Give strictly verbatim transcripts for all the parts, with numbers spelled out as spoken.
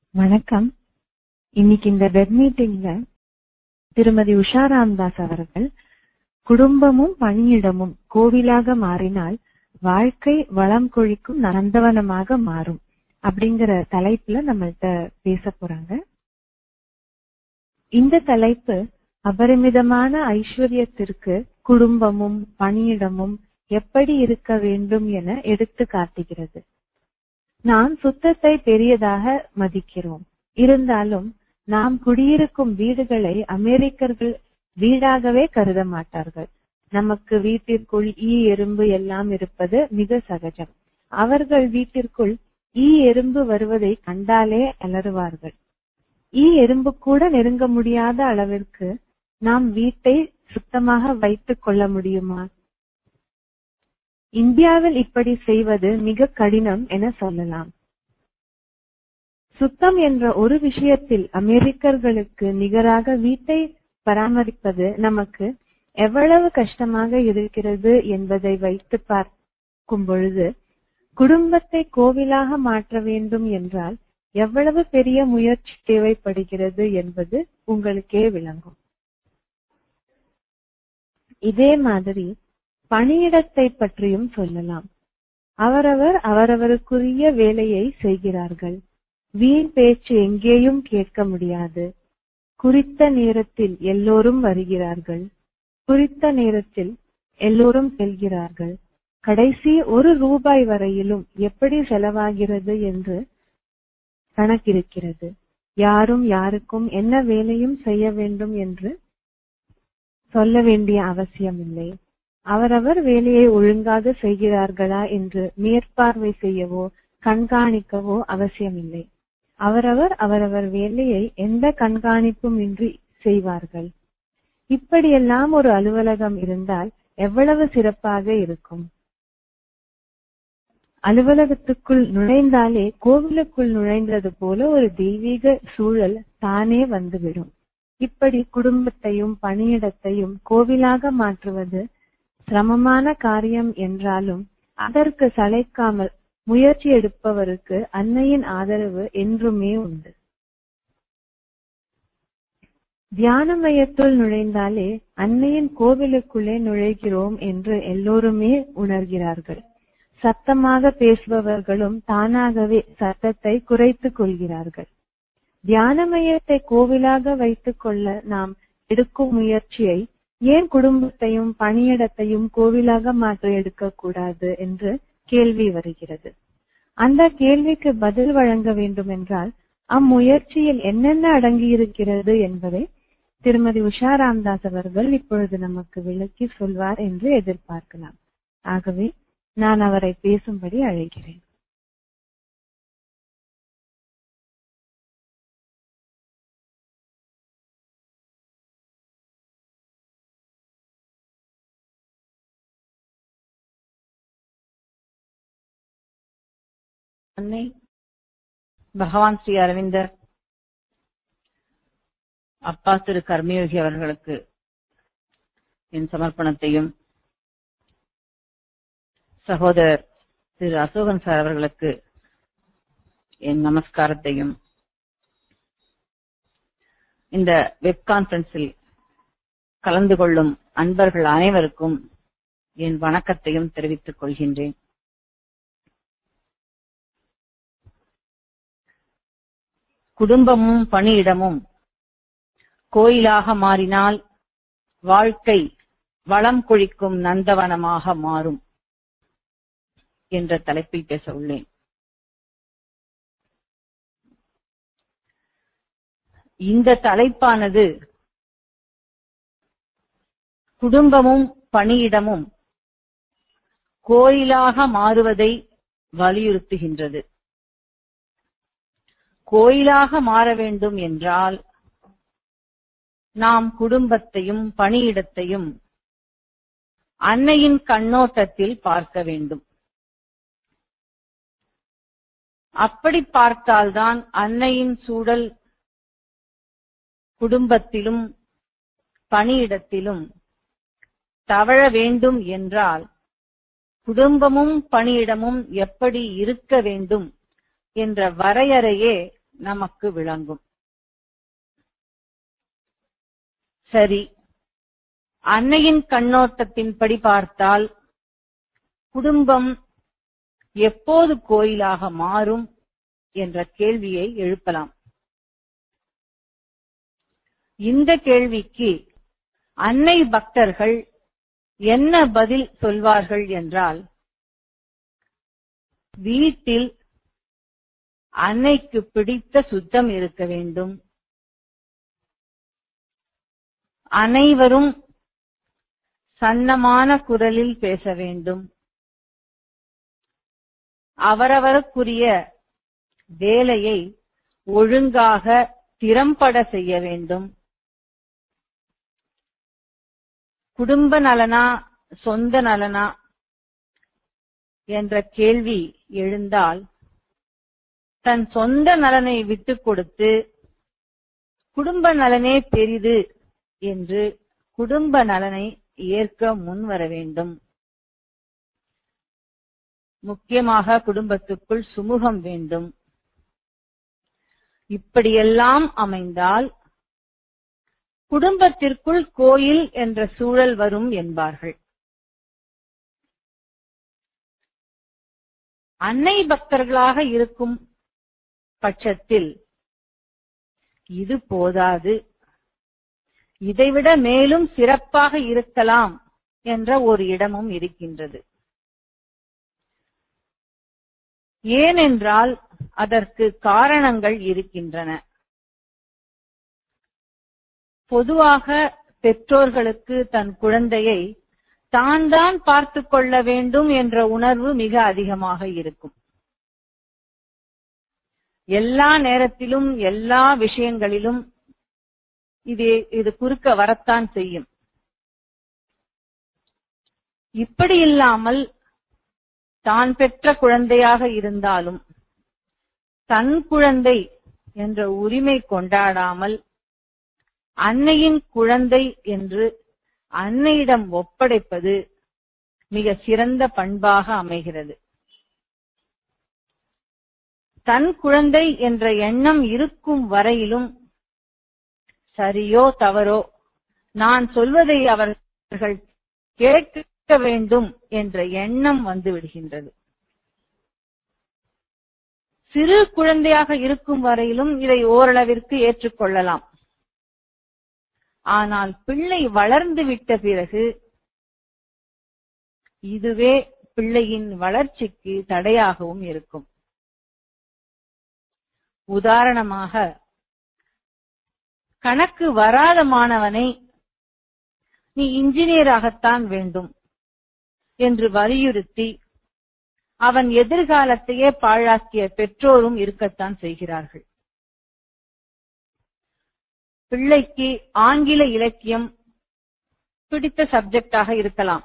வணக்கம். இன்னைக்கு இந்த வெப் மீட்டிங்ல திருமதி உஷா ராமதாஸ் அவர்கள் குடும்பமும் பணியிடமும் கோவிலாக மாறினால் வாழ்க்கை வளம் கொழிக்கும் நந்தவனமாக மாறும் அப்படிங்கிற தலைப்புல நம்மள்ட்ட பேச போறாங்க. இந்த தலைப்பு அபரிமிதமான ஐஸ்வர்யத்திற்கு குடும்பமும் பணியிடமும் எப்படி இருக்க வேண்டும் என எடுத்து காட்டுகிறது. நாம் சுத்தத்தை பெரியதாக மதிக்கிறோம். இருந்தாலும் நாம் குடியிருக்கும் வீடுகளை அமெரிக்கர்கள் வீடாகவே கருத மாட்டார்கள். நமக்கு வீட்டிற்குள் ஈ எறும்பு எல்லாம் இருப்பது மிக சகஜம். அவர்கள் வீட்டிற்குள் ஈ எறும்பு வருவதை கண்டாலே அலறுவார்கள். ஈ எறும்பு கூட நெருங்க முடியாத அளவிற்கு நாம் வீட்டை சுத்தமாக வைத்துக் கொள்ள முடியுமா? இந்தியாவில் இப்படி செய்வது மிக கடினம் என சொல்லலாம். சுத்தம் என்ற ஒரு விஷயத்தில் அமெரிக்கர்களுக்கு நிகராக வீட்டை பராமரிப்பது நமக்கு எவ்வளவு கஷ்டமாக இருக்கிறது என்பதை வைத்து பார்க்கும் பொழுது குடும்பத்தை கோவிலாக மாற்ற வேண்டும் என்றால் எவ்வளவு பெரிய முயற்சி தேவைப்படுகிறது என்பது உங்களுக்கே விளங்கும். இதே மாதிரி பணியிடத்தை பற்றியும் சொல்லலாம். அவரவர் அவரவருக்குரிய வேலையை செய்கிறார்கள். வீண் பேச்சு எங்கேயும் கேட்க முடியாது. குறித்த நேரத்தில் எல்லோரும் வருகிறார்கள். குறித்த நேரத்தில் எல்லோரும் செல்கிறார்கள். கடைசி ஒரு ரூபாய் வரையிலும் எப்படி செலவாகிறது என்று கணக்கிருக்கிறது. யாரும் யாருக்கும் என்ன வேலையும் செய்ய வேண்டும் என்று சொல்ல வேண்டிய அவசியம் இல்லை. அவரவர் வேலையை ஒழுங்காக செய்கிறார்களா என்று மேற்பார்வை செய்யவோ கண்காணிக்கவோ அவசியமில்லை. அவரவர் அவரவர் வேலையை எந்த கண்காணிப்பும் இன்றி செய்வார்கள். இப்படியெல்லாம் ஒரு அலுவலகம் இருந்தால் எவ்வளவு சிறப்பாக இருக்கும். அலுவலகத்துக்குள் நுழைந்தாலே கோவிலுக்குள் நுழைந்தது போல ஒரு தெய்வீக சூழல் தானே வந்துவிடும். இப்படி குடும்பத்தையும் பணியிடத்தையும் கோவிலாக மாற்றுவது சிரமமான காரியம் என்றாலும் அதற்கு சளைக்காமல் முயற்சி எடுப்பவருக்கு அன்னையின் ஆதரவு என்றுமே உண்டு. தியான மையத்துள் நுழைந்தாலே அன்னையின் கோவிலுக்குள்ளே நுழைகிறோம் என்று எல்லோருமே உணர்கிறார்கள். சத்தமாக பேசுபவர்களும் தானாகவே சத்தத்தை குறைத்துக் கொள்கிறார்கள். தியான மையத்தை கோவிலாக வைத்துக் கொள்ள நாம் எடுக்கும் முயற்சியை ஏன் குடும்பத்தையும் பணியிடத்தையும் கோவிலாக மாற்ற எடுக்கக்கூடாது என்று கேள்வி வருகிறது. அந்த கேள்விக்கு பதில் வழங்க வேண்டும் என்றால் அம்முயற்சியில் என்னென்ன அடங்கியிருக்கிறது என்பதை திருமதி உஷா ராமதாஸ் அவர்கள் இப்பொழுது நமக்கு விளக்கி சொல்வார் என்று எதிர்பார்க்கலாம். ஆகவே நான் அவரை பேசும்படி அழைக்கிறேன். அன்னை பகவான் ஸ்ரீ அரவிந்தர் அப்பா திரு கர்மயோகி அவர்களுக்கு என் சமர்ப்பணத்தையும், சகோதரர் திரு அசோகன் சார் அவர்களுக்கு என் நமஸ்காரத்தையும், இந்த வெப் கான்பரன்ஸில் கலந்து கொள்ளும் அன்பர்கள் அனைவருக்கும் என் வணக்கத்தையும் தெரிவித்துக் கொள்கின்றேன். குடும்பமும் பணியிடமும் கோயிலாக மாறினால் வாழ்க்கை வளம் கொழிக்கும் நந்தவனமாக மாறும் என்ற தலைப்பில் பேச உள்ளேன். இந்த தலைப்பானது குடும்பமும் பணியிடமும் கோயிலாக மாறுவதை வலியுறுத்துகின்றது. கோயிலாக மாற வேண்டும் என்றால் நாம் குடும்பத்தையும் பணியிடத்தையும் அன்னையின் கண்ணோட்டத்தில் பார்க்க வேண்டும். அப்படி பார்த்தால்தான் அன்னையின் சூழல் குடும்பத்திலும் பணியிடத்திலும் தவழ வேண்டும் என்றால் குடும்பமும் பணியிடமும் எப்படி இருக்க வேண்டும் என்ற வரையறையே நமக்கு விளங்கும். சரி, அன்னையின் கண்ணோட்டத்தின்படி பார்த்தால் குடும்பம் எப்போது கோயிலாக மாறும் என்ற கேள்வியை எழுப்பலாம். இந்த கேள்விக்கு அன்னை பக்தர்கள் என்ன பதில் சொல்வார்கள் என்றால், வீட்டில் அன்னைக்கு பிடித்த சுத்தம் இருக்க வேண்டும், அனைவரும் சன்னமான குரலில் பேச வேண்டும், அவரவருக்குரிய வேலையை ஒழுங்காக திறம்பட செய்ய வேண்டும், குடும்ப நலனா சொந்த நலனா என்ற கேள்வி எழுந்தால் தன் சொந்த நலனை விட்டுக் கொடுத்து குடும்ப நலனே பெரிது என்று குடும்ப நலனை ஏற்க முன்வர வேண்டும். முக்கியமாக குடும்பத்துக்குள் சுமூகம் வேண்டும். இப்படியெல்லாம் அமைந்தால் குடும்பத்திற்குள் கோயில் என்ற சூழல் வரும் என்பார்கள். அன்னை பக்தர்களாக இருக்கும் பட்சத்தில் இது போதாது, இதைவிட மேலும் சிறப்பாக இருக்கலாம் என்ற ஒரு இடமும் இருக்கின்றது. ஏனென்றால் அதற்கு காரணங்கள் இருக்கின்றன. பொதுவாக பெற்றோர்களுக்கு தன் குழந்தையை தான் தான் பார்த்துக் கொள்ள வேண்டும் என்ற உணர்வு மிக அதிகமாக இருக்கும். எல்லா நேரத்திலும் எல்லா விஷயங்களிலும் இது இது குறுக்க வரத்தான் செய்யும். இப்படி இல்லாமல் தான் பெற்ற குழந்தையாக இருந்தாலும் தன் குழந்தை என்ற உரிமை கொண்டாடாமல் அன்னையின் குழந்தை என்று அன்னையிடம் ஒப்படைப்பது மிக சிறந்த பண்பாக அமைகிறது. தன் குழந்தை என்ற எண்ணம் இருக்கும் வரையிலும் சரியோ தவறோ நான் சொல்வதை அவர்கள் கேட்க வேண்டும் என்ற எண்ணம் வந்து விடுகின்றது. சிறு குழந்தையாக இருக்கும் வரையிலும் இதை ஓரளவிற்கு ஏற்றுக்கொள்ளலாம். ஆனால் பிள்ளை வளர்ந்து விட்ட பிறகு இதுவே பிள்ளையின் வளர்ச்சிக்கு தடையாகவும் இருக்கும். உதாரணமாக, கணக்கு வராத மாணவனை நீ இன்ஜினியராகத்தான் வேண்டும் என்று வலியுறுத்தி அவன் எதிர்காலத்தையே பாழாக்கிய பெற்றோரும் இருக்கத்தான் செய்கிறார்கள். பிள்ளைக்கு ஆங்கில இலக்கியம் பிடித்த சப்ஜெக்டாக இருக்கலாம்.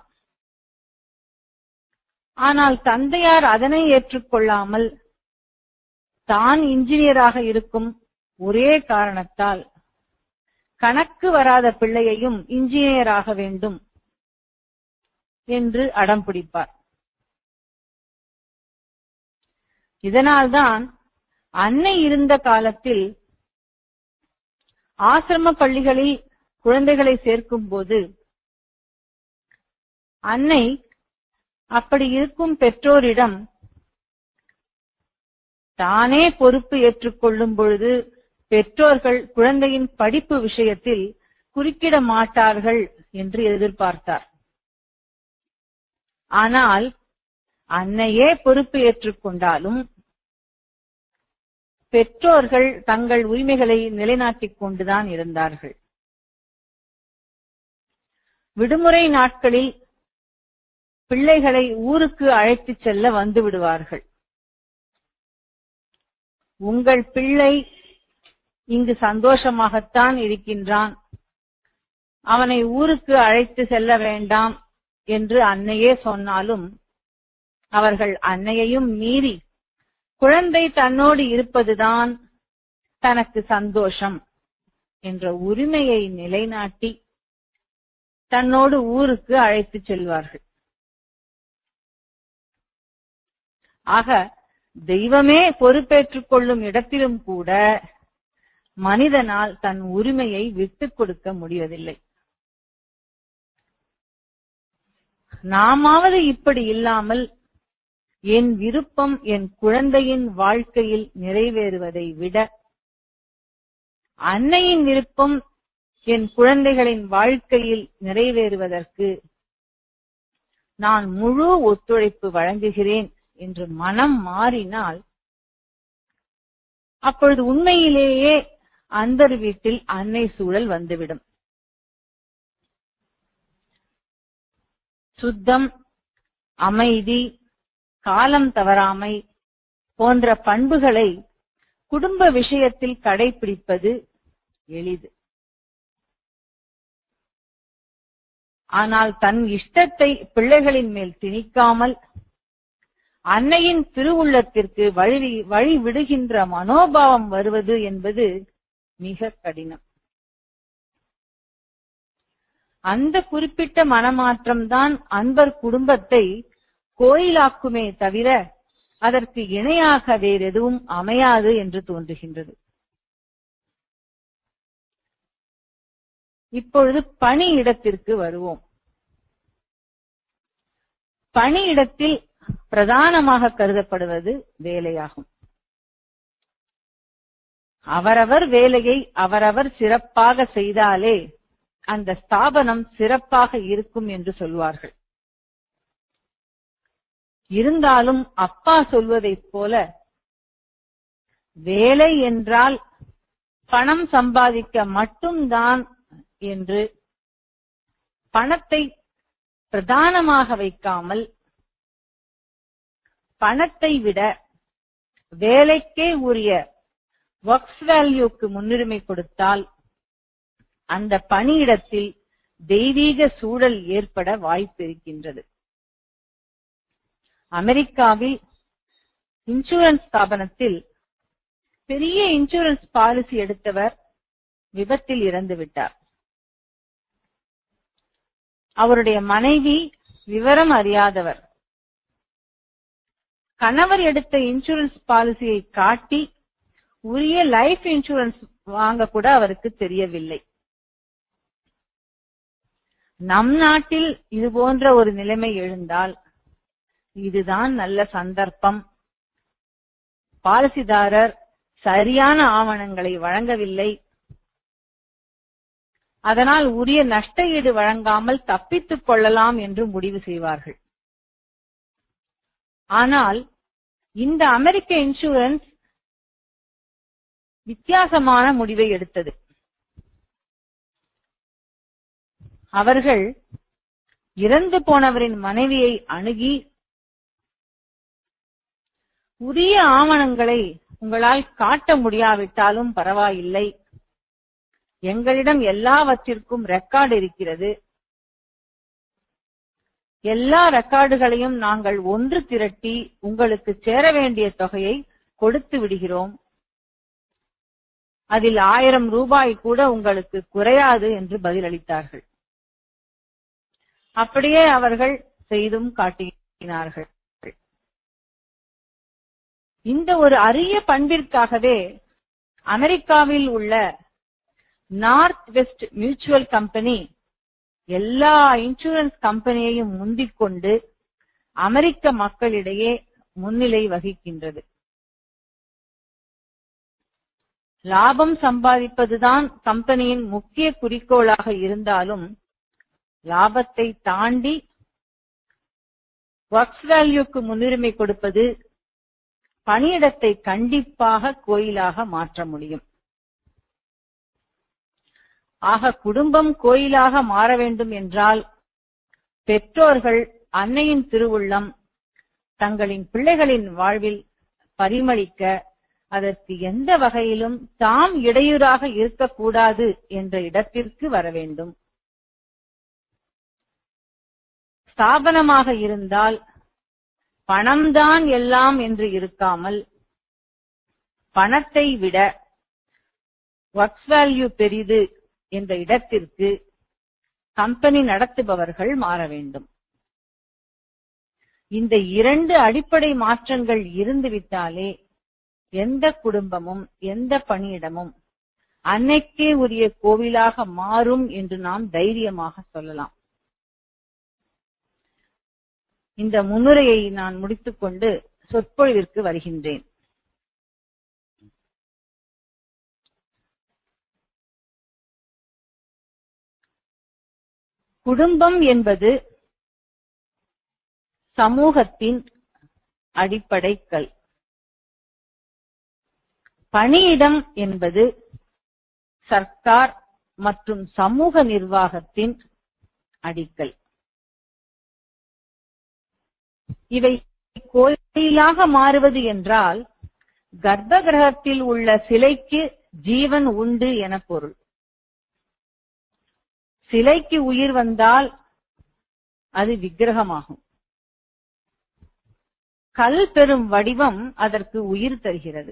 ஆனால் தந்தையார் அதனை ஏற்றுக்கொள்ளாமல் தான் இன்ஜினியராக இருக்கும் ஒரே காரணத்தால் கணக்கு வராத பிள்ளையையும் இன்ஜினியராக வேண்டும் என்று அடம் பிடிப்பார். இதனால்தான் அன்னை இருந்த காலத்தில் ஆசிரம பள்ளிகளில் குழந்தைகளை சேர்க்கும் போது அன்னை அப்படி இருக்கும் பெற்றோரிடம் தானே பொறுப்பு ஏற்றுக்கொள்ளும் பொழுது பெற்றோர்கள் குழந்தையின் படிப்பு விஷயத்தில் குறுக்கிட மாட்டார்கள் என்று எதிர்பார்த்தார். ஆனால் அன்னையே பொறுப்பு ஏற்றுக்கொண்டாலும் பெற்றோர்கள் தங்கள் உரிமைகளை நிலைநாட்டிக் கொண்டுதான் இருந்தார்கள். விடுமுறை நாட்களில் பிள்ளைகளை ஊருக்கு அழைத்துச் செல்ல வந்து விடுவார்கள். உங்கள் பிள்ளை இங்கு சந்தோஷமாகத்தான் இருக்கின்றான், அவனை ஊருக்கு அழைத்து செல்ல வேண்டாம் என்று அன்னையே சொன்னாலும் அவர்கள் அன்னையையும் மீறி குழந்தை தன்னோடு இருப்பதுதான் தனக்கு சந்தோஷம் என்ற உரிமையை நிலைநாட்டி தன்னோடு ஊருக்கு அழைத்து செல்வார்கள். ஆக தெய்வமே பொறுப்பேற்றுக் கொள்ளும் இடத்திலும் கூட மனிதனால் தன் உரிமையை விட்டுக் கொடுக்க முடிவதில்லை. நாமாவது இப்படி இல்லாமல் என் விருப்பம் என் குழந்தையின் வாழ்க்கையில் நிறைவேறுவதை விட அன்னையின் விருப்பம் என் குழந்தைகளின் வாழ்க்கையில் நிறைவேறுவதற்கு நான் முழு ஒத்துழைப்பு வழங்குகிறேன் என்று மனம் மாறினால் அப்பொழுது உண்மையிலேயே அந்த வீட்டில் அன்னை சூழல் வந்துவிடும். சுத்தம், அமைதி, காலம் தவறாமை போன்ற பண்புகளை குடும்ப விஷயத்தில் கடைபிடிப்பது எளிது. ஆனால் தன் இஷ்டத்தை பிள்ளைகளின் மேல் திணிக்காமல் அன்னையின் திருவுள்ளத்திற்கு வழி வழி விடுகின்ற மனோபாவம் வருவது என்பது மிக கடினம். அந்த குறிப்பிட்ட மனமாற்றம்தான் அன்பர் குடும்பத்தை கோயிலாக்குமே தவிர அதற்கு இணையாக வேறெதுவும் அமையாது என்று தோன்றுகின்றது. இப்பொழுது பணியிடத்திற்கு வருவோம். பணியிடத்தில் பிரதானமாக கருதப்படுவது வேலையாகும். அவரவர் வேலையை அவரவர் சிறப்பாக செய்தாலே அந்த ஸ்தாபனம் சிறப்பாக இருக்கும் என்று சொல்வார்கள். இருந்தாலும் அப்பா சொல்வதைப் போல வேலை என்றால் பணம் சம்பாதிக்க மட்டும்தான் என்று பணத்தை பிரதானமாக வைக்காமல் பணத்தை விட வேலைக்கே உரிய ஒர்க்ஸ் வேல்யூக்கு முன்னுரிமை கொடுத்தால் அந்த பணியிடத்தில் தெய்வீக சூழல் ஏற்பட வாய்ப்பு இருக்கின்றது. அமெரிக்காவில் இன்சூரன்ஸ் ஸ்தாபனத்தில் பெரிய இன்சூரன்ஸ் பாலிசி எடுத்தவர் விபத்தில் இறந்து விட்டார். அவருடைய மனைவி விவரம் அறியாதவர். கணவர் எடுத்த இன்சூரன்ஸ் பாலிசியை காட்டி உரிய லைஃப் இன்சூரன்ஸ் வாங்க கூட அவருக்கு தெரியவில்லை. நம் நாட்டில் இது போன்ற ஒரு நிலைமை எழுந்தால் இதுதான் நல்ல சந்தர்ப்பம், பாலிசிதாரர் சரியான ஆவணங்களை வழங்கவில்லை, அதனால் உரிய நஷ்ட ஈடு வழங்காமல் தப்பித்துக் கொள்ளலாம் என்று முடிவு செய்வார்கள். ஆனால் இந்த அமெரிக்க இன்சூரன்ஸ் வித்தியாசமான முடிவை எடுத்தது. அவர்கள் இறந்து போனவரின் மனைவியை அணுகி உரிய ஆவணங்களை உங்களால் காட்ட முடியாவிட்டாலும் பரவாயில்லை, எங்களிடம் எல்லாவற்றிற்கும் ரெக்கார்டு இருக்கிறது, எல்லா ரெக்கார்டுகளையும் நாங்கள் ஒன்று திரட்டி உங்களுக்கு சேர வேண்டிய தொகையை கொடுத்து விடுகிறோம், அதில் ஆயிரம் ரூபாய் கூட உங்களுக்கு குறையாது என்று பதிலளித்தார்கள். அப்படியே அவர்கள் செய்தும் காட்டினார்கள். இந்த ஒரு அரிய பண்பிற்காகவே அமெரிக்காவில் உள்ள நார்த் வெஸ்ட் மியூச்சுவல் கம்பெனி எல்லா இன்சூரன்ஸ் கம்பெனியையும் முந்திக் கொண்டு அமெரிக்க மக்களிடையே முன்னிலை வகிக்கின்றது. லாபம் சம்பாதிப்பதுதான் கம்பெனியின் முக்கிய குறிக்கோளாக இருந்தாலும் லாபத்தை தாண்டி ஒர்க்ஸ் வேல்யூக்கு முன்னுரிமை கொடுப்பது பணியிடத்தை கண்டிப்பாக கோயிலாக மாற்ற முடியும். ஆக குடும்பம் கோயிலாக மாற வேண்டும் என்றால் பெற்றோர்கள் அன்னையின் திருவுள்ளம் தங்களின் பிள்ளைகளின் வாழ்வில் பரிமளிக்க அதற்கு எந்த வகையிலும் தாம் இடையூறாக இருக்கக்கூடாது என்ற இடத்திற்கு வர வேண்டும். ஸ்தாபனமாக இருந்தால் பணம்தான் எல்லாம் என்று இருக்காமல் பணத்தை விட ஒர்க்ஸ் வேல்யூ பெரிது என்ற இடத்திற்கு கம்பெனி நடத்துபவர்கள் மாற வேண்டும். இந்த இரண்டு அடிப்படை மாற்றங்கள் இருந்துவிட்டாலே எந்த குடும்பமும் எந்த பணியிடமும் அன்னைக்கே உரிய கோவிலாக மாறும் என்று நாம் தைரியமாக சொல்லலாம். இந்த முன்னுரையை நான் முடித்துக்கொண்டு சொற்பொழிவிற்கு வருகின்றேன். குடும்பம் என்பது சமூகத்தின் அடிப்படை கல். பணியிடம் என்பது சர்க்கார் மற்றும் சமூக நிர்வாகத்தின் அடிக்கல். இவை கோயிலாக மாறுவது என்றால் கர்ப்ப கிரகத்தில் உள்ள சிலைக்கு ஜீவன் உண்டு என பொருள். சிலைக்கு உயிர் வந்தால் அது விக்கிரகமாகும். கல் பெறும் வடிவம் அதற்கு உயிர் தருகிறது.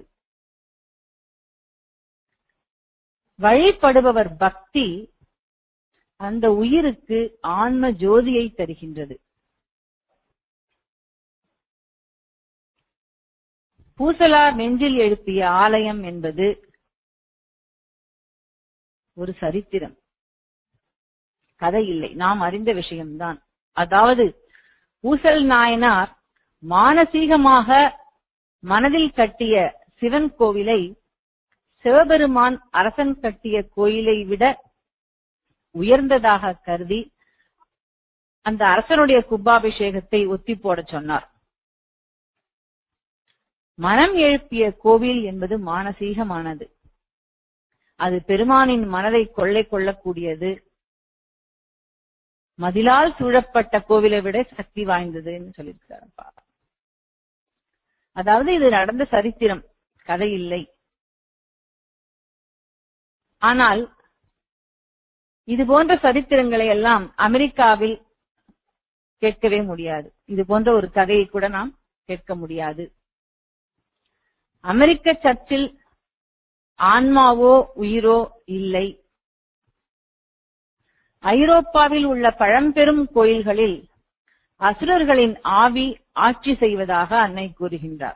வழிபடுபவர் பக்தி அந்த உயிருக்கு ஆன்ம ஜோதியை தருகின்றது. பூசலார் நெஞ்சில் எழுப்பிய ஆலயம் என்பது ஒரு சரித்திரம், கதை இல்லை, நாம் அறிந்த விஷயம்தான். அதாவது பூசல் நாயனார் மானசீகமாக மனதில் கட்டிய சிவன் கோவிலை சிவபெருமான் அரசன் கட்டிய கோயிலை விட உயர்ந்ததாக கருதி அந்த அரசனுடைய கும்பாபிஷேகத்தை ஒத்தி போட சொன்னார். மனம் எழுப்பிய கோவில் என்பது மானசீகமானது. அது பெருமானின் மனதை கொள்ளை கொள்ளக்கூடியது. மதிலால் சூழப்பட்ட கோவிலை விட சக்தி வாய்ந்ததுன்னு சொல்லியிருக்காருப்பா. அதாவது இது நடந்த சரித்திரம், கதை இல்லை. ஆனால் இது போன்ற சரித்திரங்களை எல்லாம் அமெரிக்காவில் கேட்கவே முடியாது. இது போன்ற ஒரு கதையை கூட நாம் கேட்க முடியாது. அமெரிக்க சர்ச்சில் ஆன்மாவோ உயிரோ இல்லை. ஐரோப்பாவில் உள்ள பழம்பெரும் கோயில்களில் அசுரர்களின் ஆவி ஆட்சி செய்வதாக அன்னை கூறுகின்றார்.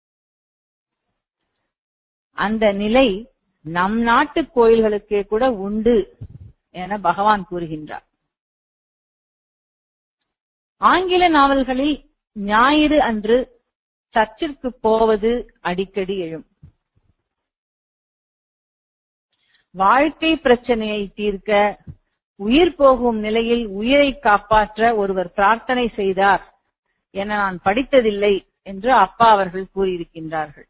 அந்த நிலை நம் நாட்டு கோயில்களுக்கே கூட உண்டு என பகவான் கூறுகின்றார். ஆங்கில நாவல்களில் ஞாயிறு அன்று சர்ச்சிற்கு போவது அடிக்கடி எழும். வாழ்க்கை பிரச்சனையை தீர்க்க உயிர் போகும் நிலையில் உயிரை காப்பாற்ற ஒருவர் பிரார்த்தனை செய்தார் என நான் படித்ததில்லை என்று அப்பா அவர்கள் கூறியிருக்கின்றார்கள்.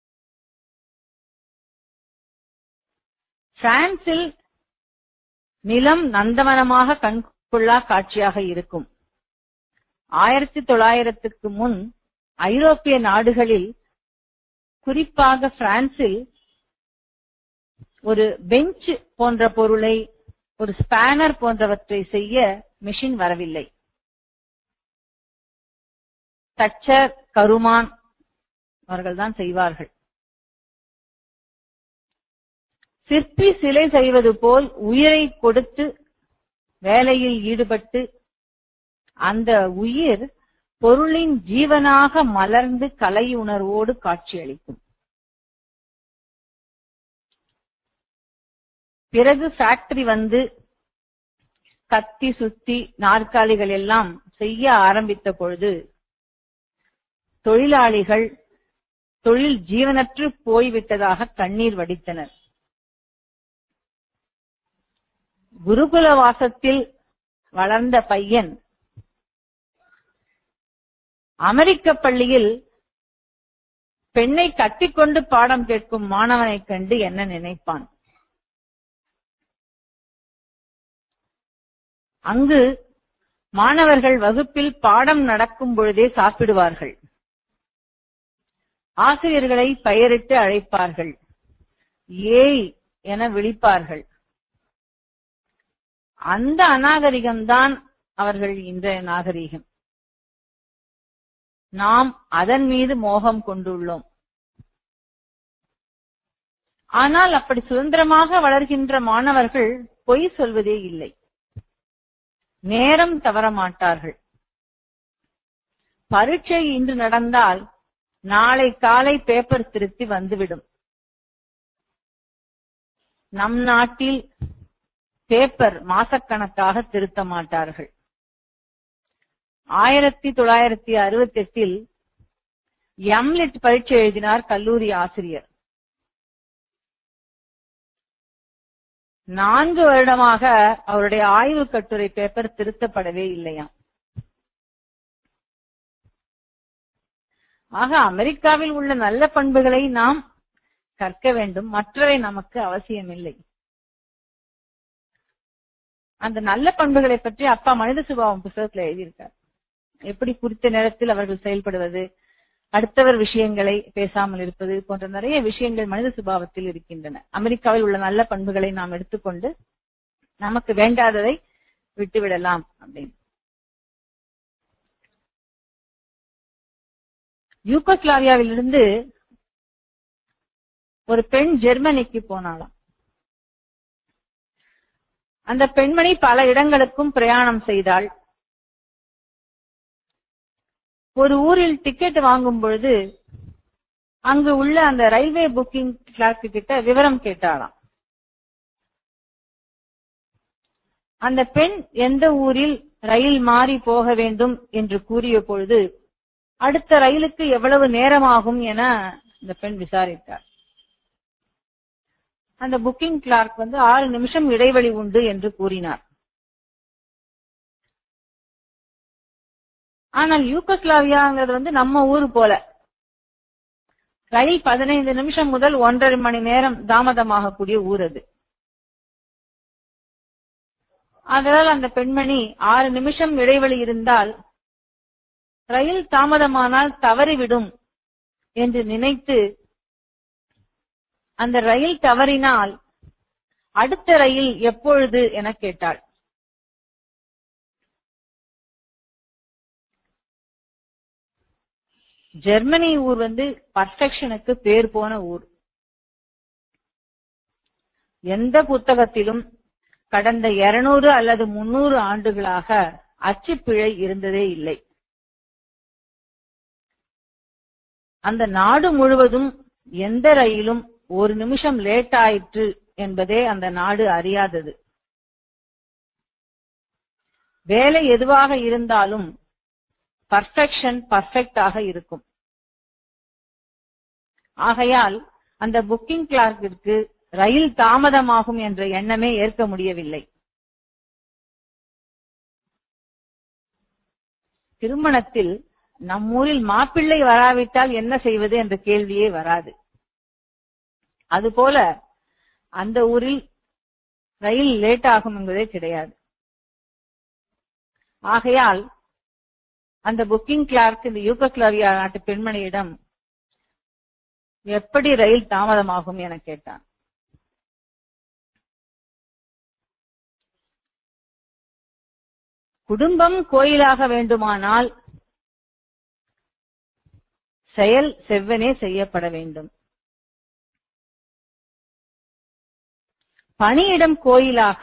பிரான்சில் நிலம் நந்தவனமாக கண்கொள்ளா காட்சியாக இருக்கும். ஆயிரத்தி தொள்ளாயிரத்துக்கு முன் ஐரோப்பிய நாடுகளில், குறிப்பாக பிரான்சில், ஒரு பெஞ்ச் போன்ற பொருளை, ஒரு ஸ்பேனர் போன்றவற்றை செய்ய மெஷின் வரவில்லை. தச்சர், கருமான் அவர்கள்தான் செய்வார்கள். சிற்பி சிலை செய்வது போல் உயிரை கொடுத்து வேலையில் ஈடுபட்டு அந்த உயிர் பொருளின் ஜீவனாக மலர்ந்து கலை உணர்வோடு காட்சியளிக்கும். பிறகு ஃபேக்டரி வந்து கத்தி சுத்தி நாற்காலிகள் எல்லாம் செய்ய ஆரம்பித்த பொழுது தொழிலாளிகள் தொழில் ஜீவனற்று போய்விட்டதாக கண்ணீர் வடித்தனர். குருகுல வாசத்தில் வளர்ந்த பையன் அமெரிக்க பள்ளியில் பெண்ணை கட்டிக்கொண்டு பாடம் கேட்கும் மாணவனை கண்டு என்ன நினைப்பான்? அங்கு மாணவர்கள் வகுப்பில் பாடம் நடக்கும் பொழுதே சாப்பிடுவார்கள். ஆசிரியர்களை பெயரிட்டு அழைப்பார்கள். ஏய் என விழிப்பார்கள். அந்த அநாகரிகம்தான் அவர்கள் இன்றைய நாகரிகம். நாம் அதன் மீது மோகம் கொண்டுள்ளோம். ஆனால் அப்படி சுதந்திரமாக வளர்கின்ற மாணவர்கள் பொய் சொல்வதே இல்லை, நேரம் தவற மாட்டார்கள். பரீட்சை இன்று நடந்தால் நாளை காலை பேப்பர் திருத்தி வந்துவிடும். நம் நாட்டில் பேப்பர் மாசக்கணக்காக திருத்த மாட்டார்கள். ஆயிரத்தி தொள்ளாயிரத்தி அறுபத்தி எட்டில் எம்லிட் பரீட்சை எழுதினார் கல்லூரி ஆசிரியர். நான்கு வருடமாக அவருடைய ஆய்வு கட்டுரை பேப்பர் திருத்தப்படவே இல்லையா. ஆக அமெரிக்காவில் உள்ள நல்ல பண்புகளை நாம் கற்க வேண்டும், மற்றவை நமக்கு அவசியமில்லை. அந்த நல்ல பண்புகளை பற்றி அப்பா மனித சுபாவம் புத்தகத்தில் எழுதியிருக்கார். எப்படி குறித்த நேரத்தில் அவர்கள் செயல்படுவது, அடுத்தவர் விஷயங்களை பேசாமல் இருப்பது போன்ற நிறைய விஷயங்கள் மனித சுபாவத்தில் இருக்கின்றன. அமெரிக்காவில் உள்ள நல்ல பண்புகளை நாம் எடுத்துக்கொண்டு நமக்கு வேண்டாததை விட்டுவிடலாம் அப்படின்னு. யூகோஸ்லாவியாவிலிருந்து ஒரு பெண் ஜெர்மனிக்கு போனாலாம். அந்த பெண்மணி பல இடங்களுக்கும் பிரயாணம் செய்தாள். ஒரு ஊரில் டிக்கெட் வாங்கும் பொழுது அங்கு உள்ள அந்த ரயில்வே புக்கிங் கிளார்க் கிட்ட விவரம் கேட்டாளாம். அந்த பெண் எந்த ஊரில் ரயில் மாறி போக வேண்டும் என்று கூறிய பொழுது அடுத்த ரயிலுக்கு எவ்வளவு நேரமாகும் என இந்த பெண் விசாரித்தார். அந்த புக்கிங் கிளார்க் வந்து ஆறு நிமிஷம் இடைவெளி உண்டு என்று கூறினார். ஆனால் யூகோஸ்லாவியாங்கிறது வந்து நம்ம ஊரு போல ரயில் பதினைந்து நிமிஷம் முதல் ஒன்றரை மணி நேரம் தாமதமாகக்கூடிய ஊர் அது. அதனால் அந்த பெண்மணி ஆறு நிமிஷம் இடைவெளி இருந்தால் ரயில் தாமதமானால் தவறிவிடும் என்று நினைத்து அந்த ரயில் தவறினால் அடுத்த ரயில் எப்பொழுது என கேட்டாள். ஜெர்மனி ஊர் வந்து பர்ஃபெக்ஷனுக்கு பேர் போன ஊர். எந்த புத்தகத்திலும் கடந்த இருநூறு அல்லது முன்னூறு ஆண்டுகளாக அச்சுப்பிழை இருந்ததே இல்லை. அந்த நாடு முழுவதும் எந்த ரயிலும் ஒரு நிமிஷம் லேட் ஆயிற்று என்பதே அந்த நாடு அறியாதது. வேலை எதுவாக இருந்தாலும் பர்ஃபெக்ஷன் பர்ஃபெக்டாக இருக்கும். ஆகையால் அந்த புக்கிங் கிளார்க்கிற்கு ரயில் தாமதமாகும் என்ற எண்ணமே ஏற்க முடியவில்லை. திருமணத்தில் நம்மூரில் மாப்பிள்ளை வராவிட்டால் என்ன செய்வது என்ற கேள்வியே வராது. அதுபோல அந்த ஊரில் ரயில் லேட் ஆகும் என்பதே கிடையாது. ஆகையால் அந்த புக்கிங் கிளார்க் இந்த யூகோஸ்லாவியா நாட்டு பெண்மணியிடம் எப்படி ரயில் தாமதமாகும் என கேட்டான். குடும்பம் கோயிலாக வேண்டுமானால் செயல் செவ்வனே செய்யப்பட வேண்டும். பணியிடம் கோயிலாக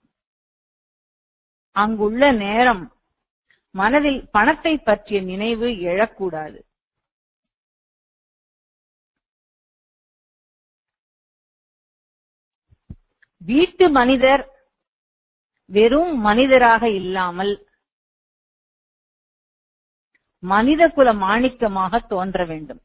அங்குள்ள நேரம் மனதில் பணத்தை பற்றிய நினைவு எழக்கூடாது. வீட்டு மனிதர் வெறும் மனிதராக இல்லாமல் மனித குல மாணிக்கமாக தோன்ற வேண்டும்.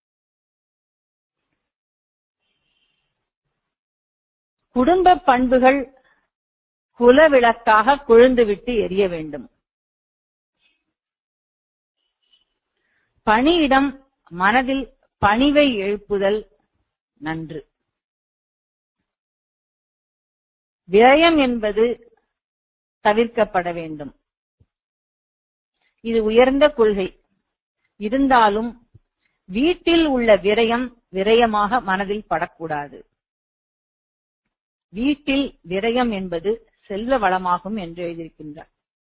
குடும்ப பண்புகள் குலவிளக்காக கொழுந்துவிட்டு எரிய வேண்டும். பணியிடம் மனதில் பணிவை எழுப்புதல் நன்று. விரயம் என்பது தவிர்க்கப்பட வேண்டும். இது உயர்ந்த கொள்கை. இருந்தாலும் வீட்டில் உள்ள விரயம் விரயமாக மனதில் படக்கூடாது. வீட்டில் விரயம் என்பது செல்வ வளமாகும் என்று எழுதியிருக்கின்றார்.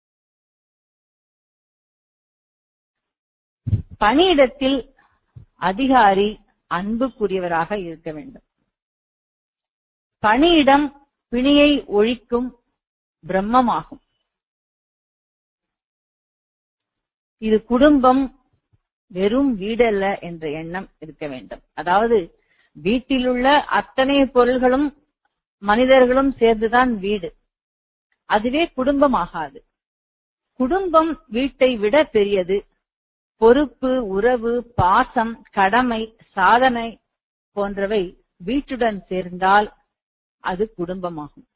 பணியிடத்தில் அதிகாரி அன்புக்குரியவராக இருக்க வேண்டும். பணியிடம் பிணியை ஒழிக்கும் பிரம்மமாகும். இது குடும்பம் வெறும் வீடல்ல என்ற எண்ணம் இருக்க வேண்டும். அதாவது வீட்டில் உள்ள அத்தனை பொருள்களும் மனிதர்களும் சேர்ந்துதான் வீடு. அதுவே குடும்பம் ஆகாது. குடும்பம் வீட்டை விட பெரியது. பொறுப்பு, உறவு, பாசம், கடமை, சாதனை போன்றவை வீட்டுடன் சேர்ந்தால் அது குடும்பமாகும்.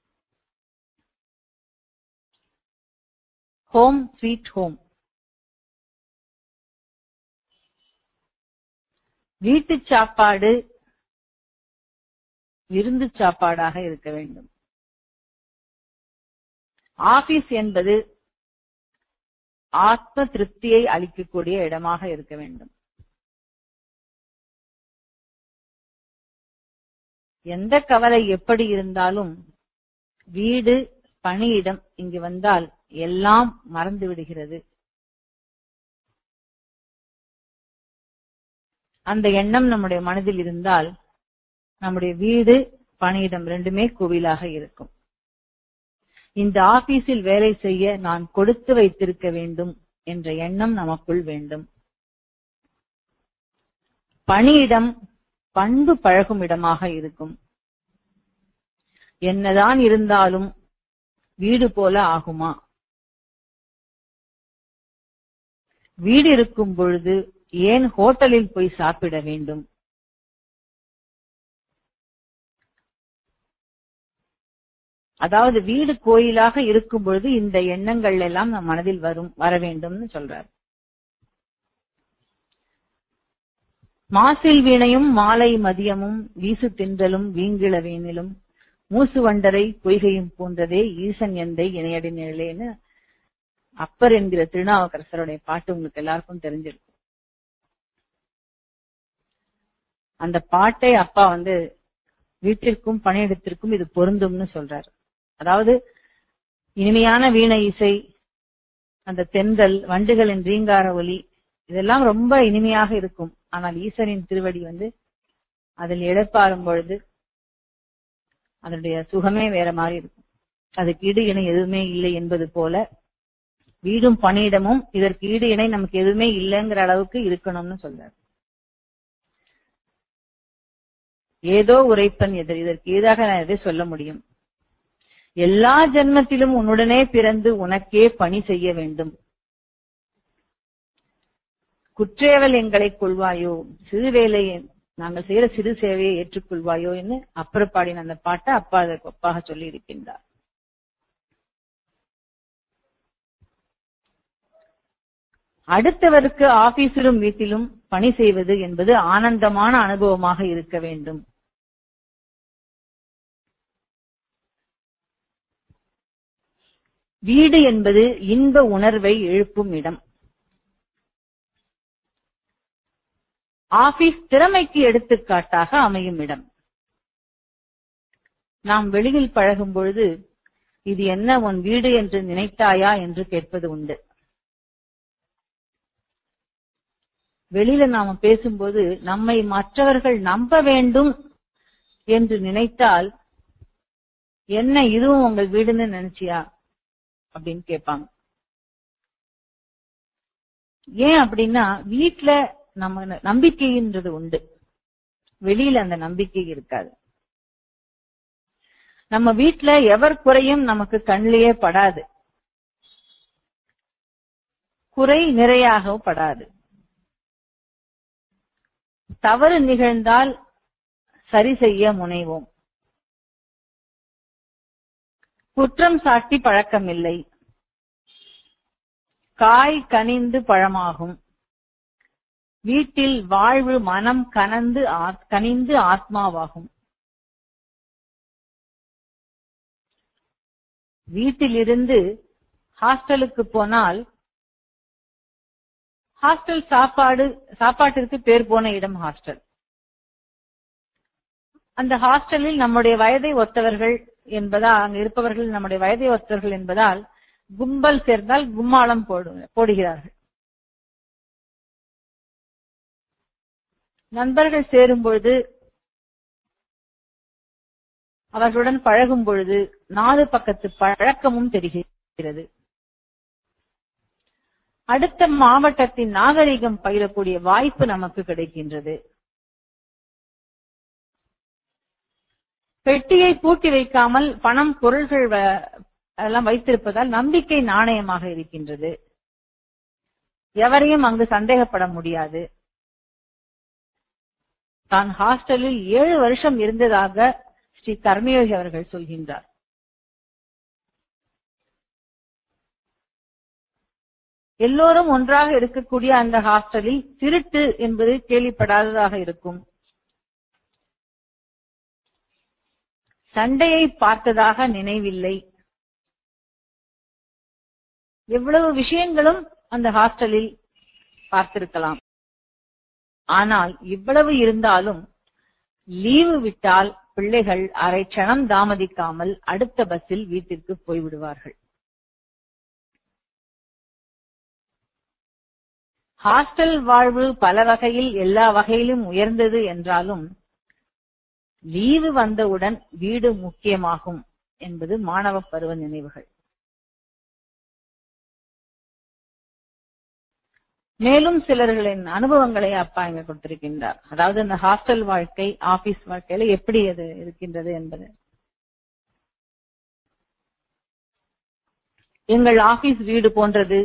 Home sweet home. வீட்டு சாப்பாடு விருந்து சாப்பாடாக இருக்க வேண்டும். ஆபீஸ் என்பது ஆத்ம திருப்தியை அளிக்கக்கூடிய இடமாக இருக்க வேண்டும். எந்த கவலை எப்படி இருந்தாலும் வீடு, பணியிடம் இங்கு வந்தால் எல்லாம் மறந்து விடுகிறது. அந்த எண்ணம் நம்முடைய மனதில் இருந்தால் நம்முடைய வீடு, பணியிடம் ரெண்டுமே கோவிலாக இருக்கும். இந்த ஆபீஸில் வேலை செய்ய நான் கொடுத்து வைத்திருக்க வேண்டும் என்ற எண்ணம் நமக்குள் வேண்டும். பணியிடம் பண்பு பழகும் இடமாக இருக்கும். என்னதான் இருந்தாலும் வீடு போல ஆகுமா? வீடு இருக்கும் பொழுது ஏன் ஹோட்டலில் போய் சாப்பிட வேண்டும்? அதாவது வீடு கோயிலாக இருக்கும் பொழுது இந்த எண்ணங்கள் எல்லாம் நம் மனதில் வரும் வர வேண்டும்னு சொல்றார். மாசில் வீணையும் மாலை மதியமும் வீசு தின்றலும் வீங்கிள வேனிலும் மூசு வண்டரை பொய்கையும் போன்றதே ஈசன் எந்தை இணையடி நிழலேன்னு அப்பர் என்கிற திருநாவுக்கரசருடைய பாட்டு உங்களுக்கு எல்லாருக்கும் தெரிஞ்சிருக்கும். அந்த பாட்டை அப்பா வந்து வீட்டிற்கும் பணியிடத்திற்கும் இது பொருந்தும்னு சொல்றாரு. அதாவது இனிமையான வீணை இசை, அந்த தென்றல், வண்டுகளின் ரீங்கார ஒலி, இதெல்லாம் ரொம்ப இனிமையாக இருக்கும். ஆனால் ஈசனின் திருவடி வந்து அதில் இழப்பாரும் பொழுது அதனுடைய சுகமே வேற மாதிரி இருக்கும். அதுக்கு ஈடு இணை எதுவுமே இல்லை என்பது போல வீடும் பணியிடமும் இதற்கு ஈடு இணை நமக்கு எதுவுமே இல்லைங்கிற அளவுக்கு இருக்கணும்னு சொல்றாரு. ஏதோ உரைப்பன் எதிர், இதற்கு ஏதாக நான் எதை சொல்ல முடியும்? எல்லா ஜென்மத்திலும் உன்னுடனே பிறந்து உனக்கே பணி செய்ய வேண்டும். குற்றேவல் எங்களை கொள்வாயோ, சிறு வேலையை நாங்கள் செய்யற சிறு சேவையை ஏற்றுக்கொள்வாயோ என்று அப்பர் பாடின அந்த பாட்டை அப்பா அதற்கு ஒப்பாக சொல்லி இருக்கின்றார். அடுத்தவருக்கு ஆபீஸிலும் வீட்டிலும் பணி செய்வது என்பது ஆனந்தமான அனுபவமாக இருக்க வேண்டும். வீடு என்பது இன்ப உணர்வை எழுப்பும் இடம். ஆபீஸ் திறமைக்கு எடுத்துக்காட்டாக அமையும் இடம். நாம் வெளியில் பழகும் பொழுது இது என்ன உன் வீடு என்று நினைத்தாயா என்று கேட்பது உண்டு. வெளியில நாம பேசும்போது நம்மை மற்றவர்கள் நம்ப வேண்டும் என்று நினைத்தால் என்ன இதுவும் உங்கள் வீடுன்னு நினைச்சியா அப்படின்னு கேட்பாங்க. ஏன் அப்படின்னா வீட்டுல நம்ம நம்பிக்கைன்றது உண்டு, வெளியில அந்த நம்பிக்கை இருக்காது. நம்ம வீட்டுல எவர் குறையும் நமக்கு கண்ணிலேயே படாது, குறை நிறையாகவும் படாது. தவறு நிகழ்ந்தால் சரி செய்ய முனைவோம். குற்றம் சாட்டி பழக்கமில்லை. காய் கனிந்து பழமாகும். வீட்டில் வாழ்வு மனம் கனந்து கனிந்து ஆத்மாவாகும். வீட்டிலிருந்து ஹாஸ்டலுக்கு போனால் ஹாஸ்டல் சாப்பாடு சாப்பாட்டிற்கு பேர் போன இடம் ஹாஸ்டல். அந்த ஹாஸ்டலில் நம்முடைய வயதை ஒத்தவர்கள் என்பதால் அங்கு இருப்பவர்கள் நம்முடைய வயதை ஒத்தவர்கள் என்பதால் கும்பல் சேர்ந்தால் கும்மாளம் போடுகிறார்கள். நண்பர்கள் சேரும் பொழுது அவர்களுடன் பழகும் பொழுது நாலு பக்கத்து பழக்கமும் தெரிகிறது. அடுத்த மாவட்டத்தின் நாகரிகம் பயிரக்கூடிய வாய்ப்பு நமக்கு கிடைக்கின்றது. பெட்டியை பூட்டி வைக்காமல் பணம் பொருள்கள் எல்லாம் வைத்திருப்பதால் நம்பிக்கை நாணயமாக இருக்கின்றது. எவரையும் அங்கு சந்தேகப்பட முடியாது. தான் ஹாஸ்டலில் ஏழு வருஷம் இருந்ததாக ஸ்ரீ கர்மயோகி அவர்கள் சொல்கின்றார். எல்லோரும் ஒன்றாக இருக்கக்கூடிய அந்த ஹாஸ்டலில் திருட்டு என்பது கேள்விப்படாததாக இருக்கும். சண்டையை பார்த்ததாக நினைவில்லை. எவ்வளவு விஷயங்களும் அந்த ஹாஸ்டலில் பார்த்திருக்கலாம். ஆனால் இவ்வளவு இருந்தாலும் லீவு விட்டால் பிள்ளைகள் அரை க்ஷணம் தாமதிக்காமல் அடுத்த பஸ்ஸில் வீட்டிற்கு போய்விடுவார்கள். ஹாஸ்டல் வாழ்வு பல வகையில் எல்லா வகையிலும் உயர்ந்தது என்றாலும் லீவு வந்தவுடன் வீடு முக்கியமாகும் என்பது மாணவ பருவ நினைவுகள். மேலும் சிலர்களின் அனுபவங்களை அப்பா இங்க கொடுத்திருக்கின்றார். அதாவது இந்த ஹாஸ்டல் வாழ்க்கை ஆபீஸ் வாழ்க்கையில எப்படி அது இருக்கின்றது என்பது. எங்கள் ஆபீஸ் வீடு போன்றது.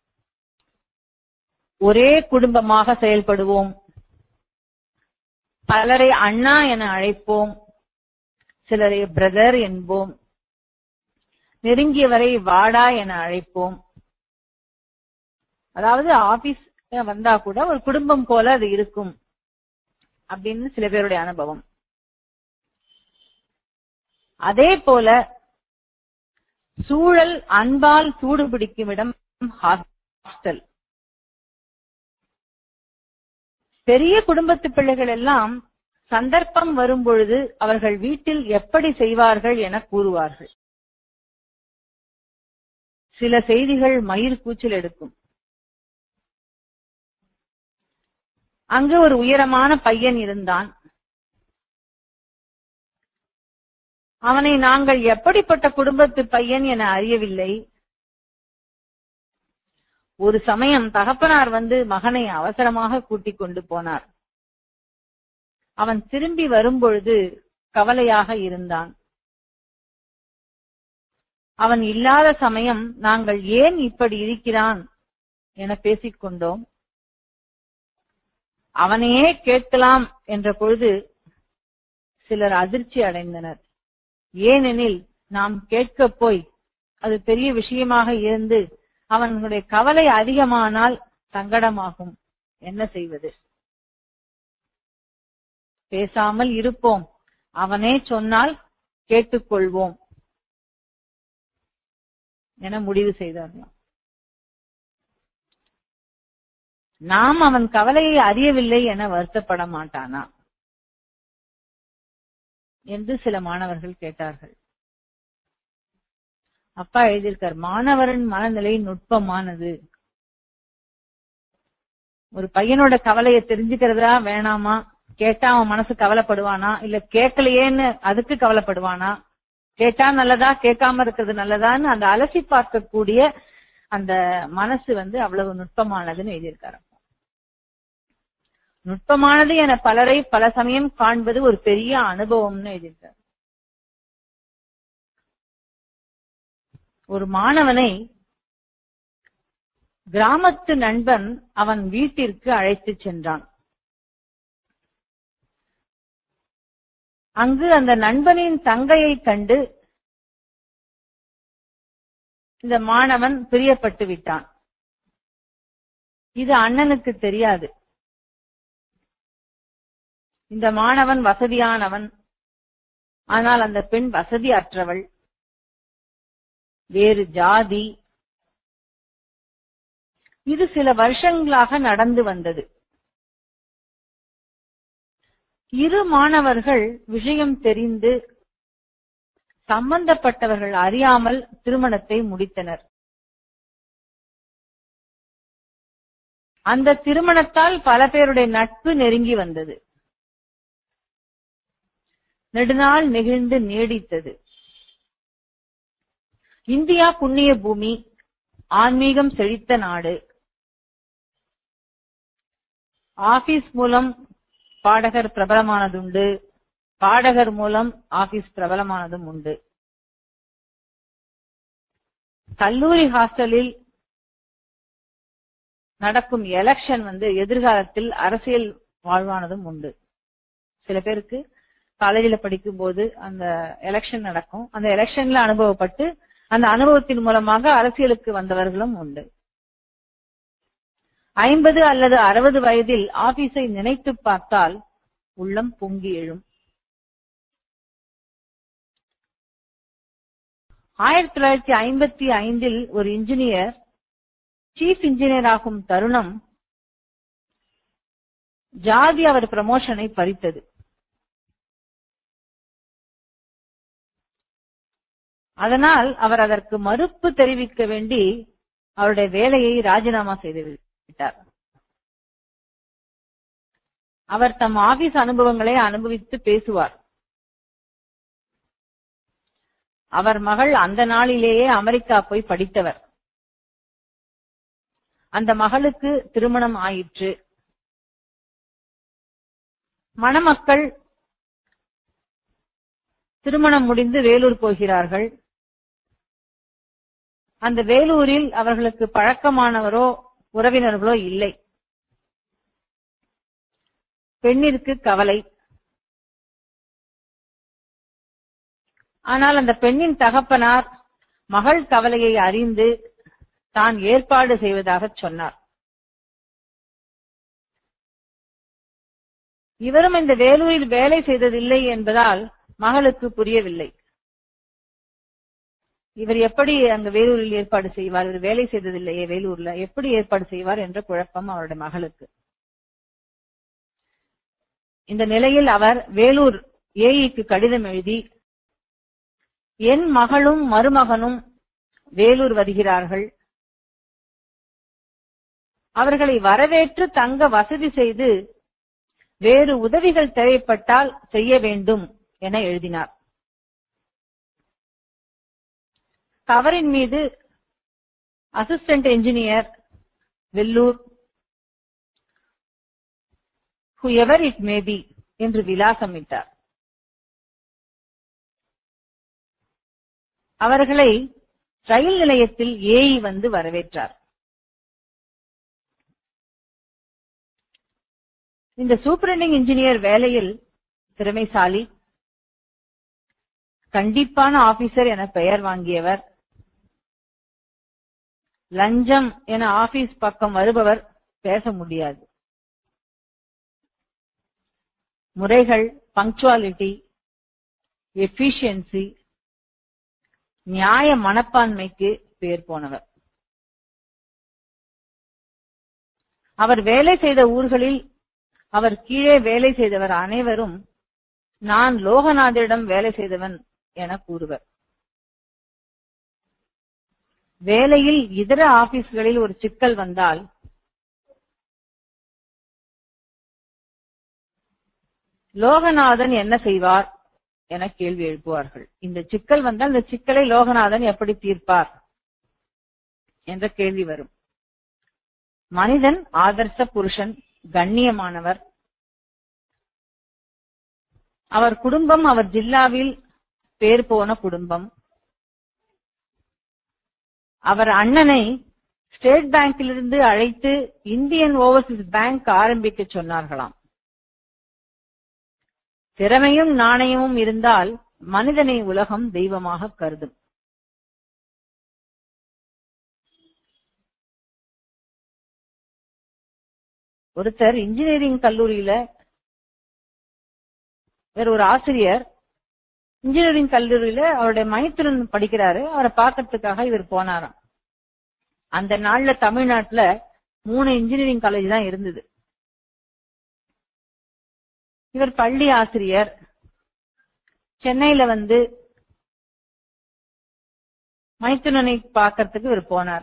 ஒரே குடும்பமாக செயல்படுவோம். பலரை அண்ணா என அழைப்போம், சிலரை பிரதர் என்போம், நெருங்கியவரை வாடா என அழைப்போம். அதாவது ஆபீஸ் வந்தா கூட ஒரு குடும்பம் போல அது இருக்கும் அப்படின்னு சில பேருடைய அனுபவம். அதே போல சூழல் அன்பால் சூடு பிடிக்கும் இடம் ஹாஸ்டல். பெரிய குடும்பத்து பிள்ளைகள் எல்லாம் சந்தர்ப்பம் வரும் பொழுது அவர்கள் வீட்டில் எப்படி செய்வார்கள் என கூறுவார்கள். சில செய்திகள் மயிர் கூச்சல் எடுக்கும். அங்கு ஒரு உயரமான பையன் இருந்தான். அவனை நாங்கள் எப்படிப்பட்ட குடும்பத்து பையன் என அறியவில்லை. ஒரு சமயம் தகப்பனார் வந்து மகனை அவசரமாக கூட்டிக் கொண்டு போனார். அவன் திரும்பி வரும்பொழுது கவலையாக இருந்தான். அவன் இல்லாத சமயம் நாங்கள் ஏன் இப்படி இருக்கிறான் என பேசிக்கொண்டோம். அவனையே கேட்கலாம் என்ற பொழுது சிலர் அதிர்ச்சி அடைந்தனர். ஏனெனில் நாம் கேட்க போய் அது பெரிய விஷயமாக இருந்து அவனுடைய கவலை அதிகமானால் சங்கடமாகும். என்ன செய்வது? பேசாமல் இருப்போம், அவனே சொன்னால் கேட்டுக்கொள்வோம் என முடிவு செய்தார்களாம். நாம் அவன் கவலையை அறியவில்லை என வருத்தப்பட மாட்டானா என்று சில மாணவர்கள் கேட்டார்கள். அப்பா எழுதியிருக்கார், மாணவரின் மனநிலை நுட்பமானது. ஒரு பையனோட கவலையை தெரிஞ்சுக்கிறதா வேணாமா, கேட்டா அவன் மனசு கவலைப்படுவானா, இல்ல கேட்கலையேன்னு அதுக்கு கவலைப்படுவானா, கேட்டா நல்லதா கேட்காம இருக்கிறது நல்லதான்னு அந்த அலசி பார்க்கக்கூடிய அந்த மனசு வந்து அவ்வளவு நுட்பமானதுன்னு எழுதியிருக்காரு. நுட்பமானது என பலரை பல சமயம் காண்பது ஒரு பெரிய அனுபவம்னு எழுதியிருக்காரு. ஒரு மாணவனை கிராமத்து நண்பன் அவன் வீட்டிற்கு அழைத்து சென்றான். அங்கு அந்த நண்பனின் தங்கையை கண்டு இந்த மாணவன் பிரியப்பட்டு விட்டான். இது அண்ணனுக்கு தெரியாது. இந்த மாணவன் வசதியானவன், ஆனால் அந்த பெண் வசதி அற்றவள், வேறு ஜாதி. இது சில வருஷங்களாக நடந்து வந்தது. இரு மாணவர்கள் விஷயம் தெரிந்து சம்பந்தப்பட்டவர்கள் அறியாமல் திருமணத்தை முடித்தனர். அந்த திருமணத்தால் பல பேருடைய நட்பு நெருங்கி வந்தது. நெடுநாள் நெகிழ்ந்து நீடித்தது. இந்தியா புண்ணிய பூமி, ஆன்மீகம் செழித்த நாடு. ஆபீஸ் மூலம் பாடகர் பிரபலமானதுண்டு, பாடகர் மூலம் ஆபீஸ் பிரபலமானதும் உண்டு. கல்லூரி ஹாஸ்டலில் நடக்கும் எலெக்ஷன் வந்து எதிர்காலத்தில் அரசியல் வாழ்வானதும் உண்டு. சில பேருக்கு காலேஜில் படிக்கும் போது அந்த எலெக்ஷன் நடக்கும், அந்த எலெக்ஷன்ல அனுபவப்பட்டு அந்த அனுபவத்தின் மூலமாக அரசியலுக்கு வந்தவர்களும் உண்டு. ஐம்பது அல்லது அறுபது வயதில் ஆபீஸை நினைத்து பார்த்தால் உள்ளம் பொங்கி எழும். ஆயிரத்தி தொள்ளாயிரத்தி ஐம்பத்தி ஐந்தில் ஒரு இன்ஜினியர் சீஃப் இன்ஜினியர் ஆகும் தருணம் ஜாதி அவர் ப்ரமோஷனை பறித்தது. அதனால் அவர் அதற்கு மறுப்பு தெரிவிக்க வேண்டி அவருடைய வேலையை ராஜினாமா செய்து விட்டார். அவர் தம் ஆபீஸ் அனுபவங்களை அனுபவித்து பேசுவார். அவர் மகள் அந்த நாளிலேயே அமெரிக்கா போய் படித்தவர். அந்த மகளுக்கு திருமணம் ஆயிற்று. மணமக்கள் திருமணம் முடிந்து வேலூர் போகிறார்கள். அந்த வேலூரில் அவர்களுக்கு பழக்கமானவரோ உறவினர்களோ இல்லை. பெண்ணிற்கு கவலை. ஆனால் அந்த பெண்ணின் தகப்பனார் மகள் கவலையை அறிந்து தான் ஏற்பாடு செய்வதாக சொன்னார். இவரும் இந்த வேலூரில் வேலை செய்ததில்லை என்பதால் மகளுக்கு புரியவில்லை. இவர் எப்படி அங்கு வேலூரில் ஏற்பாடு செய்வார், இவர் வேலை செய்ததில்லையே வேலூர்ல எப்படி ஏற்பாடு செய்வார் என்ற குழப்பம் அவருடைய மகளுக்கு. இந்த நிலையில் அவர் வேலூர் ஏஇக்கு கடிதம் எழுதி, என் மகளும் மருமகனும் வேலூர் வருகிறார்கள், அவர்களை வரவேற்று தங்க வசதி செய்து வேறு உதவிகள் தேவைப்பட்டால் செய்ய வேண்டும் என எழுதினார். கவரின் மீது assistant engineer Vellore whoever it may be என்று விலாசமிட்டார். அவர்களை ரயில் நிலையத்தில் ஏஇ வந்து வரவேற்றார். இந்த சூப்பரிண்டிங் இன்ஜினியர் வேலையில் திறமைசாலி, கண்டிப்பான ஆபீசர் என பெயர் வாங்கியவர். லஞ்சம் என ஆபீஸ் பக்கம் வருபவர் பேச முடியாது. முறைகள், பங்க்சுவாலிட்டி, எஃபிஷியன்சி, நியாய மனப்பான்மைக்கு பேர் போனவர். அவர் வேலை செய்த ஊர்களில் அவர் கீழே வேலை செய்தவர் அனைவரும் நான் லோகநாதரிடம் வேலை செய்தவன் என கூறுவர். வேலையில் இதர ஆபீஸ்களில் ஒரு சிக்கல் வந்தால் லோகநாதன் என்ன செய்வார் என கேள்வி எழுப்புவார்கள். இந்த சிக்கல் வந்தால் இந்த சிக்கலை லோகநாதன் எப்படி தீர்ப்பார் என்ற கேள்வி வரும். மனிதன் ஆதர்ச புருஷன், கண்ணியமானவர். அவர் குடும்பம் அவர் ஜில்லாவில் பேர் போன குடும்பம். அவர் அண்ணனை ஸ்டேட் பேங்கிலிருந்து அழைத்து இந்தியன் ஓவர்சீஸ் பேங்க் ஆரம்பிக்க சொன்னார்களாம். திறமையும் நாணயமும் இருந்தால் மனிதனை உலகம் தெய்வமாக கருதும். ஒருத்தர் இன்ஜினியரிங் கல்லூரியில வேற ஒரு ஆசிரியர் இன்ஜினியரிங் கல்லூரியில அவருடைய மைத்துனன் படிக்கிறாரு, அவரை பார்க்கறதுக்காக இவர் போனாராம். அந்த நாள்ல தமிழ்நாட்டுல மூணு இன்ஜினியரிங் காலேஜ் தான் இருந்தது. இவர் பள்ளி ஆசிரியர். சென்னையில வந்து மைத்துனனை பார்க்கறதுக்கு இவர் போனார்.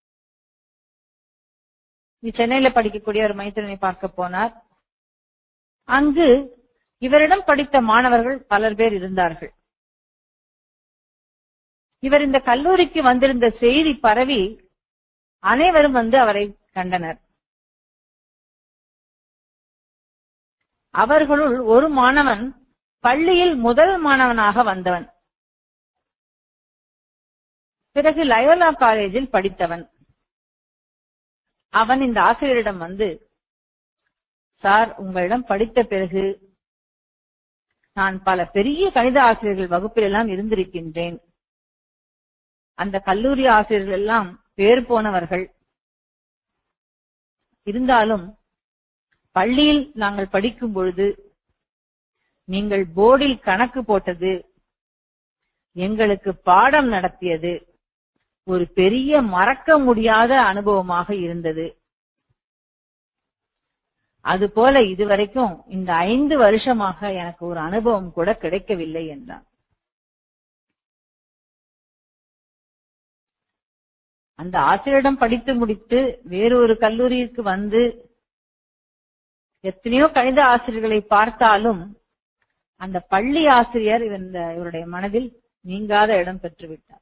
சென்னையில படிக்கக்கூடிய ஒரு மைத்துனனை பார்க்க போனார். அங்கு இவரிடம் படித்த மாணவர்கள் பலர் பேர் இருந்தார்கள். இவர் இந்த கல்லூரிக்கு வந்திருந்த செய்தி பரவி அனைவரும் வந்து அவரை கண்டனர். அவர்களுள் ஒரு மாணவன் பள்ளியில் முதல் மாணவனாக வந்தவன். பிறகு லயோலா காலேஜில் படித்தவன். அவன் இந்த ஆசிரியரிடம் வந்து, சார், உங்களிடம் படித்த பிறகு நான் பல பெரிய கணித ஆசிரியர்கள் வகுப்பில் எல்லாம் இருந்திருக்கின்றேன். அந்த கல்லூரி ஆசிரியர்கள் எல்லாம் பேர் போனவர்கள். இருந்தாலும் பள்ளியில் நாங்கள் படிக்கும் பொழுது நீங்கள் போர்டில் கணக்கு போட்டது, எங்களுக்கு பாடம் நடத்தியது ஒரு பெரிய மறக்க முடியாத அனுபவமாக இருந்தது. அதுபோல இதுவரைக்கும் இந்த ஐந்து வருஷமாக எனக்கு ஒரு அனுபவம் கூட கிடைக்கவில்லை என்றான். அந்த ஆசிரியரிடம் படித்து முடித்து வேறொரு கல்லூரிக்கு வந்து எத்தனையோ கணித ஆசிரியர்களை பார்த்தாலும் அந்த பள்ளி ஆசிரியர் இவருடைய மனதில் நீங்காத இடம் பெற்றுவிட்டார்.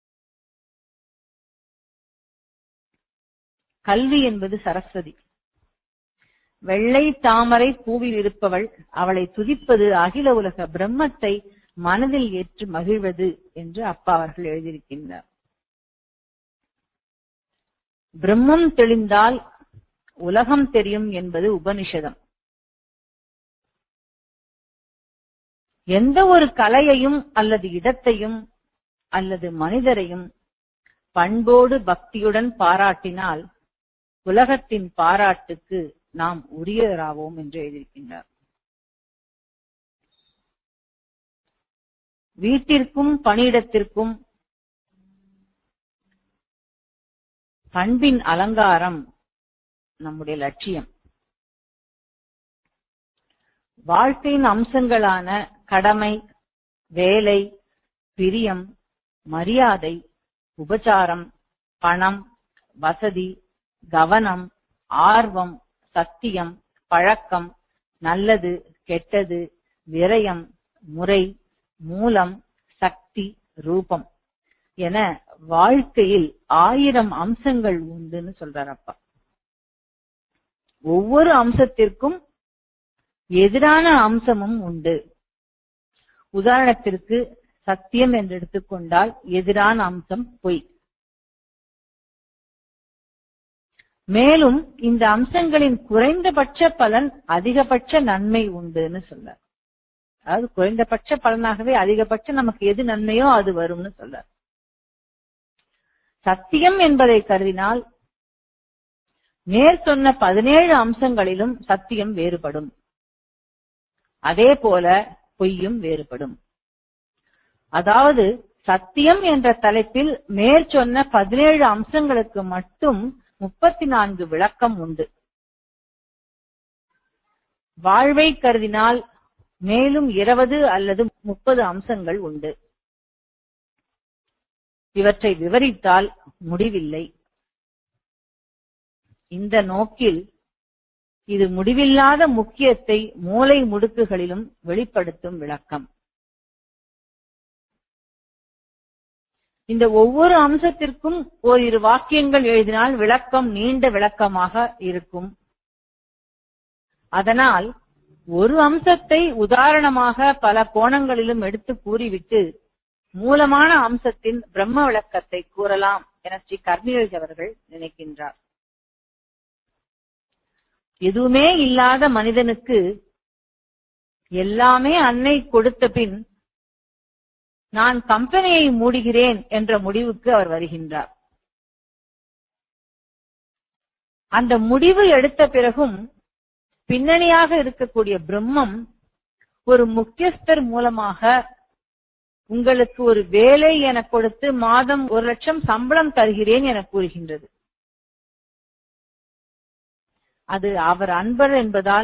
கல்வி என்பது சரஸ்வதி. வெள்ளை தாமரை பூவில் இருப்பவள், அவளை துதிப்பது அகில உலக பிரம்மத்தை மனதில் ஏற்று மகிழ்வது என்று அப்பா அவர்கள் எழுதியிருக்கின்றார். பிரம்மம் தெளிந்தால் உலகம் தெரியும் என்பது உபனிஷதம். எந்த ஒரு கலையையும் அல்லது இடத்தையும் அல்லது மனிதரையும் பண்போடு பக்தியுடன் பாராட்டினால் உலகத்தின் பாராட்டுக்கு நாம் உரியராவோம் என்று எழுதியிருக்கின்றார். வீட்டிற்கும் பணியிடத்திற்கும் பண்பின் அலங்காரம் நம்முடைய லட்சியம். வாழ்க்கையின் அம்சங்களான கடமை, வேலை, பிரியம், மரியாதை, உபச்சாரம், பணம், வசதி, கவனம், ஆர்வம், சத்தியம், பழக்கம், நல்லது, கெட்டது, விரயம், முறை, மூலம், சக்தி, ரூபம் என வாழ்க்கையில் ஆயிரம் அம்சங்கள் உண்டுன்னு சொல்றார் அப்பா. ஒவ்வொரு அம்சத்திற்கும் எதிரான அம்சமும் உண்டு. உதாரணத்திற்கு சத்தியம் என்று எடுத்துக்கொண்டால் எதிரான அம்சம் பொய். மேலும் இந்த அம்சங்களின் குறைந்தபட்ச பலன் அதிகபட்ச நன்மை உண்டுன்னு சொல்றார். அதாவது குறைந்தபட்ச பலனாகவே அதிகபட்சம் நமக்கு எது நன்மையோ அது வரும்னு சொல்றார். சத்தியம் என்பதை கருதினால் நேர் சொன்ன பதினேழு அம்சங்களிலும் சத்தியம் வேறுபடும். அதே போல பொய்யும் வேறுபடும். அதாவது சத்தியம் என்ற தலைப்பில் மேற் சொன்ன பதினேழு அம்சங்களுக்கு மட்டும் முப்பத்தி நான்கு விளக்கம் உண்டு. வாழ்வை கருதினால் மேலும் இருபது அல்லது முப்பது அம்சங்கள் உண்டு. இவற்றை விவரித்தால் முடிவில்லை. இந்த நோக்கில் இது முடிவில்லாத முக்கியத்தை மூலை முடுக்குகளிலும் வெளிப்படுத்தும் விளக்கம். இந்த ஒவ்வொரு அம்சத்திற்கும் ஓரிரு வாக்கியங்கள் எழுதினால் விளக்கம் நீண்ட விளக்கமாக இருக்கும். அதனால் ஒரு அம்சத்தை உதாரணமாக பல கோணங்களிலும் எடுத்து கூறிவிட்டு மூலமான அம்சத்தின் பிரம்ம விளக்கத்தை கூறலாம் என ஸ்ரீ கர்மியல் அவர்கள் நினைக்கின்றார். எதுவுமே இல்லாத மனிதனுக்கு எல்லாமே அன்னை கொடுத்த பின் நான் கம்பெனியை மூடுகிறேன் என்ற முடிவுக்கு அவர் வருகின்றார். அந்த முடிவு எடுத்த பிறகும் பின்னணியாக இருக்கக்கூடிய பிரம்மம் ஒரு முக்கியஸ்தர் மூலமாக உங்களுக்கு ஒரு வேலை என கொடுத்து மாதம் ஒரு லட்சம் சம்பளம் தருகிறேன் என கூறுகின்றது. அது அவர் அன்பர் என்பதால்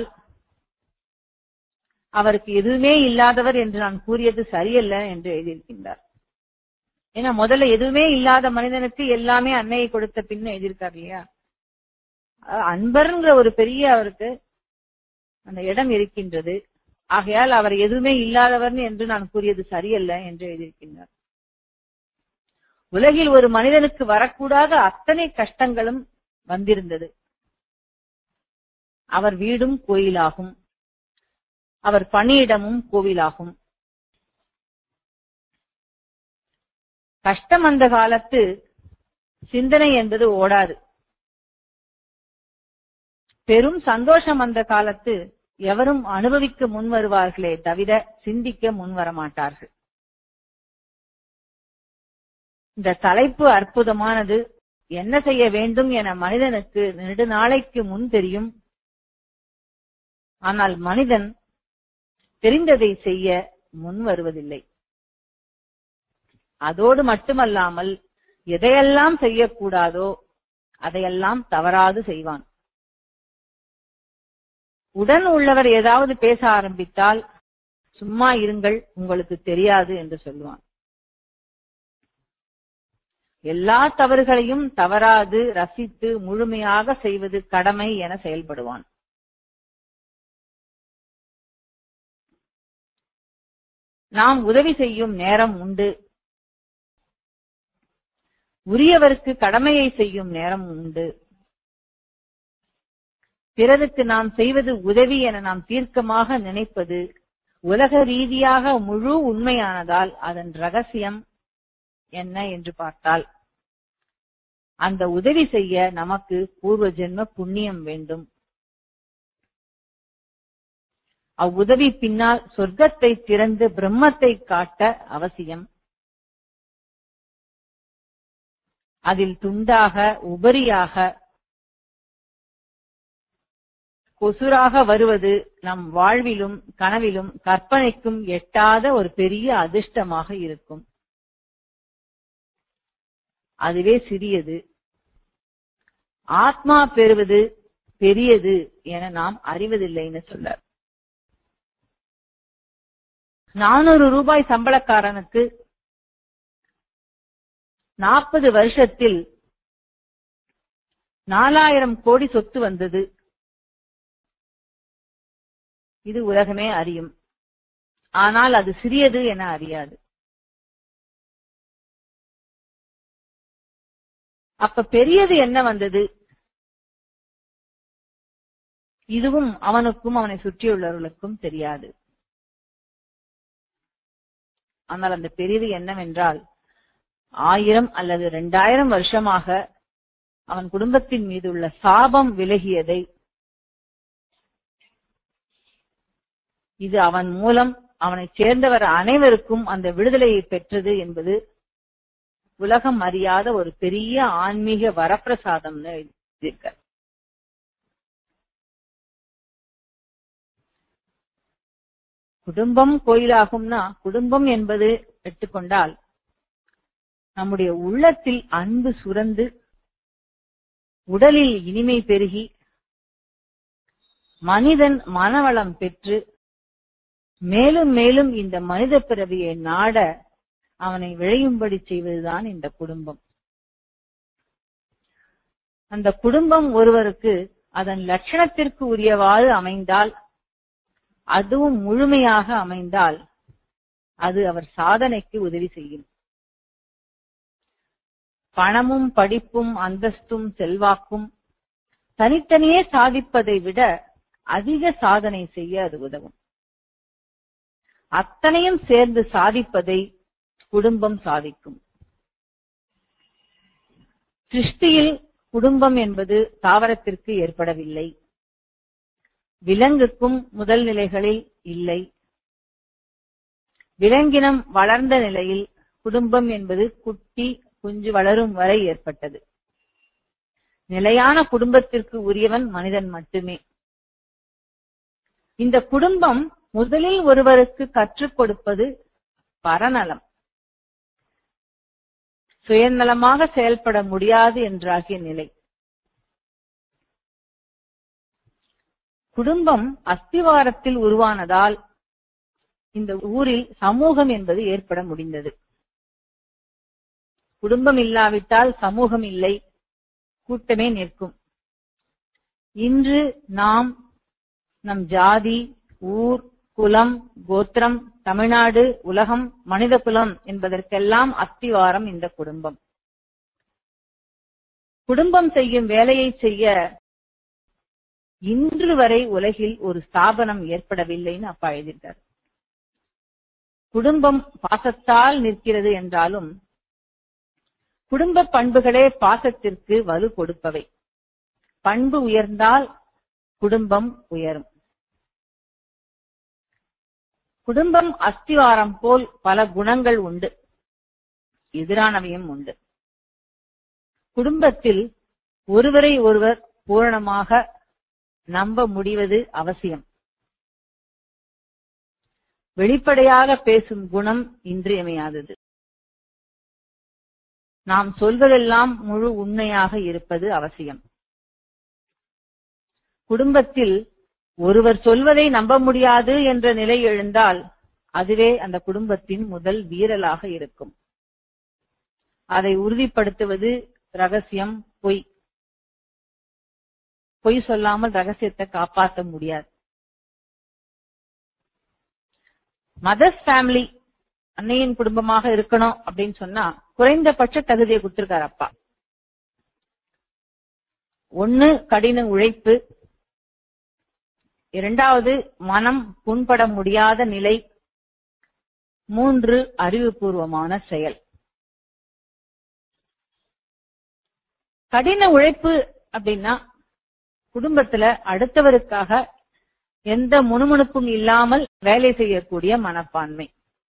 அவருக்கு எதுவுமே இல்லாதவர் என்று நான் கூறியது சரியல்ல என்று எழுதியிருக்கின்றார். ஏன்னா முதல்ல எதுவுமே இல்லாத மனிதனுக்கு எல்லாமே அன்னையை கொடுத்த பின்னு எழுதியிருக்கார் இல்லையா. அன்பர்ங்கிற ஒரு பெரிய அவருக்கு அந்த இடம் இருக்கின்றது. ஆகையால் அவர் எதுவுமே இல்லாதவர் என்று நான் கூறியது சரியல்ல என்று எழுதியிருக்கின்றார். உலகில் ஒரு மனிதனுக்கு வரக்கூடாத அத்தனை கஷ்டங்களும் வந்திருந்தது. அவர் வீடும் கோயிலாகும். அவர் பணியிடமும் கோவிலாகும். கஷ்டம் அந்த காலத்து சிந்தனை என்பது ஓடாது. பெரும் சந்தோஷம் அந்த காலத்து எவரும் அனுபவிக்க முன் வருவார்களே தவிர சிந்திக்க முன் வரமாட்டார்கள். இந்த தலைப்பு அற்புதமானது. என்ன செய்ய வேண்டும் என மனிதனுக்கு நெடுநாளைக்கு முன் தெரியும். ஆனால் மனிதன் தெரிந்ததை செய்ய முன் வருவதில்லை. அதோடு மட்டுமல்லாமல் எதையெல்லாம் செய்யக்கூடாதோ அதையெல்லாம் தவறாது செய்வான். உடன் உள்ளவர் ஏதாவது பேச ஆரம்பித்தால் சும்மா இருங்கள், உங்களுக்கு தெரியாது என்று சொல்லுவான். எல்லா தவறுகளையும் தவறாது ரசித்து முழுமையாக செய்வது கடமை என செயல்படுவான். நாம் உதவி செய்யும் நேரம் உண்டு, உரியவருக்கு கடமையை செய்யும் நேரம் உண்டு. பிறருக்கு நாம் செய்வது உதவி என நாம் தீர்க்கமாக நினைப்பது உலக ரீதியாக முழு உண்மையானதால் அதன் ரகசியம் என்ன என்று பார்த்தால், அந்த உதவி செய்ய நமக்கு பூர்வ ஜென்ம புண்ணியம் வேண்டும். அவ்வுதவி பின்னால் சொர்க்கத்தை திறந்து பிரம்மத்தை காட்ட அவசியம். அதில் துண்டாக உபரியாக கொசுராக வருவது நம் வாழ்விலும் கனவிலும் கற்பனைக்கும் எட்டாத ஒரு பெரிய அதிர்ஷ்டமாக இருக்கும். அதுவே சிறியது. ஆத்மா பெறுவது பெரியது என நாம் அறிவதில்லைன்னு சொல்ல. நானூறு ரூபாய் சம்பளக்காரனுக்கு நாற்பது வருஷத்தில் நாலாயிரம் கோடி சொத்து வந்தது. இது உலகமே அறியும். ஆனால் அது சிறியது என அறியாது. அப்ப பெரியது என்ன வந்தது? இதுவும் அவனுக்கும் அவனை சுற்றியுள்ளவர்களுக்கும் தெரியாது. ஆனால் அந்த பெரியது என்னவென்றால், ஆயிரம் அல்லது இரண்டாயிரம் வருஷமாக அவன் குடும்பத்தின் மீது உள்ள சாபம் விலகியதை, இது அவன் மூலம் அவனை சேர்ந்தவர் அனைவருக்கும் அந்த விடுதலையை பெற்றது என்பது உலகம் அறியாத ஒரு பெரிய ஆன்மீக வரப்பிரசாதம். குடும்பம் கோயிலாகும்னா, குடும்பம் என்பது எடுத்துக்கொண்டால் நம்முடைய உள்ளத்தில் அன்பு சுரந்து உடலில் இனிமை பெருகி மனிதன் மனவளம் பெற்று மேலும் மேலும் இந்த மனித பிறவியை நாட அவனை விழையும்படி செய்வதுதான் இந்த குடும்பம். அந்த குடும்பம் ஒருவருக்கு அதன் லட்சணத்திற்கு உரியவாறு அமைந்தால், அதுவும் முழுமையாக அமைந்தால், அது அவர் சாதனைக்கு உதவி செய்யும். பணமும் படிப்பும் அந்தஸ்தும் செல்வாக்கும் தனித்தனியே சாதிப்பதை விட அதிக சாதனை செய்ய அது உதவும். அத்தனையும் சேர்ந்து சாதிப்பதை குடும்பம் சாதிக்கும். சிருஷ்டியில் குடும்பம் என்பது தாவரத்திற்கு ஏற்படவில்லை, விலங்குக்கும் முதல் நிலைகளில் இல்லை. விலங்கினம் வளர்ந்த நிலையில் குடும்பம் என்பது குட்டி குஞ்சு வளரும் வரை ஏற்பட்டது. நிலையான குடும்பத்திற்கு உரியவன் மனிதன் மட்டுமே. இந்த குடும்பம் முதலில் ஒருவருக்கு கற்றுக் கொடுப்பது பரநலம். சுயநலமாக செயல்பட முடியாது என்றாகிய நிலை. குடும்பம் அஸ்திவாரத்தில் உருவானதால் இந்த ஊரில் சமூகம் என்பது ஏற்பட முடிந்தது. குடும்பம் இல்லாவிட்டால் சமூகம் இல்லை, கூட்டமே நிற்கும். இன்று நாம் நம் ஜாதி, ஊர், குலம், கோத்திரம், தமிழ்நாடு, உலகம், மனித குலம் என்பதற்கெல்லாம் அஸ்திவாரம் இந்த குடும்பம். குடும்பம் செய்யும் வேலையை செய்ய இன்று வரை உலகில் ஒரு ஸ்தாபனம் ஏற்படவில்லைன்னு அப்பா எழுதியிருக்கார். குடும்பம் பாசத்தால் நிற்கிறது என்றாலும் குடும்ப பண்புகளே பாசத்திற்கு வலு கொடுப்பவை. பண்பு உயர்ந்தால் குடும்பம் உயரும். குடும்பம் அஸ்திவாரம் போல் பல குணங்கள் உண்டு, எதிரானவையும் உண்டு. குடும்பத்தில் ஒருவரை ஒருவர் பூரணமாக நம்ப முடிவது அவசியம். வெளிப்படையாக பேசும் குணம் இன்றியமையாதது. நாம் சொல்வதெல்லாம் முழு உண்மையாக இருப்பது அவசியம். குடும்பத்தில் ஒருவர் சொல்வதை நம்ப முடியாது என்ற நிலை எழுந்தால் அதுவே அந்த குடும்பத்தின் முதல் வீரலாக இருக்கும். அதை உறுதிப்படுத்துவது ரகசியம், பொய். பொய் சொல்லாமல் ரகசியத்தை காப்பாற்ற முடியாது. மதர்ஸ் ஃபேமிலி, அன்னையின் குடும்பமாக இருக்கணும் அப்படின்னு சொன்னா குறைந்தபட்ச தகுதியை கொடுத்திருக்காரு அப்பா. ஒன்னு கடின உழைப்பு, இரண்டாவது மனம் புண்பட முடியாத நிலை, மூன்று அறிவுபூர்வமான செயல். கடின உழைப்பு அப்படின்னா குடும்பத்துல அடுத்தவருக்காக எந்த முணுமுணுப்பும் இல்லாமல் வேலை செய்யக்கூடிய மனப்பான்மை.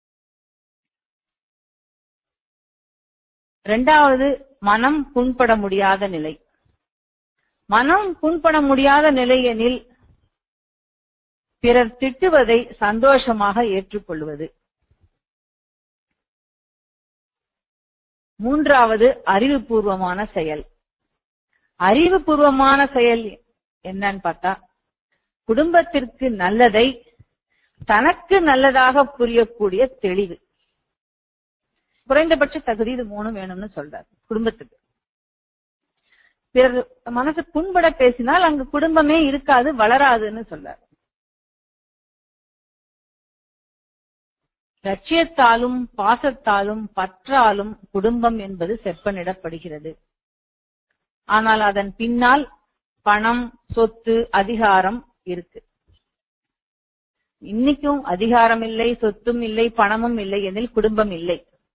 இரண்டாவது மனம் புண்பட முடியாத நிலை. மனம் புண்பட முடியாத நிலை எனில் பிறர் திட்டுவதை சந்தோஷமாக ஏற்றுக்கொள்வது. மூன்றாவது அறிவுபூர்வமான செயல். அறிவுபூர்வமான செயல் என்னன்னு பார்த்தா குடும்பத்திற்கு நல்லதை தனக்கு நல்லதாக புரியக்கூடிய தெளிவு. குறைந்தபட்ச தகுதி இது மூணு வேணும்னு சொல்றாரு குடும்பத்துக்கு. பிறர் மனசு புண்பட பேசினால் அங்கு குடும்பமே இருக்காது, வளராதுன்னு சொல்றாரு. லட்சியத்தாலும் பாசத்தாலும் பற்றாலும் குடும்பம் என்பது செப்பனிடப்படுகிறது. ஆனால் அதன் பின்னால் பணம், சொத்து, அதிகாரம் இருக்கு. இன்னைக்கும் அதிகாரம் இல்லை, சொத்தும் இல்லை, பணமும் இல்லை எனில் குடும்பம் இல்லை.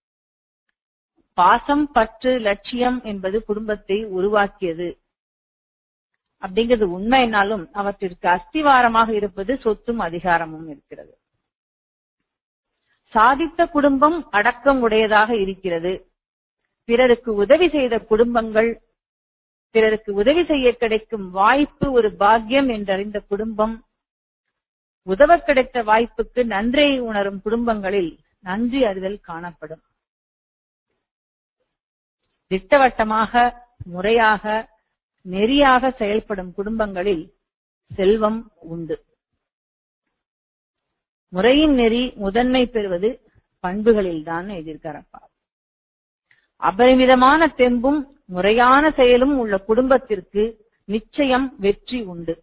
பாசம், பற்று, லட்சியம் என்பது குடும்பத்தை உருவாக்கியது அப்படிங்கிறது உண்மைனாலும் அவற்றிற்கு அஸ்திவாரமாக இருப்பது சொத்தும் அதிகாரமும் இருக்கிறது. சாதித்த குடும்பம் அடக்கம் உடையதாக இருக்கிறது. பிறருக்கு உதவி செய்த குடும்பங்கள், பிறருக்கு உதவி செய்ய கிடைக்கும் வாய்ப்பு ஒரு பாக்கியம் என்றறிந்த குடும்பம், உதவ கிடைத்த வாய்ப்புக்கு நன்றியை உணரும் குடும்பங்களில் நன்றி அறிதல் காணப்படும். திட்டவட்டமாக, முறையாக, நெறியாக செயல்படும் குடும்பங்களில் செல்வம் உண்டு. முறையின் நெறி முதன்மை பெறுவது பண்புகளில்தான் எதிர்காரப்பா. அபரிமிதமான தெம்பும் முறையான செயலும் உள்ள குடும்பத்திற்கு நிச்சயம் வெற்றி உண்டு.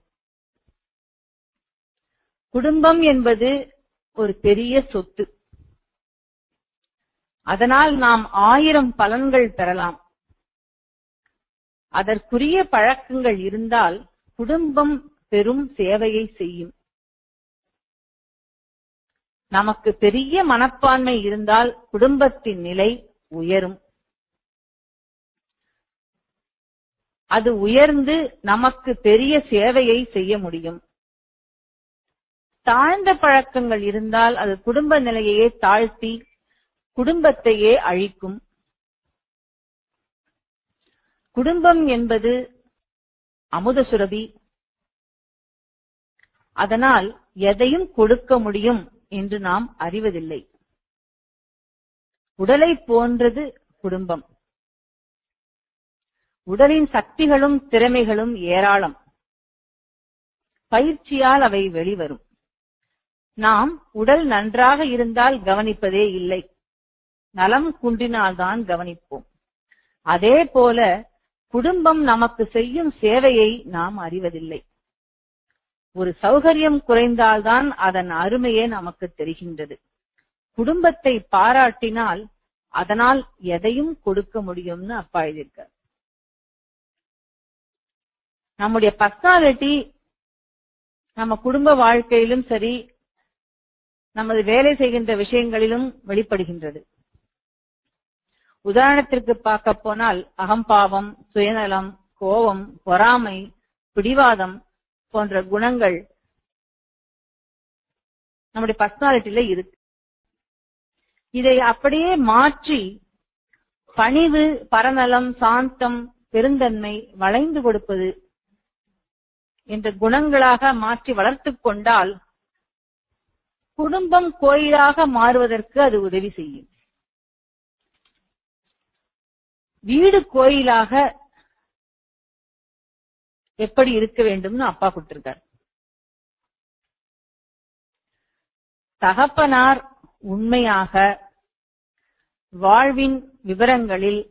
குடும்பம் என்பது ஒரு பெரிய சொத்து. அதனால் நாம் ஆயிரம் பலன்கள் பெறலாம். அதற்குரிய பழக்கங்கள் இருந்தால் குடும்பம் பெரும் சேவையை செய்யும். நமக்கு பெரிய மனப்பான்மை இருந்தால் குடும்பத்தின் நிலை உயரும். அது உயர்ந்து நமக்கு பெரிய சேவையை செய்ய முடியும். தாழ்ந்த பழக்கங்கள் இருந்தால் அது குடும்ப நிலையையே தாழ்த்தி குடும்பத்தையே அழிக்கும். குடும்பம் என்பது அமுத சுரபி. அதனால் எதையும் கொடுக்க முடியும் என்று நாம் அறிவதில்லை. உடலை போன்றது குடும்பம். உடலின் சக்திகளும் திறமைகளும் ஏராளம். பயிற்சியால் அவை வெளிவரும். நாம் உடல் நன்றாக இருந்தால் கவனிப்பதே இல்லை, நலம் குன்றினால்தான் கவனிப்போம். அதே போல குடும்பம் நமக்கு செய்யும் சேவையை நாம் அறிவதில்லை. ஒரு சௌகரியம் குறைந்தால்தான் அதன் அருமையே நமக்கு தெரிகின்றது. குடும்பத்தை பாராட்டினால் அதனால் எதையும் கொடுக்க முடியும்னு அப்பா எழுதியிருக்கார். நம்முடைய பர்சனாலிட்டி நம்ம குடும்ப வாழ்க்கையிலும் சரி, நமது வேலை செய்கின்ற விஷயங்களிலும் வெளிப்படுகின்றது. உதாரணத்திற்கு பார்க்க போனால் அகம்பாவம், சுயநலம், கோபம், பொறாமை, பிடிவாதம் போன்ற குணங்கள் நம்முடைய பர்சனாலிட்டியில இருக்கு. இதை அப்படியே மாற்றி பணிவு, பரநலம், சாந்தம், பெருந்தன்மை, வளைந்து கொடுப்பது என்ற குணங்களாக மாற்றி வளர்த்துக் கொண்டால் குடும்பம் கோயிலாக மாறுவதற்கு அது உதவி செய்யும். வீடு கோயிலாக எப்படி இருக்க வேண்டும்னு அப்பா கொடுத்திருக்கார். தகப்பனார் உண்மையாக வாழ்வின் விவரங்களில்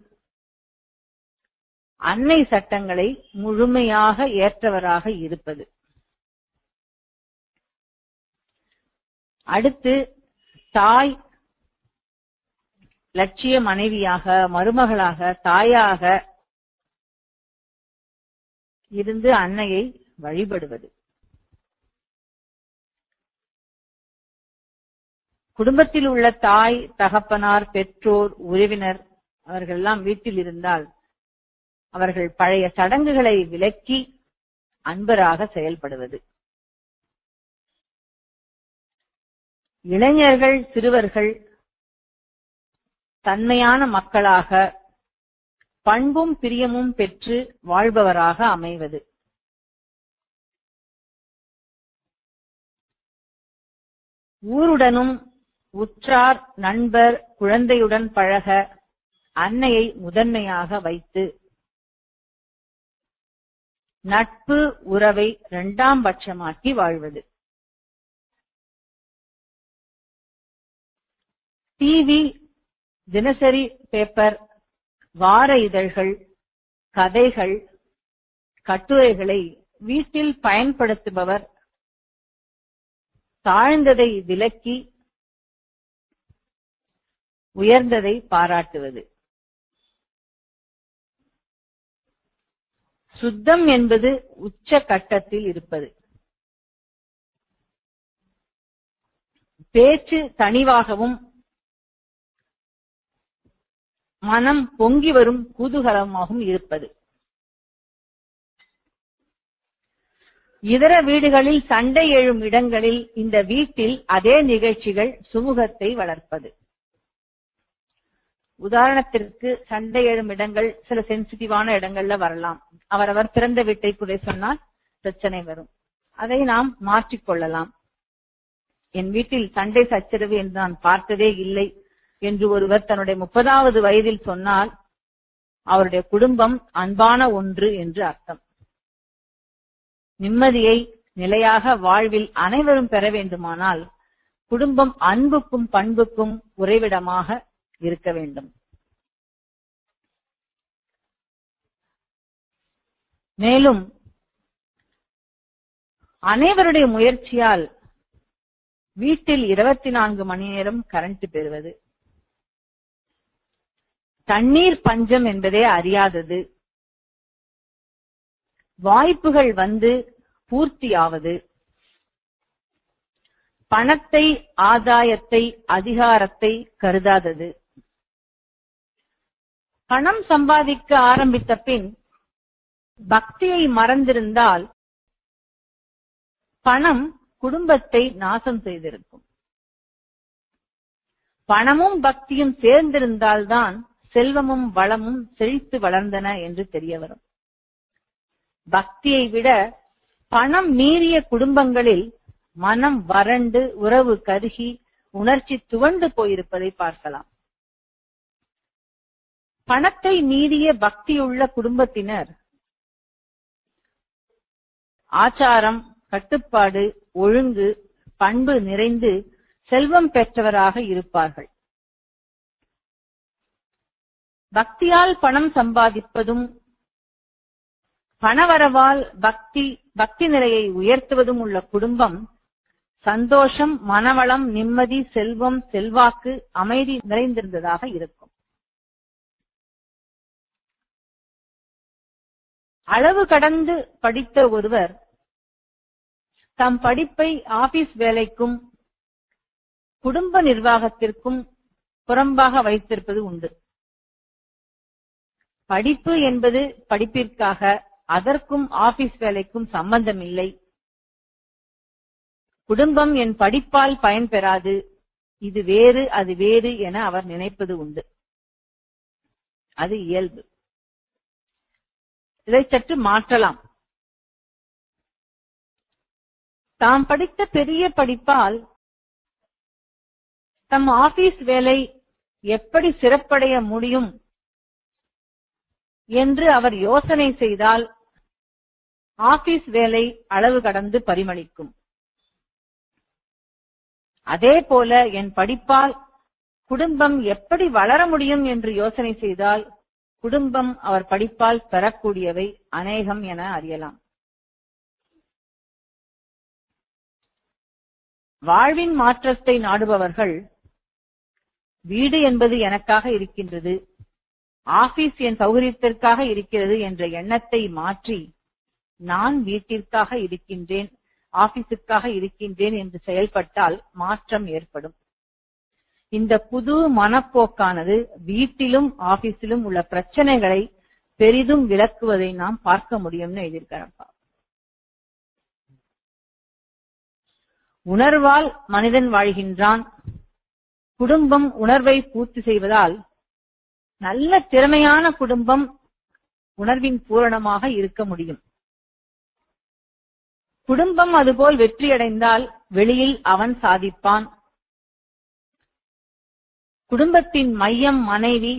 அன்னை சட்டங்களை முழுமையாக ஏற்றவராக இருப்பது. அடுத்து தாய் லட்சிய மனைவியாக, மருமகளாக, தாயாக இருந்து அன்னையை வழிபடுவது. குடும்பத்தில் உள்ள தாய், தகப்பனார், பெற்றோர், உறவினர் அவர்கள் எல்லாம் வீட்டில் இருந்தால் அவர்கள் பழைய சடங்குகளை விலக்கி அன்பராக செயல்படுவது. இளைஞர்கள், சிறுவர்கள் தன்மையான மக்களாக பண்பும் பிரியமும் பெற்று வாழ்பவராக அமைவது. ஊருடனும் உற்றார், நண்பர், குழந்தையுடன் பழக அன்னையை முதன்மையாக வைத்து நட்பு உறவை இரண்டாம் பட்சமாக்கி வாழ்வது. டிவி, தினசரி பேப்பர், வார இதழ்கள், கதைகள், கட்டுரைகளை வீட்டில் பயன்படுத்துபவர் தாழ்ந்ததை விலக்கி உயர்ந்ததை பாராட்டுவது. சுத்தம் என்பது உச்ச கட்டத்தில் இருப்பது. பேச்சு தனிவாகவும் மனம் பொங்கி வரும் குதூகலமாகவும் இருப்பது. இதர வீடுகளில் சண்டை எழும் இடங்களில் இந்த வீட்டில் அதே நிகழ்ச்சிகள் சுமூகத்தை வளர்ப்பது. உதாரணத்திற்கு சண்டை எழும் இடங்கள் சில சென்சிட்டிவான இடங்கள்ல வரலாம். அவரவர் பிறந்த வீட்டை குறை சொன்னால் பிரச்சனை வரும். அதை நாம் மாற்றிக்கொள்ளலாம். என் வீட்டில் சண்டை சச்சரவு என்று நான் பார்த்ததே இல்லை என்று ஒருவர் தன்னுடைய முப்பதாவது வயதில் சொன்னால் அவருடைய குடும்பம் அன்பான ஒன்று என்று அர்த்தம். நிம்மதியை நிலையாக வாழ்வில் அனைவரும் பெற வேண்டுமானால் குடும்பம் அன்புக்கும் பண்புக்கும் உறைவிடமாக இருக்க வேண்டும். மேலும் அனைவருடைய முயற்சியால் வீட்டில் இருபத்தி நான்கு மணி நேரம் கரண்ட் பெறுவது, தண்ணீர் பஞ்சம் என்பதே அறியாதது, வாய்ப்புகள் வந்து பூர்த்தியாவது, பணத்தை, ஆதாயத்தை, அதிகாரத்தை கருதாதது. பணம் சம்பாதிக்க ஆரம்பித்த பின் பக்தியை மறந்திருந்தால் பணம் குடும்பத்தை நாசம் செய்திருக்கும். பணமும் பக்தியும் சேர்ந்திருந்தால்தான் செல்வமும் வளமும் செழித்து வளர்ந்தன என்று தெரிய வரும். பக்தியை விட பணம் மீறிய குடும்பங்களில் மனம் வறண்டு, உறவு கருகி, உணர்ச்சி துவண்டு போயிருப்பதை பார்க்கலாம். பணத்தை மீறிய பக்தியுள்ள குடும்பத்தினர் ஆச்சாரம், கட்டுப்பாடு, ஒழுங்கு, பண்பு நிறைந்து செல்வம் பெற்றவராக இருப்பார்கள். பக்தியால் பணம் சம்பாதிப்பதும் பணவரவால் பக்தி பக்தி நிலையை உயர்த்துவதும் உள்ள குடும்பம் சந்தோஷம், மனவளம், நிம்மதி, செல்வம், செல்வாக்கு, அமைதி நிறைந்திருந்ததாக இருக்கும். அளவு கடந்து படித்த ஒருவர் தம் படிப்பை ஆபீஸ் வேலைக்கும் குடும்ப நிர்வாகத்திற்கும் புறம்பாக வைத்திருப்பது உண்டு. படிப்பு என்பது படிப்பிற்காக, அதற்கும் ஆபீஸ் வேலைக்கும் சம்பந்தமில்லை. குடும்பம் என் படிப்பால் பயன்பெறாது, இது வேறு அது வேறு என அவர் நினைப்பது உண்டு. அது இயல்பு. இதை சற்று மாற்றலாம். தாம் படித்த பெரிய படிப்பால் தம் ஆபீஸ் வேலை எப்படி சிறப்படைய முடியும் என்று அவர் யோசனை செய்தால் ஆபீஸ் வேலை அளவு கடந்து பரிமளிக்கும். அதே போல என் படிப்பால் குடும்பம் எப்படி வளர முடியும் என்று யோசனை செய்தால் குடும்பம் அவர் படிப்பால் பெறக்கூடியவை அநேகம் என அறியலாம். வாழ்வின் மாற்றத்தை நாடுபவர்கள் வீடு என்பது எனக்காக இருக்கின்றது, ஆபீஸ் என் சௌகரியத்திற்காக இருக்கிறது என்ற எண்ணத்தை மாற்றி நான் வீட்டிற்காக இருக்கின்றேன், ஆபீஸுக்காக இருக்கின்றேன் என்று செயல்பட்டால் மாற்றம் ஏற்படும். இந்த புது மனப்போக்கானது வீட்டிலும் ஆபீஸிலும் உள்ள பிரச்சனைகளை பெரிதும் விளக்குவதை நாம் பார்க்க முடியும்னு எழுதியிருக்கிறப்பா. உணர்வால் மனிதன் வாழ்கின்றான். குடும்பம் உணர்வை பூர்த்தி செய்வதால் நல்ல திறமையான குடும்பம் உணர்வின் பூரணமாக இருக்க முடியும். குடும்பம் அதுபோல் வெற்றியடைந்தால் வெளியில் அவன் சாதிப்பான். குடும்பத்தின் மையம் மனைவி.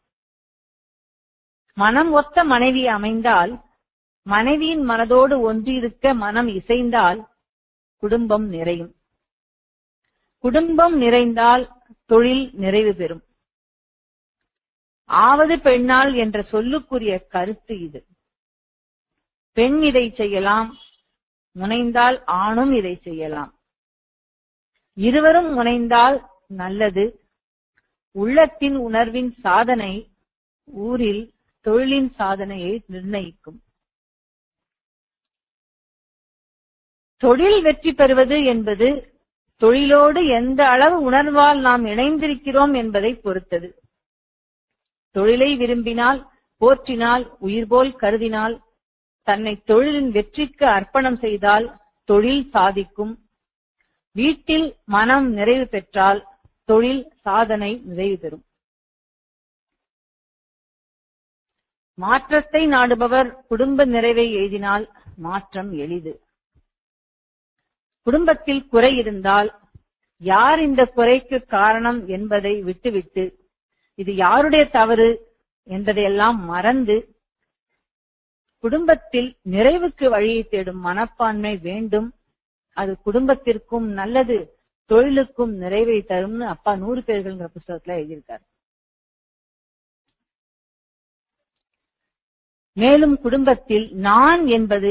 மனம் ஒத்த மனைவி அமைந்தால், மனைவியின் மனதோடு ஒன்றிருக்க மனம் இசைந்தால் குடும்பம் நிறையும். குடும்பம் நிறைந்தால் தொழில் நிறைவு பெறும். ஆவது பெண்ணால் என்ற சொல்லுக்குரிய கருத்து இது. பெண் இதை செய்யலாம், முனைந்தால் ஆணும் இதை செய்யலாம். இருவரும் முனைந்தால் நல்லது. உள்ளத்தின் உணர்வின் சாதனை ஊரில் தொழிலின் சாதனையை நிர்ணயிக்கும். தொழில் வெற்றி பெறுவது என்பது தொழிலோடு எந்த அளவு உணர்வால் நாம் இணைந்திருக்கிறோம் என்பதை பொறுத்தது. தொழிலை விரும்பினால், போற்றினால், உயிர்போல் கருதினால், தன்னை தொழிலின் வெற்றிக்கு அர்ப்பணம் செய்தால் தொழில் சாதிக்கும். வீட்டில் மனம் நிறைவு பெற்றால் தொழில் சாதனை நிறைவு பெறும். மாற்றத்தை நாடுபவர் குடும்ப நிறைவை எய்தினால் மாற்றம் எளிது. குடும்பத்தில் குறை இருந்தால் யார் இந்த குறைக்கு காரணம் என்பதை விட்டுவிட்டு இது யாருடைய தவறு என்பதையெல்லாம் மறந்து குடும்பத்தில் நிறைவுக்கு வழியை தேடும் மனப்பான்மை வேண்டும். அது குடும்பத்திற்கும் நல்லது, தொழிலுக்கும் நிறைவை தரும்னு அப்பா நூறு பேர்கள்ங்கிற புத்தகத்துல எழுதியிருக்காரு. மேலும் குடும்பத்தில் நான் என்பது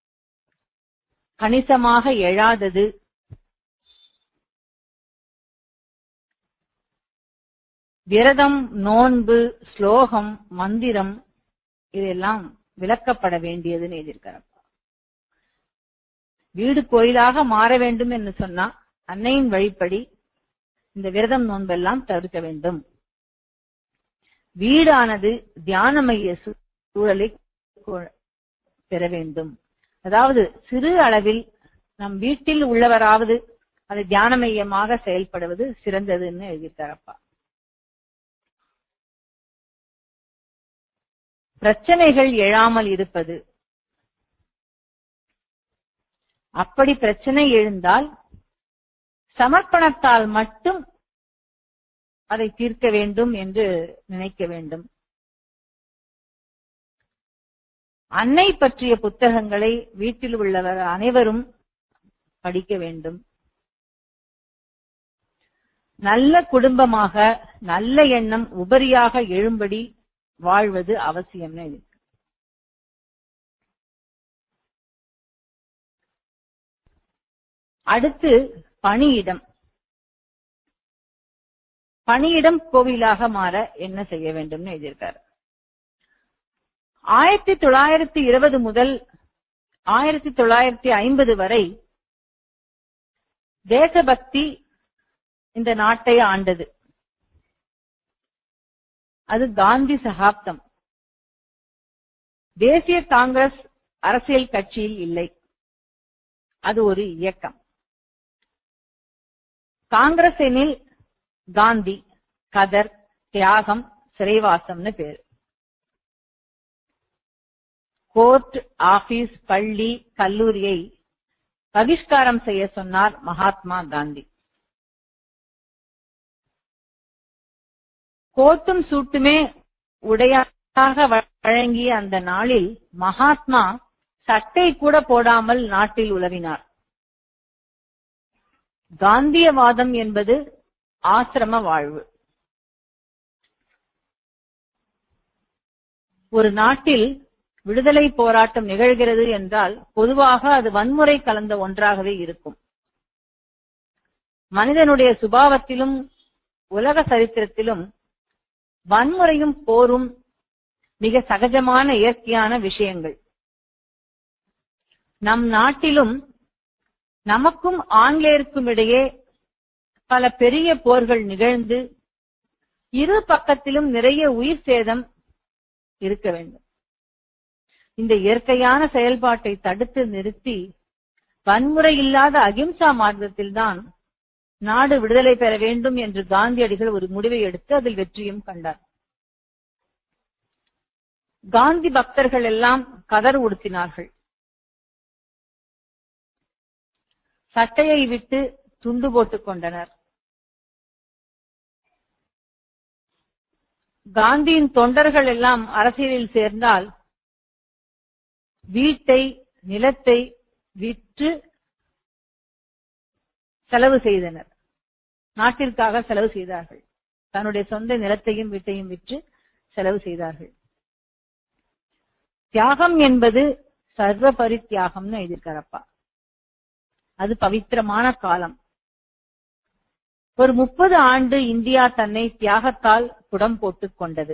கணிசமாக எழாதது. விரதம், நோன்பு, ஸ்லோகம், மந்திரம் இதெல்லாம் விளக்கப்பட வேண்டியதுன்னு எழுதியிருக்கார். வீடு கோயிலாக மாற வேண்டும் என்று சொன்னா அன்னையின் வழிப்படி இந்த விரதம் நோன்பெல்லாம் தவிர்க்க வேண்டும். வீடானது தியானமய சூழலை பெற வேண்டும். அதாவது சிறு அளவில் நம் வீட்டில் உள்ளவராவது அது தியான மையமாக செயல்படுவது சிறந்ததுன்னு எழுதியிருக்காரப்பா. பிரச்சனைகள் எழாமல் இருப்பது. அப்படி பிரச்சனை எழுந்தால் சமர்ப்பணத்தால் மட்டும் அதை தீர்க்க வேண்டும் என்று நினைக்க வேண்டும். அன்னை பற்றிய புத்தகங்களை வீட்டில் உள்ளவர் அனைவரும் படிக்க வேண்டும். நல்ல குடும்பமாக நல்ல எண்ணம் உபரியாக எழும்படி வாழ்வது அவசியம். அடுத்து பணியிடம். பணியிடம் கோவிலாக மாற என்ன செய்ய வேண்டும் எழுதியிருக்காரு. ஆயிரத்தி தொள்ளாயிரத்தி இருபது முதல் ஆயிரத்தி தொள்ளாயிரத்தி ஐம்பது வரை தேசபக்தி இந்த நாட்டை ஆண்டது. அது காந்தி சகாப்தம். தேசிய காங்கிரஸ் அரசியல் கட்சியில் இல்லை, அது ஒரு இயக்கம். காங்கிரஸ் எனில் காந்தி, கதர், தியாகம், சிறைவாசம்னு பேரு. கோர்ட், ஆபீஸ், பள்ளி, கல்லூரியை பகிஷ்காரம் செய்ய சொன்னார் மகாத்மா காந்தி. கோட்டும் சூட்டுமே உடையாக வழங்கிய அந்த நாளில் மகாத்மா சட்டை கூட போடாமல் நாட்டில் உலவினார். காந்தியவாதம் என்பது ஆசிரம வாழ்வு. ஒரு நாட்டில் விடுதலை போராட்டம் நிகழ்கிறது என்றால் பொதுவாக அது வன்முறை கலந்த ஒன்றாகவே இருக்கும். மனிதனுடைய சுபாவத்திலும் உலக சரித்திரத்திலும் வன்முறையும் போரும் மிக சகஜமான இயற்கையான விஷயங்கள். நம் நாட்டிலும் நமக்கும் ஆங்கிலேயருக்கும் இடையே பல பெரிய போர்கள் நிகழ்ந்து இரு பக்கத்திலும் நிறைய உயிர் சேதம் இருக்க வேண்டும். இந்த இயற்கையான செயல்பாட்டை தடுத்து நிறுத்தி வன்முறை இல்லாத அகிம்சா மார்க்கத்தில்தான் நாடு விடுதலை பெற வேண்டும் என்று காந்தியடிகள் ஒரு முடிவை எடுத்து அதில் வெற்றியும் கண்டார். காந்தி பக்தர்கள் எல்லாம் கதர் உடுத்தினார்கள். சட்டையை விட்டு துண்டு போட்டுக் கொண்டனர். காந்தியின் தொண்டர்கள் எல்லாம் அரசியலில் சேர்ந்தால் வீட்டை, நிலத்தை விற்று செலவு செய்தனர். நாட்டிற்காக செலவு செய்தார்கள். தன்னுடைய சொந்த நிலத்தையும் வீட்டையும் விற்று செலவு செய்தார்கள். தியாகம் என்பது சர்வ பரித்தியாகம்னு எழுதியிருக்காரப்பா. அது பவித்திரமான காலம். ஒரு முப்பது ஆண்டு இந்தியா தன்னை தியாகத்தால் புடம் போட்டுக் கொண்டது.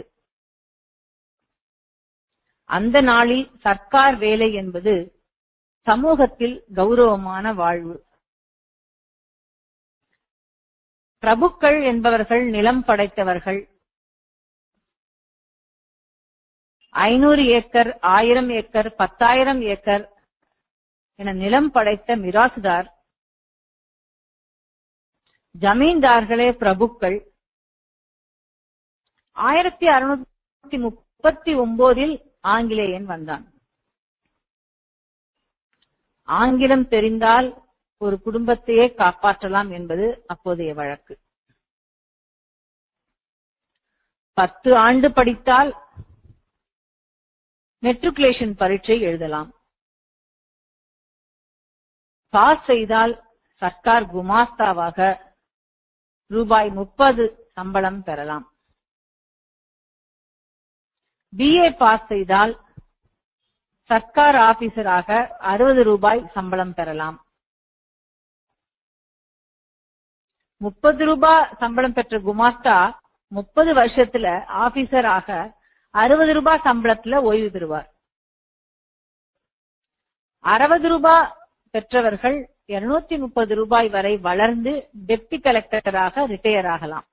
அந்த நாளில் சர்க்கார் வேலை என்பது சமூகத்தில் கௌரவமான வாழ்வு. பிரபுக்கள் என்பவர்கள் நிலம் படைத்தவர்கள். ஐநூறு ஏக்கர், ஆயிரம் ஏக்கர், பத்தாயிரம் ஏக்கர் என நிலம் படைத்த மிராசுதார். ஜமீன்தார்களே பிரபுக்கள். ஆயிரத்தி அறுநூத்தி முப்பத்தி ஒன்பதில் ஆங்கிலேயன் வந்தான். ஆங்கிலம் தெரிந்தால் ஒரு குடும்பத்தையே காப்பாற்றலாம் என்பது அப்போதைய வழக்கு. பத்து ஆண்டு படித்தால் மெட்ரிகுலேஷன் பரீட்சை எழுதலாம். பாஸ் செய்தால் சர்க்கார் குமாஸ்தாவாக ரூபாய் முப்பது சம்பளம் பெறலாம். பிஏ பாஸ் செய்தால் சர்க்கார் ஆபீசராக அறுபது ரூபாய் சம்பளம் பெறலாம். முப்பது ரூபாய் சம்பளம் பெற்ற குமாஸ்தா முப்பது வருஷத்துல ஆபீசராக அறுபது ரூபாய் சம்பளத்துல ஓய்வு பெறுவார். அறுபது ரூபாய் பெற்றவர்கள் இருநூத்தி முப்பது ரூபாய் வரை வளர்ந்து டெப்டி கலெக்டராக ரிட்டையர் ஆகலாம்.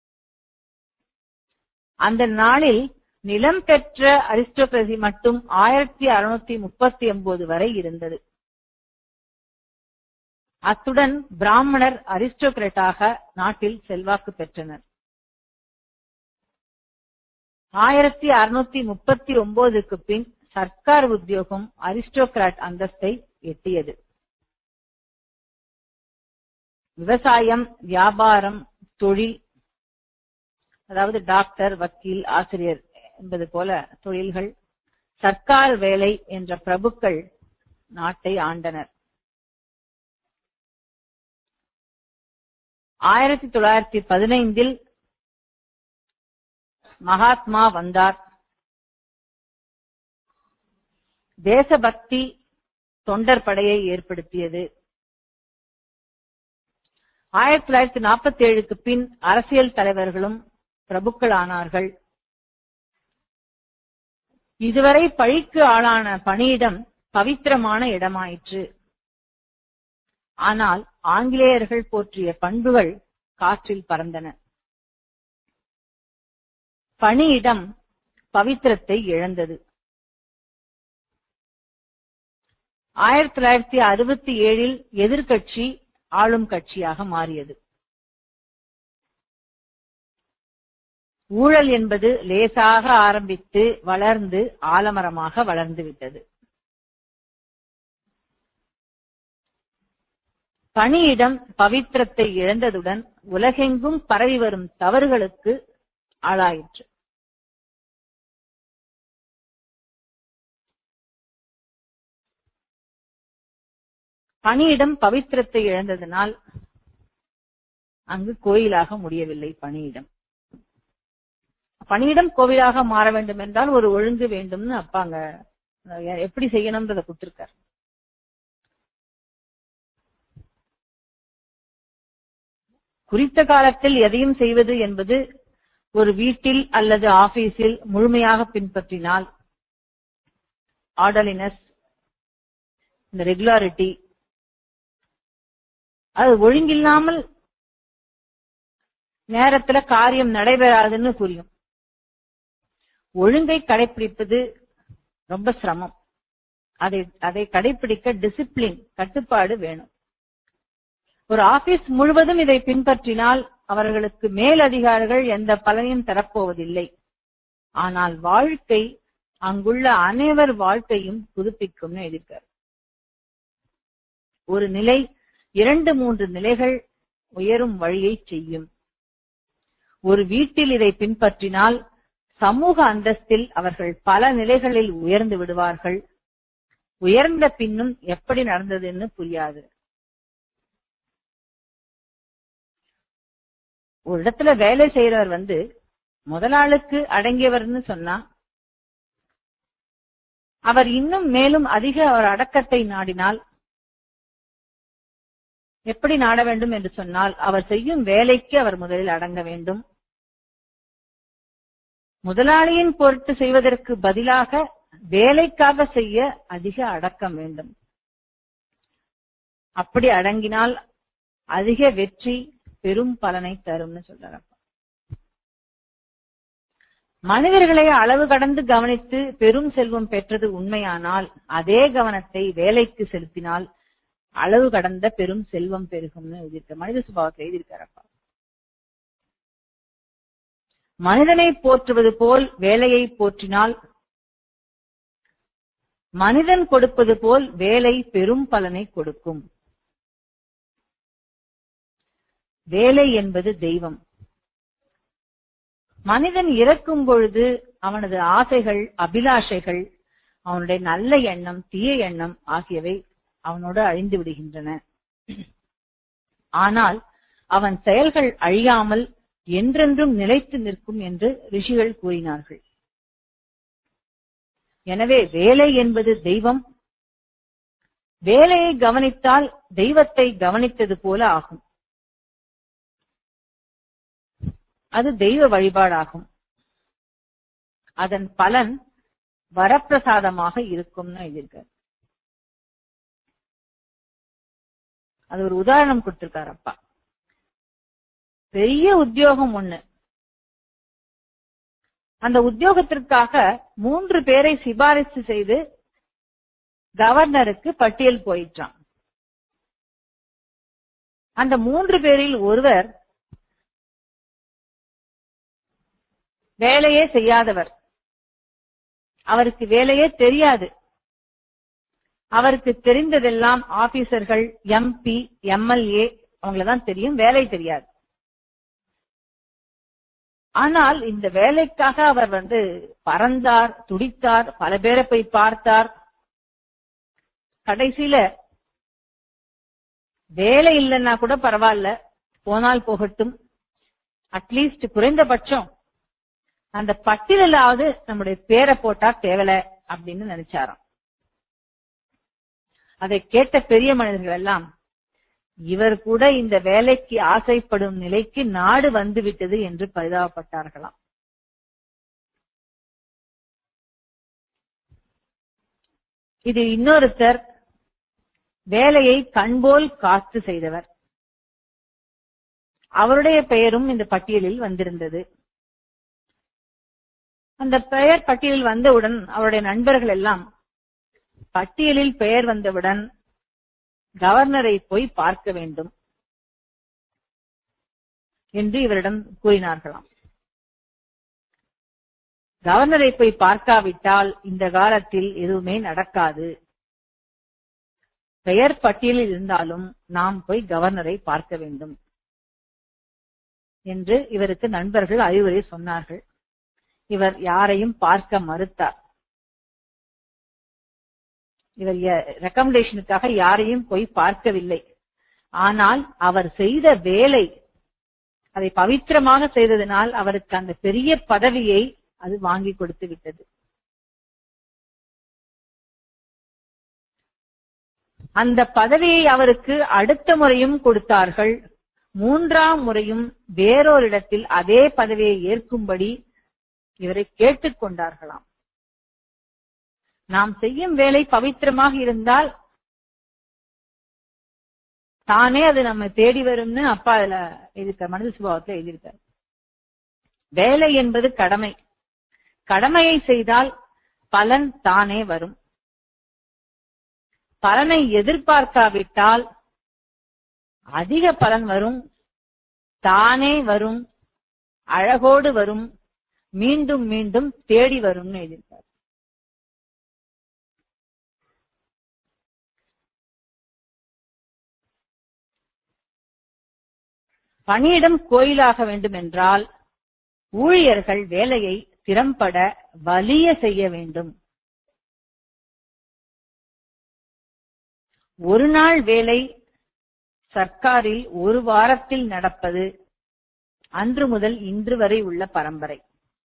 அந்த நாளில் நிலம் பெற்ற அரிஸ்டோகிரசி மட்டும் ஆயிரத்தி அறுநூத்தி முப்பத்தி ஒன்பது வரை இருந்தது. அத்துடன் பிராமணர் அரிஸ்டோகிராட்டாக நாட்டில் செல்வாக்கு பெற்றனர். ஆயிரத்தி அறுநூத்தி முப்பத்தி ஒன்பதுக்கு பின் சர்க்கார் உத்தியோகம் அரிஸ்டோகிராட் அந்தஸ்தை எட்டியது. விவசாயம், வியாபாரம், தொழில், அதாவது டாக்டர், வக்கீல், ஆசிரியர் என்பது போல தொழில்கள், சர்க்கார் வேலை என்ற பிரபுக்கள் நாட்டை ஆண்டனர். ஆயிரத்தி தொள்ளாயிரத்தி பதினைந்தில் மகாத்மா வந்தார். தேசபக்தி தொண்டர் படையை ஏற்படுத்தியது. ஆயிரத்தி தொள்ளாயிரத்தி நாற்பத்தி ஏழுக்கு பின் அரசியல் தலைவர்களும் பிரபுக்கள் ஆனார்கள். இதுவரை பழிக்கு ஆளான பணியிடம் பவித்திரமான இடமாயிற்று. ஆனால் ஆங்கிலேயர்கள் போற்றிய பண்புகள் காற்றில் பறந்தன. பணியிடம் பவித்திரத்தை இழந்தது. ஆயிரத்தி தொள்ளாயிரத்தி அறுபத்தி ஏழில் எதிர்கட்சி ஆளும் கட்சியாக மாறியது. ஊழல் என்பது லேசாக ஆரம்பித்து வளர்ந்து ஆலமரமாக வளர்ந்து விட்டது. பணியிடம் பவித்திரத்தை இழந்ததுடன் உலகெங்கும் பரவி வரும் தவறுகளுக்கு ஆளாயிற்று. பணியிடம் பவித்திரத்தை இழந்ததனால் அங்கு கோயிலாக முடியவில்லை. பணியிடம் பணியிடம் கோவிலாக மாற வேண்டும் என்றால் ஒரு ஒழுங்கு வேண்டும்னு அப்பாங்க எப்படி செய்யணும்ன்றத கொடுத்திருக்காரு. குறித்த காலத்தில் எதையும் செய்வது என்பது ஒரு வீட்டில் அல்லது ஆபீஸில் முழுமையாக பின்பற்றினால் ஆர்டர்லினஸ், இந்த ரெகுலாரிட்டி, அது ஒழுங்கில்லாமல் நேரத்துல காரியம் நடைபெறாதுன்னு புரியும். ஒழுங்கை கடைபிடிப்பது ரொம்ப சிரமம். அதை அதை கடைபிடிக்க டிசிப்ளின், கட்டுப்பாடு வேணும். ஒரு ஆபீஸ் முழுவதும் இதை பின்பற்றினால் அவர்களுக்கு மேல் அதிகாரிகள் எந்த பலனையும் தரப்போவதில்லை. ஆனால் வாழ்க்கை அங்குள்ள அனைவர் வாழ்க்கையும் புதுப்பிக்கும்னு எழுதியிருக்கார். ஒரு நிலை இரண்டு மூன்று நிலைகள் உயரும் வழியை செய்யும். ஒரு வீட்டில் இதை பின்பற்றினால் சமூக அந்தஸ்தில் அவர்கள் பல நிலைகளில் உயர்ந்து விடுவார்கள். உயர்ந்த பின்னும் எப்படி நடந்ததுன்னு புரியாது. ஒரு இடத்துல வேலை செய்யறவர் வந்து முதலாளுக்கு அடங்கியவர்னு சொன்னா அவர் இன்னும் மேலும் அதிக ஒரு அடக்கத்தை நாடினால் எப்படி நாட வேண்டும் என்று சொன்னால் அவர் செய்யும் வேலைக்கு அவர் முதலில் அடங்க வேண்டும். முதலாளியின் பொருட்டு செய்வதற்கு பதிலாக வேலைக்காக செய்ய அதிக அடக்கம் வேண்டும். அப்படி அடங்கினால் அதிக வெற்றி பெரும் பலனை தரும்னு சொல்றாங்க. மனிதர்களை அளவு கடந்து கவனித்து பெரும் செல்வம் பெற்றது உண்மையானால் அதே கவனத்தை வேலைக்கு செலுத்தினால் அளவு கடந்த பெரும் செல்வம் பெருகும்னு எழுதியிருக்க மனித சுபாவத்தை எழுதியிருக்காரப்பா. மனிதனை போற்றுவது போல் வேலையை போற்றினால் மனிதன் கொடுப்பது போல் வேலை பெரும் பலனை கொடுக்கும். வேலை என்பது தெய்வம். மனிதன் இறக்கும் பொழுது அவனது ஆசைகள், அபிலாஷைகள், அவனுடைய நல்ல எண்ணம், தீய எண்ணம் ஆகியவை அவனோடு அழிந்து விடுகின்றன. ஆனால் அவன் செயல்கள் அழியாமல் என்றென்றும் நிலைத்து நிற்கும் என்று ரிஷிகள் கூறினார்கள். எனவே வேலை என்பது தெய்வம். வேலையை கவனித்தால் தெய்வத்தை கவனித்தது போல ஆகும். அது தெய்வ வழிபாடாகும். அதன் பலன் வரப்பிரசாதமாக இருக்கும்னு எழுதியிருக்கார். அது ஒரு உதாரணம் கொடுத்திருக்காரு அப்பா. பெரிய உத்தியோகம் ஒண்ணு. அந்த உத்தியோகத்திற்காக மூன்று பேரை சிபாரிசு செய்து கவர்னருக்கு பட்டியல் போயிட்டான். அந்த மூன்று பேரில் ஒருவர் வேலையே செய்யாதவர். அவருக்கு வேலையே தெரியாது. அவருக்கு தெரிந்ததெல்லாம் ஆபீசர்கள், எம்பி, எம்எல்ஏ அவங்களதான் தெரியும், வேலை தெரியாது. ஆனால் இந்த வேலைக்காக அவர் வந்து பறந்தார், துடித்தார், பல பேரை போய் பார்த்தார். கடைசியில வேலை இல்லைன்னா கூட பரவாயில்ல, போனால் போகட்டும், அட்லீஸ்ட் குறைந்தபட்சம் அந்த பட்டியலாவது நம்முடைய பேரை போட்டா தேவல அப்படின்னு நினைச்சாராம். அதை கேட்ட பெரிய மனிதர்கள் எல்லாம் இவர் கூட இந்த வேலைக்கு ஆசைப்படும் நிலைக்கு நாடு வந்துவிட்டது என்று பரிதாபப்பட்டார்களாம். இது இன்னொருத்தர் வேலையை கண்போல் காத்து செய்தவர். அவருடைய பெயரும் இந்த பட்டியலில் வந்திருந்தது. அந்த பெயர் பட்டியலில் வந்தவுடன் அவருடைய நண்பர்கள் எல்லாம் பட்டியலில் பெயர் வந்தவுடன் கவர்னரை போய் பார்க்க வேண்டும் என்று இவரிடம் கூறினார்களாம். கவர்னரை போய் பார்க்காவிட்டால் இந்த காலத்தில் எதுவுமே நடக்காது. பெயர் பட்டியலில் இருந்தாலும் நாம் போய் கவர்னரை பார்க்க வேண்டும் என்று இவருக்கு நண்பர்கள் அறிவுரை சொன்னார்கள். இவர் யாரையும் பார்க்க மறுத்தார். இவர் ரெக்கமெண்டேஷனுக்காக யாரையும் போய் பார்க்கவில்லை. ஆனால் அவர் செய்த வேலை, அதை பவித்திரமாக செய்ததனால் அவருக்கு அந்த பெரிய பதவியை அது வாங்கி கொடுத்து விட்டது. அந்த பதவியை அவருக்கு அடுத்த முறையும் கொடுத்தார்கள். மூன்றாம் முறையும் வேறொரு இடத்தில் அதே பதவியை ஏற்கும்படி இவரை கேட்டுக் கொண்டார்களாம். நாம் செய்யும் வேலை பவித்திரமாக இருந்தால் தானே அது நம்ம தேடி வரும்னு அப்பா அதுல எழுதியிருக்கார், மனித சுபாவத்தில் எழுதியிருக்கார். வேலை என்பது கடமை. கடமையை செய்தால் பலன் தானே வரும். பலனை எதிர்பார்க்காவிட்டால் அதிக பலன் வரும், தானே வரும், அழகோடு வரும், மீண்டும் மீண்டும் தேடி வரும்னு எழுதியிருக்கார். பணியிடம் கோயிலாக வேண்டும் என்றால் ஊழியர்கள் வேலையை திறம்பட வலிய செய்ய வேண்டும். ஒரு நாள் வேலை சர்க்காரில் ஒரு வாரத்தில் நடப்பது அன்று முதல் இன்று வரை உள்ள பரம்பரை.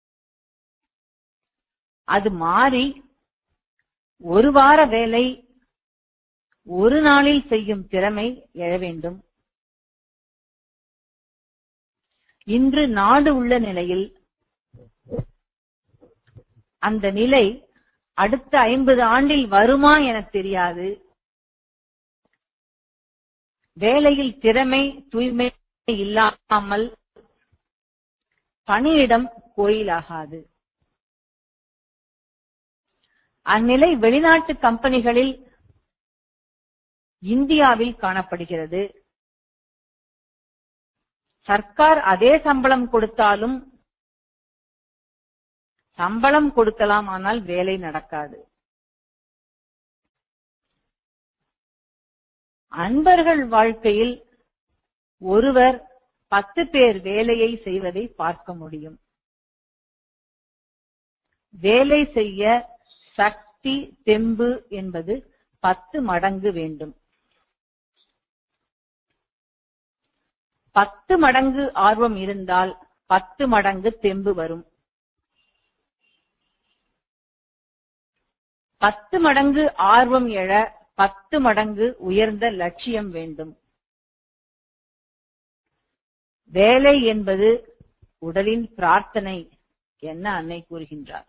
அது மாறி ஒரு வார வேலை ஒரு நாளில் செய்யும் திறமை எழ வேண்டும். இன்று நாடு உள்ள நிலையில் அந்த நிலை அடுத்த ஐம்பது ஆண்டில் வருமா என தெரியாது. வேலையில் திறமை தூய்மை இல்லாமல் பணியிடம் கோயிலாகாது. அந்நிலை வெளிநாட்டு கம்பெனிகளில் இந்தியாவில் காணப்படுகிறது. சர்க்கார் அதே சம்பளம் கொடுத்தாலும் சம்பளம் கொடுக்கலாம், ஆனால் வேலை நடக்காது. அன்பர்கள் வாழ்க்கையில் ஒருவர் பத்து பேர் வேலையை செய்வதை பார்க்க முடியும். வேலை செய்ய சக்தி தெம்பு என்பது பத்து மடங்கு வேண்டும். பத்து மடங்கு ஆர்வம் இருந்தால் பத்து மடங்கு தெம்பு வரும். பத்து மடங்கு ஆர்வம் எழ பத்து மடங்கு உயர்ந்த லட்சியம் வேண்டும். வேலை என்பது உடலின் பிரார்த்தனை என்ன அன்னை கூறுகின்றார்.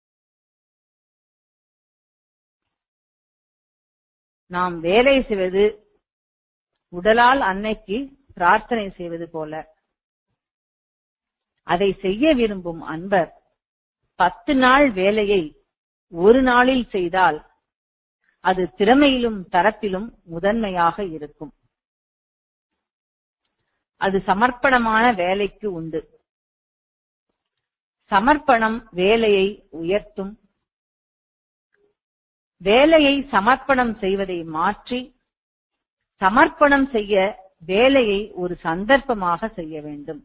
நாம் வேலை செய்வது உடலால் அன்னைக்கு பிரார்த்தனை செய்வது போல. அதை செய்ய விரும்பும் அன்பர் பத்து நாள் வேலையை ஒரு நாளில் செய்தால் அது திறமையிலும் தரத்திலும் முதன்மையாக இருக்கும். அது சமர்ப்பணமான வேலைக்கு உண்டு. சமர்ப்பணம் வேலையை உயர்த்தும். வேலையை சமர்ப்பணம் செய்வதை மாற்றி சமர்ப்பணம் செய்ய வேலையை ஒரு சந்தர்ப்பமாக செய்ய வேண்டும்.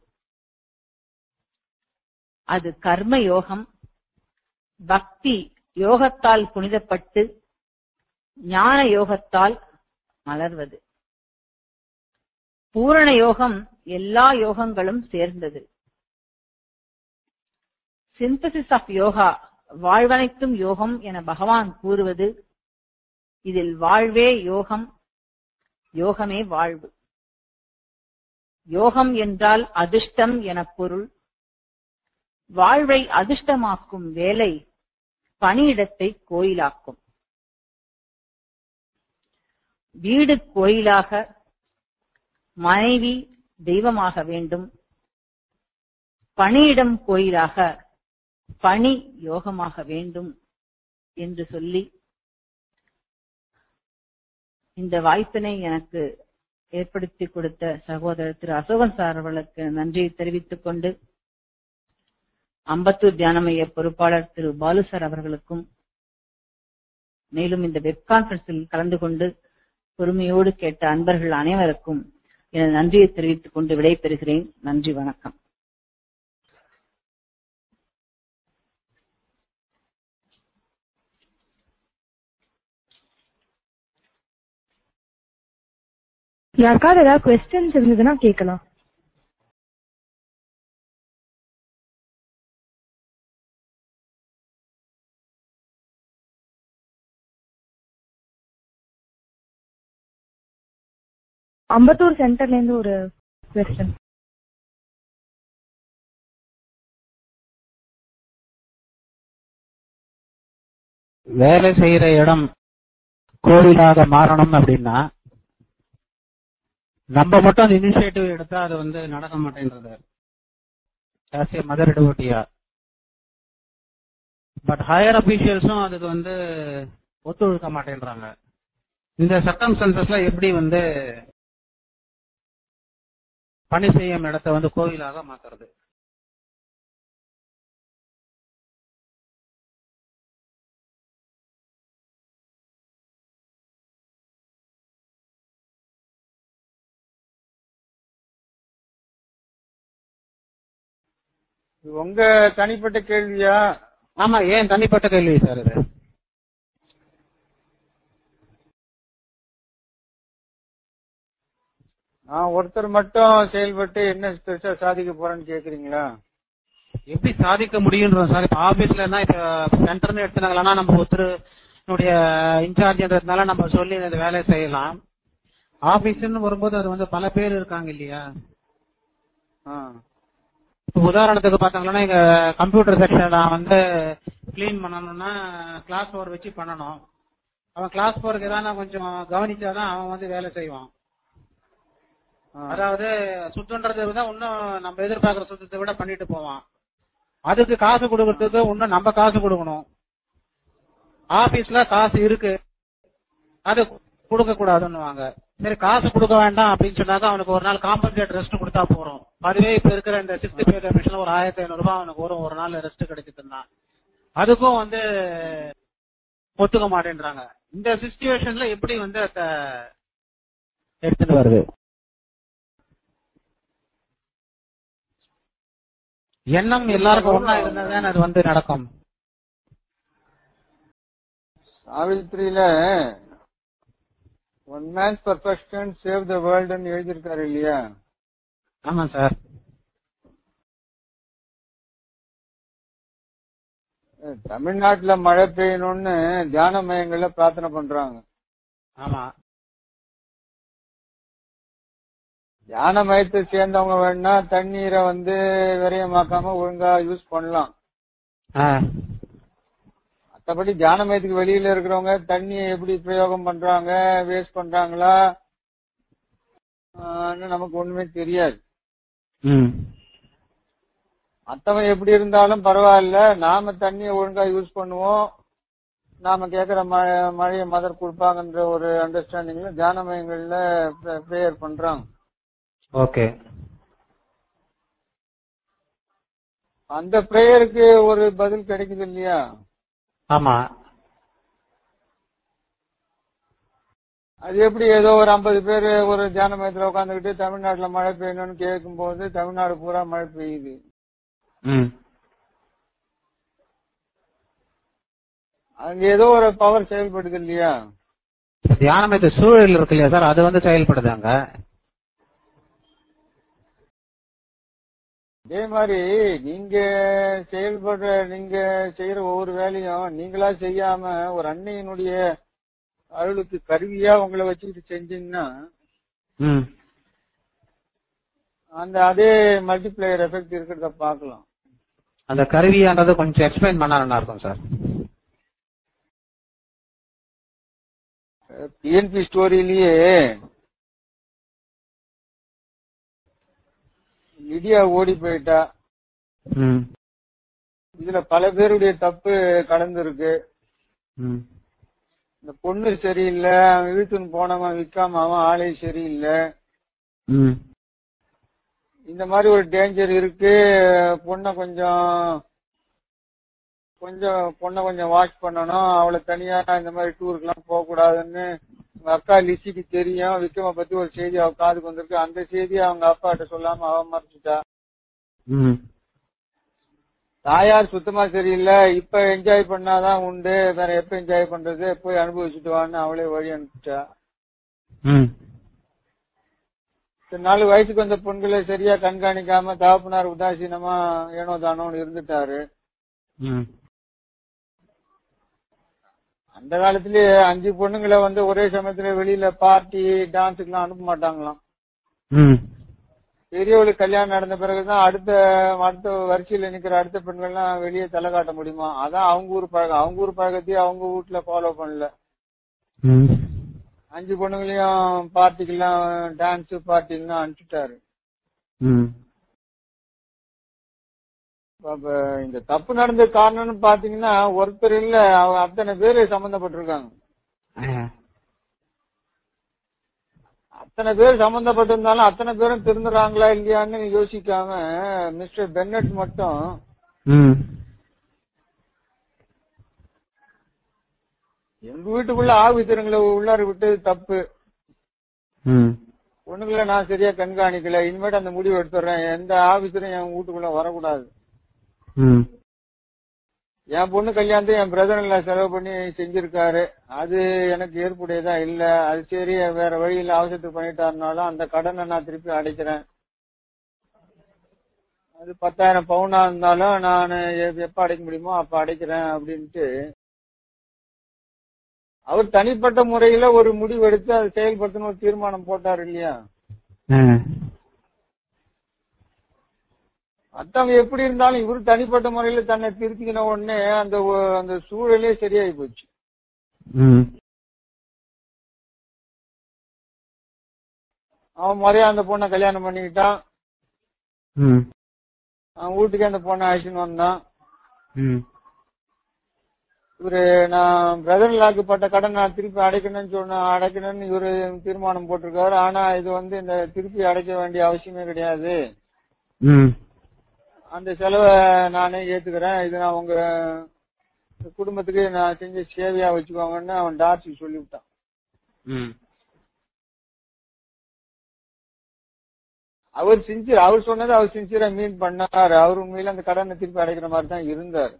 அது கர்ம யோகம். பக்தி யோகத்தால் புனிதப்பட்டு ஞான யோகத்தால் மலர்வது. பூரண யோகம் எல்லா யோகங்களும் சேர்ந்தது. சிந்தசிஸ் ஆஃப் யோகா, வாழ்வனைத்தும் யோகம் என பகவான் கூறுவது, இதில் வாழ்வே யோகம், யோகமே வாழ்வு. யோகம் என்றால் அதிர்ஷ்டம் என பொருள். வாழ்வை அதிர்ஷ்டமாக்கும் வேலை பணியிடத்தை கோயிலாக்கும். வீடு கோயிலாக, மனைவி தெய்வமாக வேண்டும், பணியிடம் கோயிலாக, பணி யோகமாக வேண்டும் என்று சொல்லி இந்த வாய்ப்பினை எனக்கு ஏற்படுத்தி கொடுத்த சகோதரர் திரு அசோகன் சார் அவர்களுக்கு நன்றியை தெரிவித்துக் கொண்டு, அம்பத்தூர் தியான மைய பொறுப்பாளர் திரு பாலு சார் அவர்களுக்கும், மேலும் இந்த வெப் கான்பரன்ஸில் கலந்து கொண்டு பொறுமையோடு கேட்ட அன்பர்கள் அனைவருக்கும் எனது நன்றியை தெரிவித்துக் கொண்டு விடைபெறுகிறேன். நன்றி, வணக்கம். யாருக்காவது ஏதாவது கொஸ்டின்ஸ் இருந்ததுன்னா கேட்கலாம். அம்பத்தூர் சென்டர்ல இருந்து ஒரு கொஸ்டின். வேலை செய்யற இடம் கோவிலாக மாறணும் அப்படின்னா நம்ம மட்டும் அந்த இனிஷியேட்டிவ் எடுத்தா அது வந்து நடக்க மாட்டேன்றது. As a mother devotee, but higher அபிஷியல்ஸும் அதுக்கு வந்து ஒத்துழைக்க மாட்டேன்றாங்க. இந்த சர்க்கம்ஸ்டன்சஸ்ல எப்படி வந்து பணி செய்யும் இடத்தை வந்து கோவிலாக மாத்துறது? உங்க தனிப்பட்ட கேள்வியா? ஆமா, ஏன் தனிப்பட்ட கேள்வி சார் இது? நான் ஒருத்தர் மட்டும் செயல்பட்டு என்ன பெருசா சாதிக்க போறேன்னு கேக்குறீங்களா? எப்படி சாதிக்க முடியும் சார்? இப்ப ஆபீஸ்ல இப்ப சென்டர்னு எடுத்துனாங்களா, நம்ம ஒருத்தருடைய இன்சார்ஜ்ன்றதுனால நம்ம சொல்லி அந்த வேலையை செய்யலாம். ஆபீஸ்ன்னு வரும்போது அது வந்து பல பேர் இருக்காங்க இல்லையா? உதாரணத்துக்கு பாத்தாங்கன்னா, எங்க கம்ப்யூட்டர் செக்ஷன் நான் வந்து கிளீன் பண்ணணும்னா கிளாஸ் போர் வச்சு பண்ணணும். அவன் கிளாஸ் போருக்கு ஏதாவது கொஞ்சம் கவனிச்சாதான் அவன் வந்து வேலை செய்வான். அதாவது சுத்தம்ன்றது தான் இன்னும் நம்ம எதிர்பார்க்கிற சுத்தத்தை விட பண்ணிட்டு போவான். அதுக்கு காசு கொடுக்கறதுக்கு இன்னும் நம்ம காசு கொடுக்கணும். ஆபீஸ்ல காசு இருக்கு, அது கொடுக்க கூடாதுன்னுவாங்க. சரி, காசு கொடுக்க வேண்டாம் அப்படின்னு சொன்னாக்க அவனுக்கு ஒரு நாள் காம்பன்சேட் ரெஸ்ட் கொடுத்தா போறோம். அதுவே இப்ப இருக்கிற இந்த சிக்ஸ்டி பே கமிஷன்ல ஒரு ஆயிரத்தி ஐநூறு ரூபாய் அவனுக்கு வரும், ஒரு நாள் ரெஸ்ட் கிடைக்குதுன்னா. அதுக்கும் வந்து ஒத்துக்க மாட்டேன்றாங்க. இந்த சிச்சுவேஷன்ல எப்படி வந்து எடுத்துட்டு வருது? எண்ணம் எல்லாருக்கும் ஒன்னா இருந்தாதான் அது வந்து நடக்கும். சாவித்திரியில one man's perfection save the வேர்ல்ட்னு எழுதியிருக்காரு இல்லையா? ஆமா சார். தமிழ்நாட்டுல மழை பெய்யணும்னு தியான மையங்கள்ல பிரார்த்தனை பண்றாங்க. ஆமா, தியான மையத்தை சேர்ந்தவங்க வேணா தண்ணீரை வந்து விரயமாக்காம ஒழுங்கா யூஸ் பண்ணலாம். மற்றபடி தியான மையத்துக்கு வெளியில இருக்கிறவங்க தண்ணியை எப்படி பிரயோகம் பண்றாங்க, வேஸ்ட் பண்றாங்களா நமக்கு ஒண்ணுமே தெரியாது. மற்றவன் எப்படி இருந்தாலும் பரவாயில்ல, நாம தண்ணியை ஒழுங்கா யூஸ் பண்ணுவோம், நாம கேக்குற மழையை மதர் கொடுப்பாங்கன்ற ஒரு அண்டர்ஸ்டாண்டிங்ல தியான மையங்கள்ல பிரேயர் பண்றாங்க. ஓகே, அந்த பிரேயருக்கு ஒரு பதில் கிடைக்குது இல்லையா? ஆமா. அது எப்படி ஏதோ ஒரு ஐம்பது பேர் ஒரு தியான மையத்துல உட்காந்துக்கிட்டு தமிழ்நாட்டுல மழை பெய்யணும்னு கேட்கும் போது தமிழ்நாடு பூரா மழை பெய்யுது. அங்க ஏதோ ஒரு பவர் செயல்படுது இல்லையா? தியான மையத்து சூழல் இருக்கு இல்லையா சார், அது வந்து செயல்படுதாங்க. அதே மாதிரி நீங்க செயல்படுற நீங்க செய்யற ஒவ்வொரு வேலையும் நீங்களா செய்யாம ஒரு அன்னையினுடைய அருளுக்கு கருவியா உங்களை வச்சுக்கிட்டு செஞ்சீங்கன்னா அந்த அதே மல்டிப்ளையர் எஃபெக்ட் இருக்கிறத பாக்கலாம். அந்த கருவியானது கொஞ்சம் எக்ஸ்பிளைன் பண்ணா நல்லா இருக்கும் சார். டிஎன்பி ஸ்டோரியிலேயே லிடியா ஓடி போயிட்டா. இதுல பல பேருடைய தப்பு கலந்துருக்கு. இந்த பொண்ணு சரியில்லை, அவன் இழுத்துன்னு போனவன் விற்காம அவன் ஆளே சரியில்லை. இந்த மாதிரி ஒரு டேஞ்சர் இருக்கு. பொண்ணை கொஞ்சம் கொஞ்சம் பொண்ணை கொஞ்சம் வாஷ் பண்ணணும், அவளை தனியா இந்த மாதிரி டூருக்கு எல்லாம் போக கூடாதுன்னு உங்க அக்கா லிசிக்கு தெரியும். விக்ரம பத்தி ஒரு செய்தி அவ காதுக்கு வந்திருக்கு. அந்த செய்தியை அவங்க அப்பா கிட்ட சொல்லாம அவ மறைச்சிட்டா. தாயார் சுத்தமா சரியில்லை, இப்ப என்ஜாய் பண்ணாதான் உண்டு, வேற எப்ப என்ஜாய் பண்றது, போய் அனுபவிச்சுட்டு வான்னு அவளே வழி அனுப்பிச்சா. நாலு வயசுக்கு வந்த பெண்களை சரியா கண்காணிக்காம தகப்பனார் உதாசீனமா ஏனோ தானோன்னு இருந்துட்டாரு. அந்த காலத்திலேயே அஞ்சு பொண்ணுங்களை வந்து ஒரே சமயத்துல வெளியில பார்ட்டி டான்ஸுக்கு எல்லாம் அனுப்ப மாட்டாங்களாம். பெரியவளுக்கு கல்யாணம் நடந்த பிறகுதான் அடுத்த அடுத்த வரிசையில நிக்கிற அடுத்த பெண்கள்லாம் வெளியே தலை காட்ட முடியுமா. அதான் அவங்க ஊர் பழக்கம். அவங்க ஊர் பழக்கத்தையும் அவங்க வீட்டுல ஃபாலோ பண்ணல. அஞ்சு பொண்ணுங்களையும் பார்ட்டிக்கெல்லாம் டான்ஸ் பார்ட்டிக்கெல்லாம் அனுப்பிச்சுட்டாரு. இந்த தப்பு நடந்த காரணம்னு பாத்தீங்கன்னா ஒருத்தர் இல்ல, அத்தனை பேரு சம்பந்தப்பட்டிருக்காங்க. அத்தனை பேர் சம்பந்தப்பட்டிருந்தாலும் அத்தனை பேரும் திருந்துறாங்களா இல்லையான்னு யோசிக்காம மிஸ்டர் பென்னட் மட்டும் எங்க வீட்டுக்குள்ள ஆவித்திரங்களை உள்ளார விட்டது தப்பு. பொண்ணுங்களை நான் சரியா கண்காணிக்கல, இனிமேட்டு அந்த முடிவு எடுத்துறேன். எந்த ஆபீசரும் என் வீட்டுக்குள்ள வரக்கூடாது. என் பொண்ணு கல்யாணத்தை என் பிரதர் எல்லாம் செலவு பண்ணி செஞ்சிருக்காரு, அது எனக்கு ஏற்புடையதா இல்ல. அது சரி, வேற வழியில அவசரத்துக்கு பண்ணிட்டாருனாலும் அந்த கடனை நான் திருப்பி அடைக்கிறேன். அது பத்தாயிரம் பவுனா இருந்தாலும் நான் எப்ப அடைக்க முடியுமோ அப்ப அடைக்கிறேன் அப்படின்ட்டு அவர் தனிப்பட்ட முறையில ஒரு முடிவு எடுத்து அதை செயல்படுத்தணும் ஒரு தீர்மானம் போட்டார் இல்லையா. மத்தவங்க எப்படி இருந்தாலும் இவரு தனிப்பட்ட முறையில தன்னை திருத்திக்கின உடனே அந்த அந்த சூழலே சரியாயி போச்சு. அவன் முறையா அந்த பொண்ணை கல்யாணம் பண்ணிக்கிட்டான். அவன் வீட்டுக்கு அந்த பொண்ணை அழைச்சின்னு வந்தான். இவரு நான் பிரதர் லாக்கு பட்ட கடன் நான் திருப்பி அடைக்கணும்னு சொன்ன அடைக்கணும்னு இவரு தீர்மானம் போட்டிருக்காரு. ஆனா இது வந்து இந்த திருப்பி அடைக்க வேண்டிய அவசியமே கிடையாது, அந்த செலவை நானே ஏத்துக்கிறேன், இது நான் உங்க குடும்பத்துக்கு நான் செஞ்ச சேவையா வச்சுக்கோங்கன்னு அவன் டார்ச்சிக்கு சொல்லிவிட்டான். அவர் சின்சியர், அவர் சொன்னது அவர் சின்சியரா மீன் பண்ணாரு. அவர் உண்மையில அந்த கடனை திருப்பி அடைக்கிற மாதிரி தான் இருந்தாரு.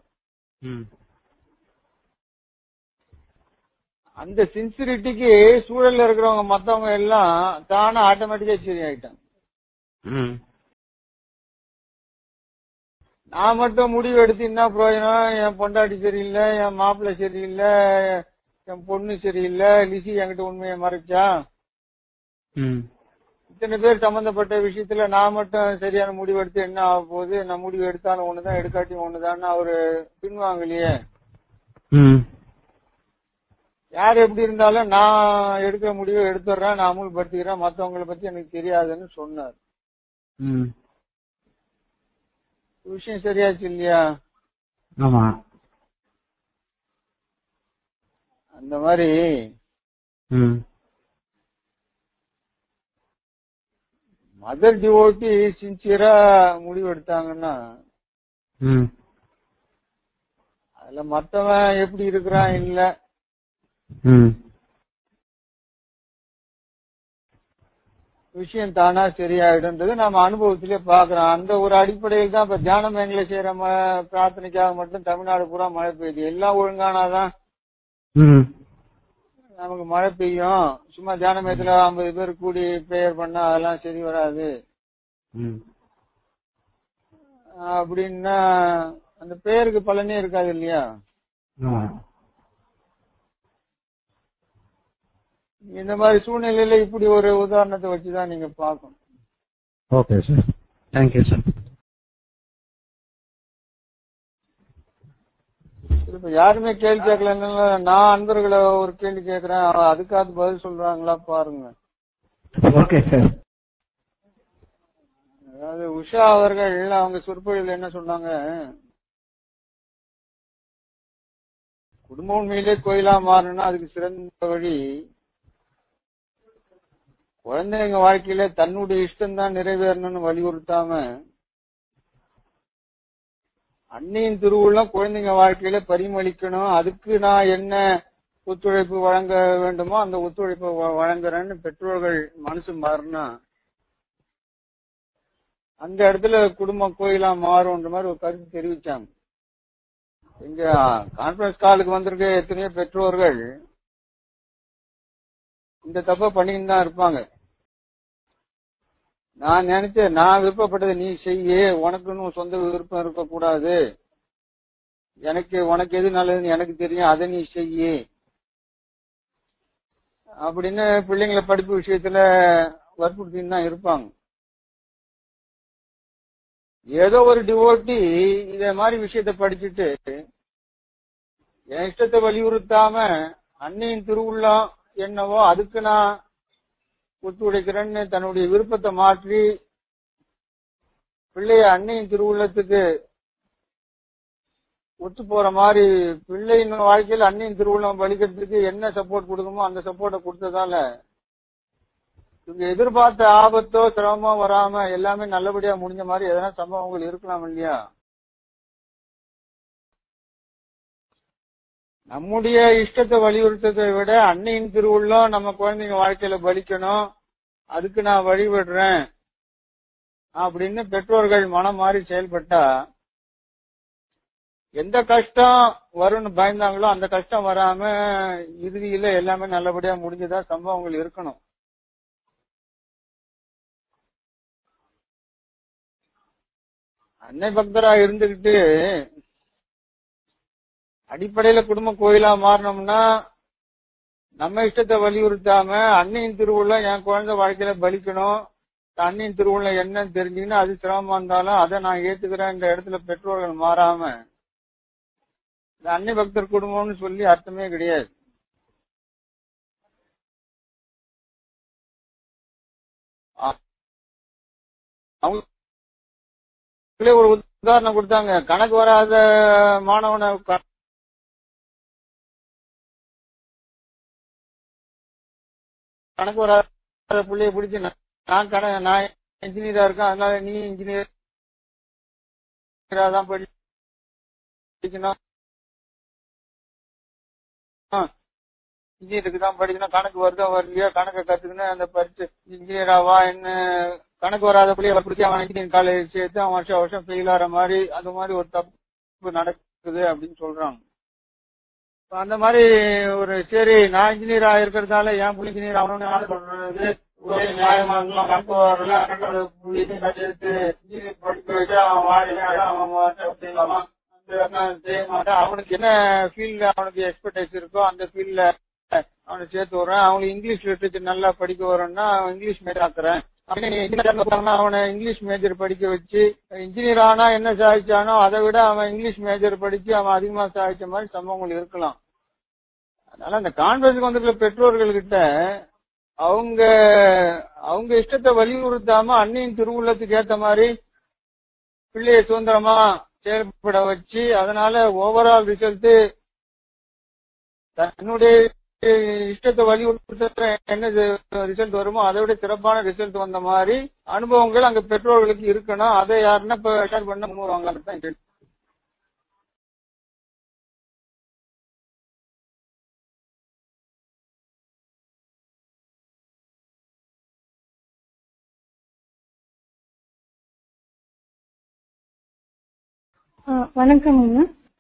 அந்த சின்சியரிட்டிக்கு சூழல்ல இருக்கிறவங்க மத்தவங்க எல்லாம் தானே ஆட்டோமேட்டிக்கா சரி ஆயிட்டாங்க. நான் மட்டும் முடிவு எடுத்து என்ன பிரயோஜனம், என் பொண்டாட்டி சரியில்லை, என் மாப்பிள்ளை சரியில்லை, என் பொண்ணு சரியில்லை, லிசி என்கிட்ட உண்மையை மறைச்சா, இத்தனை பேர் சம்பந்தப்பட்ட விஷயத்துல நான் மட்டும் சரியான முடிவு எடுத்து என்ன ஆக போகுது, நான் முடிவு எடுத்தாலும் ஒண்ணுதான் எடுக்காட்டியும் ஒண்ணுதான் அவரு பின்வாங்கலையே. யார் எப்படி இருந்தாலும் நான் எடுக்கிற முடிவை எடுத்துடுறேன், நான் அமுல்படுத்திக்கிறேன், மத்தவங்களை பத்தி எனக்கு தெரியாதுன்னு சொன்னார். விஷயம் சரியாச்சு இல்லையா? ஆமா. அந்த மாதிரி மதர் டிவோட்டி சின்சியரா முடிவு எடுத்தாங்கன்னா அதுல மத்தவன் எப்படி இருக்கிறான் இல்ல, விஷயம் தானா சரியாயிடுன்றது நம்ம அனுபவத்திலே பாக்குறோம். அந்த ஒரு அடிப்படையில் தான் இப்ப தியான மேங்கல செய்யற பிரார்த்தனைக்காக மட்டும் தமிழ்நாடு பூரா மழை பெய்யுது. எல்லாம் ஒழுங்கானாதான் நமக்கு மழை பெய்யும். சும்மா தியான மேயத்துல ஐம்பது பேர் கூடி பிரேயர் பண்ணா அதெல்லாம் சரி வராது அப்படின்னா அந்த பிரேயருக்கு பலனே இருக்காது இல்லையா? இந்த மாதிரி சூழ்நிலையில இப்படி ஒரு உதாரணத்தை வச்சுதான் நீங்க பாக்கணும். Okay sir, thank you sir. இப்ப யாருமே கேள்வி கேட்கல, நான் அன்பர்களை ஒரு கேள்வி கேட்கிறேன், அதுக்காவது பதில் சொல்றாங்களா பாருங்க. Okay sir. அதாவது உஷா அவர்கள் அவங்க சொற்பொழிவில் என்ன சொன்னாங்க, குடும்ப உண்மையிலே கோயிலா மாறணும்னா அதுக்கு சிறந்த வழி குழந்தைங்க வாழ்க்கையில தன்னுடைய இஷ்டம் தான் நிறைவேறணும்னு வலியுறுத்தாம அன்னையின் திருவுள்ளம் குழந்தைங்க வாழ்க்கையில பரிமளிக்கணும், அதுக்கு நான் என்ன ஒத்துழைப்பு வழங்க வேண்டுமோ அந்த ஒத்துழைப்பை வழங்குறேன்னு பெற்றோர்கள் மனசு மாறினா அந்த இடத்துல குடும்பம் கோயிலா மாறும்ன்ற மாதிரி ஒரு கருத்து தெரிவிச்சாங்க. இங்க கான்பரன்ஸ் காலுக்கு வந்திருக்க எத்தனையோ பெற்றோர்கள் இந்த தப்ப பண்ணிட்டு தான் இருப்பாங்க. நான் நினைச்சேன், நான் விருப்பப்பட்டதை நீ செய்ய, உனக்குன்னு சொந்த விருப்பம் இருக்கக்கூடாது, எனக்கு உனக்கு எது நல்லதுன்னு எனக்கு தெரியும், அதை நீ செய்ய அப்படின்னு பிள்ளைங்களை படிப்பு விஷயத்துல வற்புறுத்தின்னு தான் இருப்பாங்க. ஏதோ ஒரு டிவோட்டி இதே மாதிரி விஷயத்த படிச்சுட்டு என் இஷ்டத்தை வலியுறுத்தாம அன்னையின் திருவுள்ளம் என்னவோ அதுக்கு நான் ஒத்துழைக்கிறேன்னு தன்னுடைய விருப்பத்தை மாற்றி பிள்ளைய அன்னையின் திருவுள்ளத்துக்கு ஒத்து போற மாதிரி பிள்ளையின் வாழ்க்கையில் அன்னையின் திருவுள்ளம் வலிக்கிறதுக்கு என்ன சப்போர்ட் கொடுக்குமோ அந்த சப்போர்ட்டை கொடுத்ததால இவங்க எதிர்பார்த்த ஆபத்தோ சிரமமோ வராம எல்லாமே நல்லபடியா முடிஞ்ச மாதிரி எதனா சம்பவங்கள் இருக்கலாம் இல்லையா. நம்முடைய இஷ்டத்தை வலியுறுத்ததை விட அன்னையின் திருவுள்ளம் நம்ம குழந்தைங்க வாழ்க்கையில பலிக்கணும், அதுக்கு நான் வழிபடுறேன் அப்படின்னு பெற்றோர்கள் மனம் மாறி செயல்பட்டா எந்த கஷ்டம் வரும்னு பயந்தாங்களோ அந்த கஷ்டம் வராம இறுதியில எல்லாமே நல்லபடியா முடிஞ்சதா சம்பவங்கள் இருக்கணும். அன்னை பக்தரா இருந்துகிட்டு அடிப்படையில குடும்ப கோயிலா மாறினோம்னா நம்ம இஷ்டத்தை வலியுறுத்தாம அன்னையின் திருவுள்ளம் என் குழந்தை வாழ்க்கையில பலிக்கணும், அன்னையின் திருவுள்ளம் என்னன்னு தெரிஞ்சுக்கின்னு அது சிரமமா இருந்தாலும் அதை நான் ஏத்துக்கிறேன் இந்த இடத்துல பெற்றோர்கள் மாறாம இந்த அன்னை பக்தர் குடும்பம்னு சொல்லி அர்த்தமே கிடையாது. அவங்களே ஒரு உதாரணம் கொடுத்தாங்க, கணக்கு வராத மாணவனை கணக்கு வராத பிள்ளைய பிடிச்சு நான் கண நான் இன்ஜினியரா இருக்கேன் அதனால நீ இன்ஜினியரா தான் படிக்கணும், இன்ஜினியருக்கு தான் படிக்கணும், கணக்கு வருதா வரலையா கணக்கை கத்துக்கணும் அந்த படிச்சு இன்ஜினியராவா என்ன கணக்கு வராத பிள்ளைய பிடிச்சி அவன் இன்ஜினியரிங் காலேஜ் சேர்த்து அவன் வருஷம் வருஷம் ஃபெயில் ஆகிற மாதிரி அது மாதிரி ஒரு தப்பு நடக்குது அப்படின்னு சொல்றாங்க. அந்த மாதிரி ஒரு சரி நான் இன்ஜினியர் ஆயிருக்கிறதால என் பிள்ளை இன்ஜினியர் ஆகணும்னு சொல்றது நியாயமா படிக்க வச்சு அவன் அவனுக்கு என்ன ஃபீல்ட்ல அவனுக்கு எக்ஸ்பர்டைஸ் இருக்கோ அந்த ஃபீல்ட்ல அவனை சேர்த்து வர்றேன். அவனுக்கு இங்கிலீஷ் லிட்டரேச்சர் நல்லா படிக்க வரோம்னா அவன் இங்கிலீஷ் மேஜர் ஆக்குறேன். அவனை இங்கிலீஷ் மேஜர் படிக்க வச்சு இன்ஜினியர் ஆனா என்ன சாதிச்சானோ அதை விட அவன் இங்கிலீஷ் மேஜர் படிச்சு அவன் அதிகமா சாதிச்ச மாதிரி சம்பவங்கள் இருக்கலாம். அதனால அந்த கான்வென்ட்க்கு வந்திருக்கிற பெற்றோர்கள் கிட்ட அவங்க அவங்க இஷ்டத்தை வலியுறுத்தாம அன்னையின் திருவுள்ளத்துக்கு ஏத்த மாதிரி பிள்ளைய சுதந்திரமா செயல்பட வச்சு அதனால ஓவரால் ரிசல்ட் தன்னுடைய இஷ்டத்தை வலியுறுத்த என்ன ரிசல்ட் வருமோ அதை விட சிறப்பான ரிசல்ட் வந்த மாதிரி அனுபவங்கள் அங்க பெற்றோர்களுக்கு இருக்கணும். அதை யாருன்னா இப்ப ஷேர் பண்ண முன்னுவாங்க. வணக்கம்ங்க.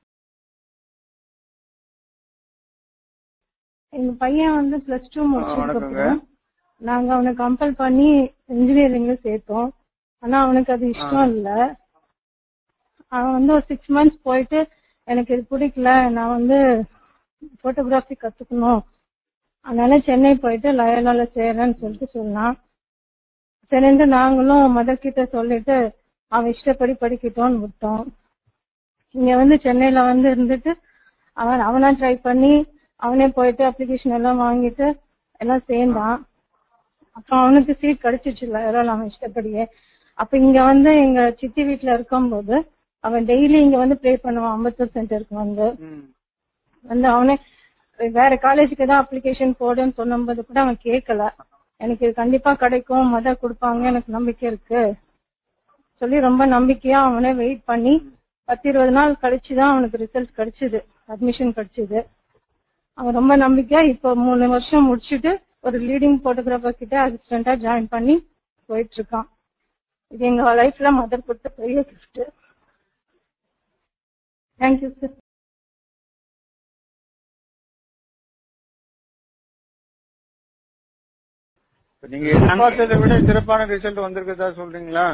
எங்க பையன் வந்து பிளஸ் டூ முடிச்சிருக்கோம். நாங்க அவனை கம்பல் பண்ணி இன்ஜினியரிங்ல சேர்த்தோம். ஆனா அவனுக்கு அது இஷ்டம் இல்ல. அவன் வந்து ஒரு சிக்ஸ் மந்த்ஸ் போயிட்டு எனக்கு இது பிடிக்கல, நான் வந்து போட்டோகிராஃபி கத்துக்கணும், அதனால சென்னை போயிட்டு லயோலால சேரேன்னு சொல்லிட்டு சொன்னான். சரிந்து நாங்களும் மதர் கிட்ட சொல்லிட்டு அவன் இஷ்டப்படி படிக்கட்டும்னு விட்டோம். இங்க வந்து சென்னையில வந்து இருந்துட்டு அவன் அவனா ட்ரை பண்ணி அவனே போயிட்டு அப்ளிகேஷன் எல்லாம் வாங்கிட்டு எல்லாம் சேர்ந்தான். அப்புறம் அவனுக்கு சீட் கிடைச்சிச்சு இல்ல அவன் இஷ்டப்படியே. அப்ப இங்க வந்து எங்க சித்தி வீட்டுல இருக்கும் போது அவன் டெய்லி இங்க வந்து ப்ரே பண்ணுவான். அம்பத்தூர் சென்டருக்கு வந்து வந்து அவனே வேற காலேஜுக்கு தான் அப்ளிகேஷன் போடுன்னு சொன்னும்போது கூட அவன் கேட்கல. எனக்கு இது கண்டிப்பா கிடைக்கும், மதர் கொடுப்பாங்க, எனக்கு நம்பிக்கை இருக்கு சொல்லி ரொம்ப நம்பிக்கையா அவனே வெயிட் பண்ணி பத்து இருபது நாள் கழிச்சுதான் அவனுக்கு ரிசல்ட் கிடைச்சது, அட்மிஷன் கிடைச்சது. அவன் ரொம்ப நம்பிக்கையா இப்ப மூணு வருஷம் முடிச்சுட்டு ஒரு லீடிங் போட்டோகிராஃபர் கிட்ட அசிஸ்டண்டா ஜாயின் பண்ணி போயிட்டு இருக்கான். இது எங்க லைஃப்ல மதர் கொடுத்த பெரிய கிஃப்ட். Thank you sir. நீங்க எதிர்பார்த்ததை விட சிறப்பான ரிசல்ட் வந்திருக்கதா சொல்றீங்களா?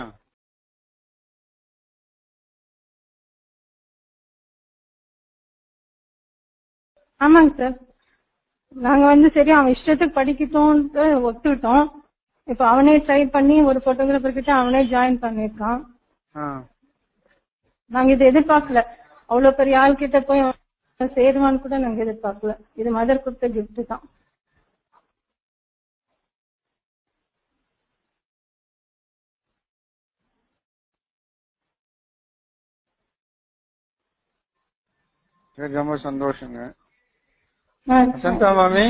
ஆமாங்க சார். நாங்க வந்து சரி அவன் இஷ்டத்துக்கு படிக்கட்டும்னு ஒத்துக்கிட்டோம். இப்ப அவனே ட்ரை பண்ணி ஒரு போட்டோகிராஃபர் கிட்ட அவனே ஜாயின் பண்ணிருக்கான். நாங்க இதை எதிர்பார்க்கல. அவ்வளவு பெரிய ஆள் கிட்ட போய் சேருவான்னு கூட நாங்க எதிர்பார்க்கல. இது மதர் கொடுத்த கிஃப்ட் தான். ரொம்ப சந்தோஷங்க. வசந்தா மாமி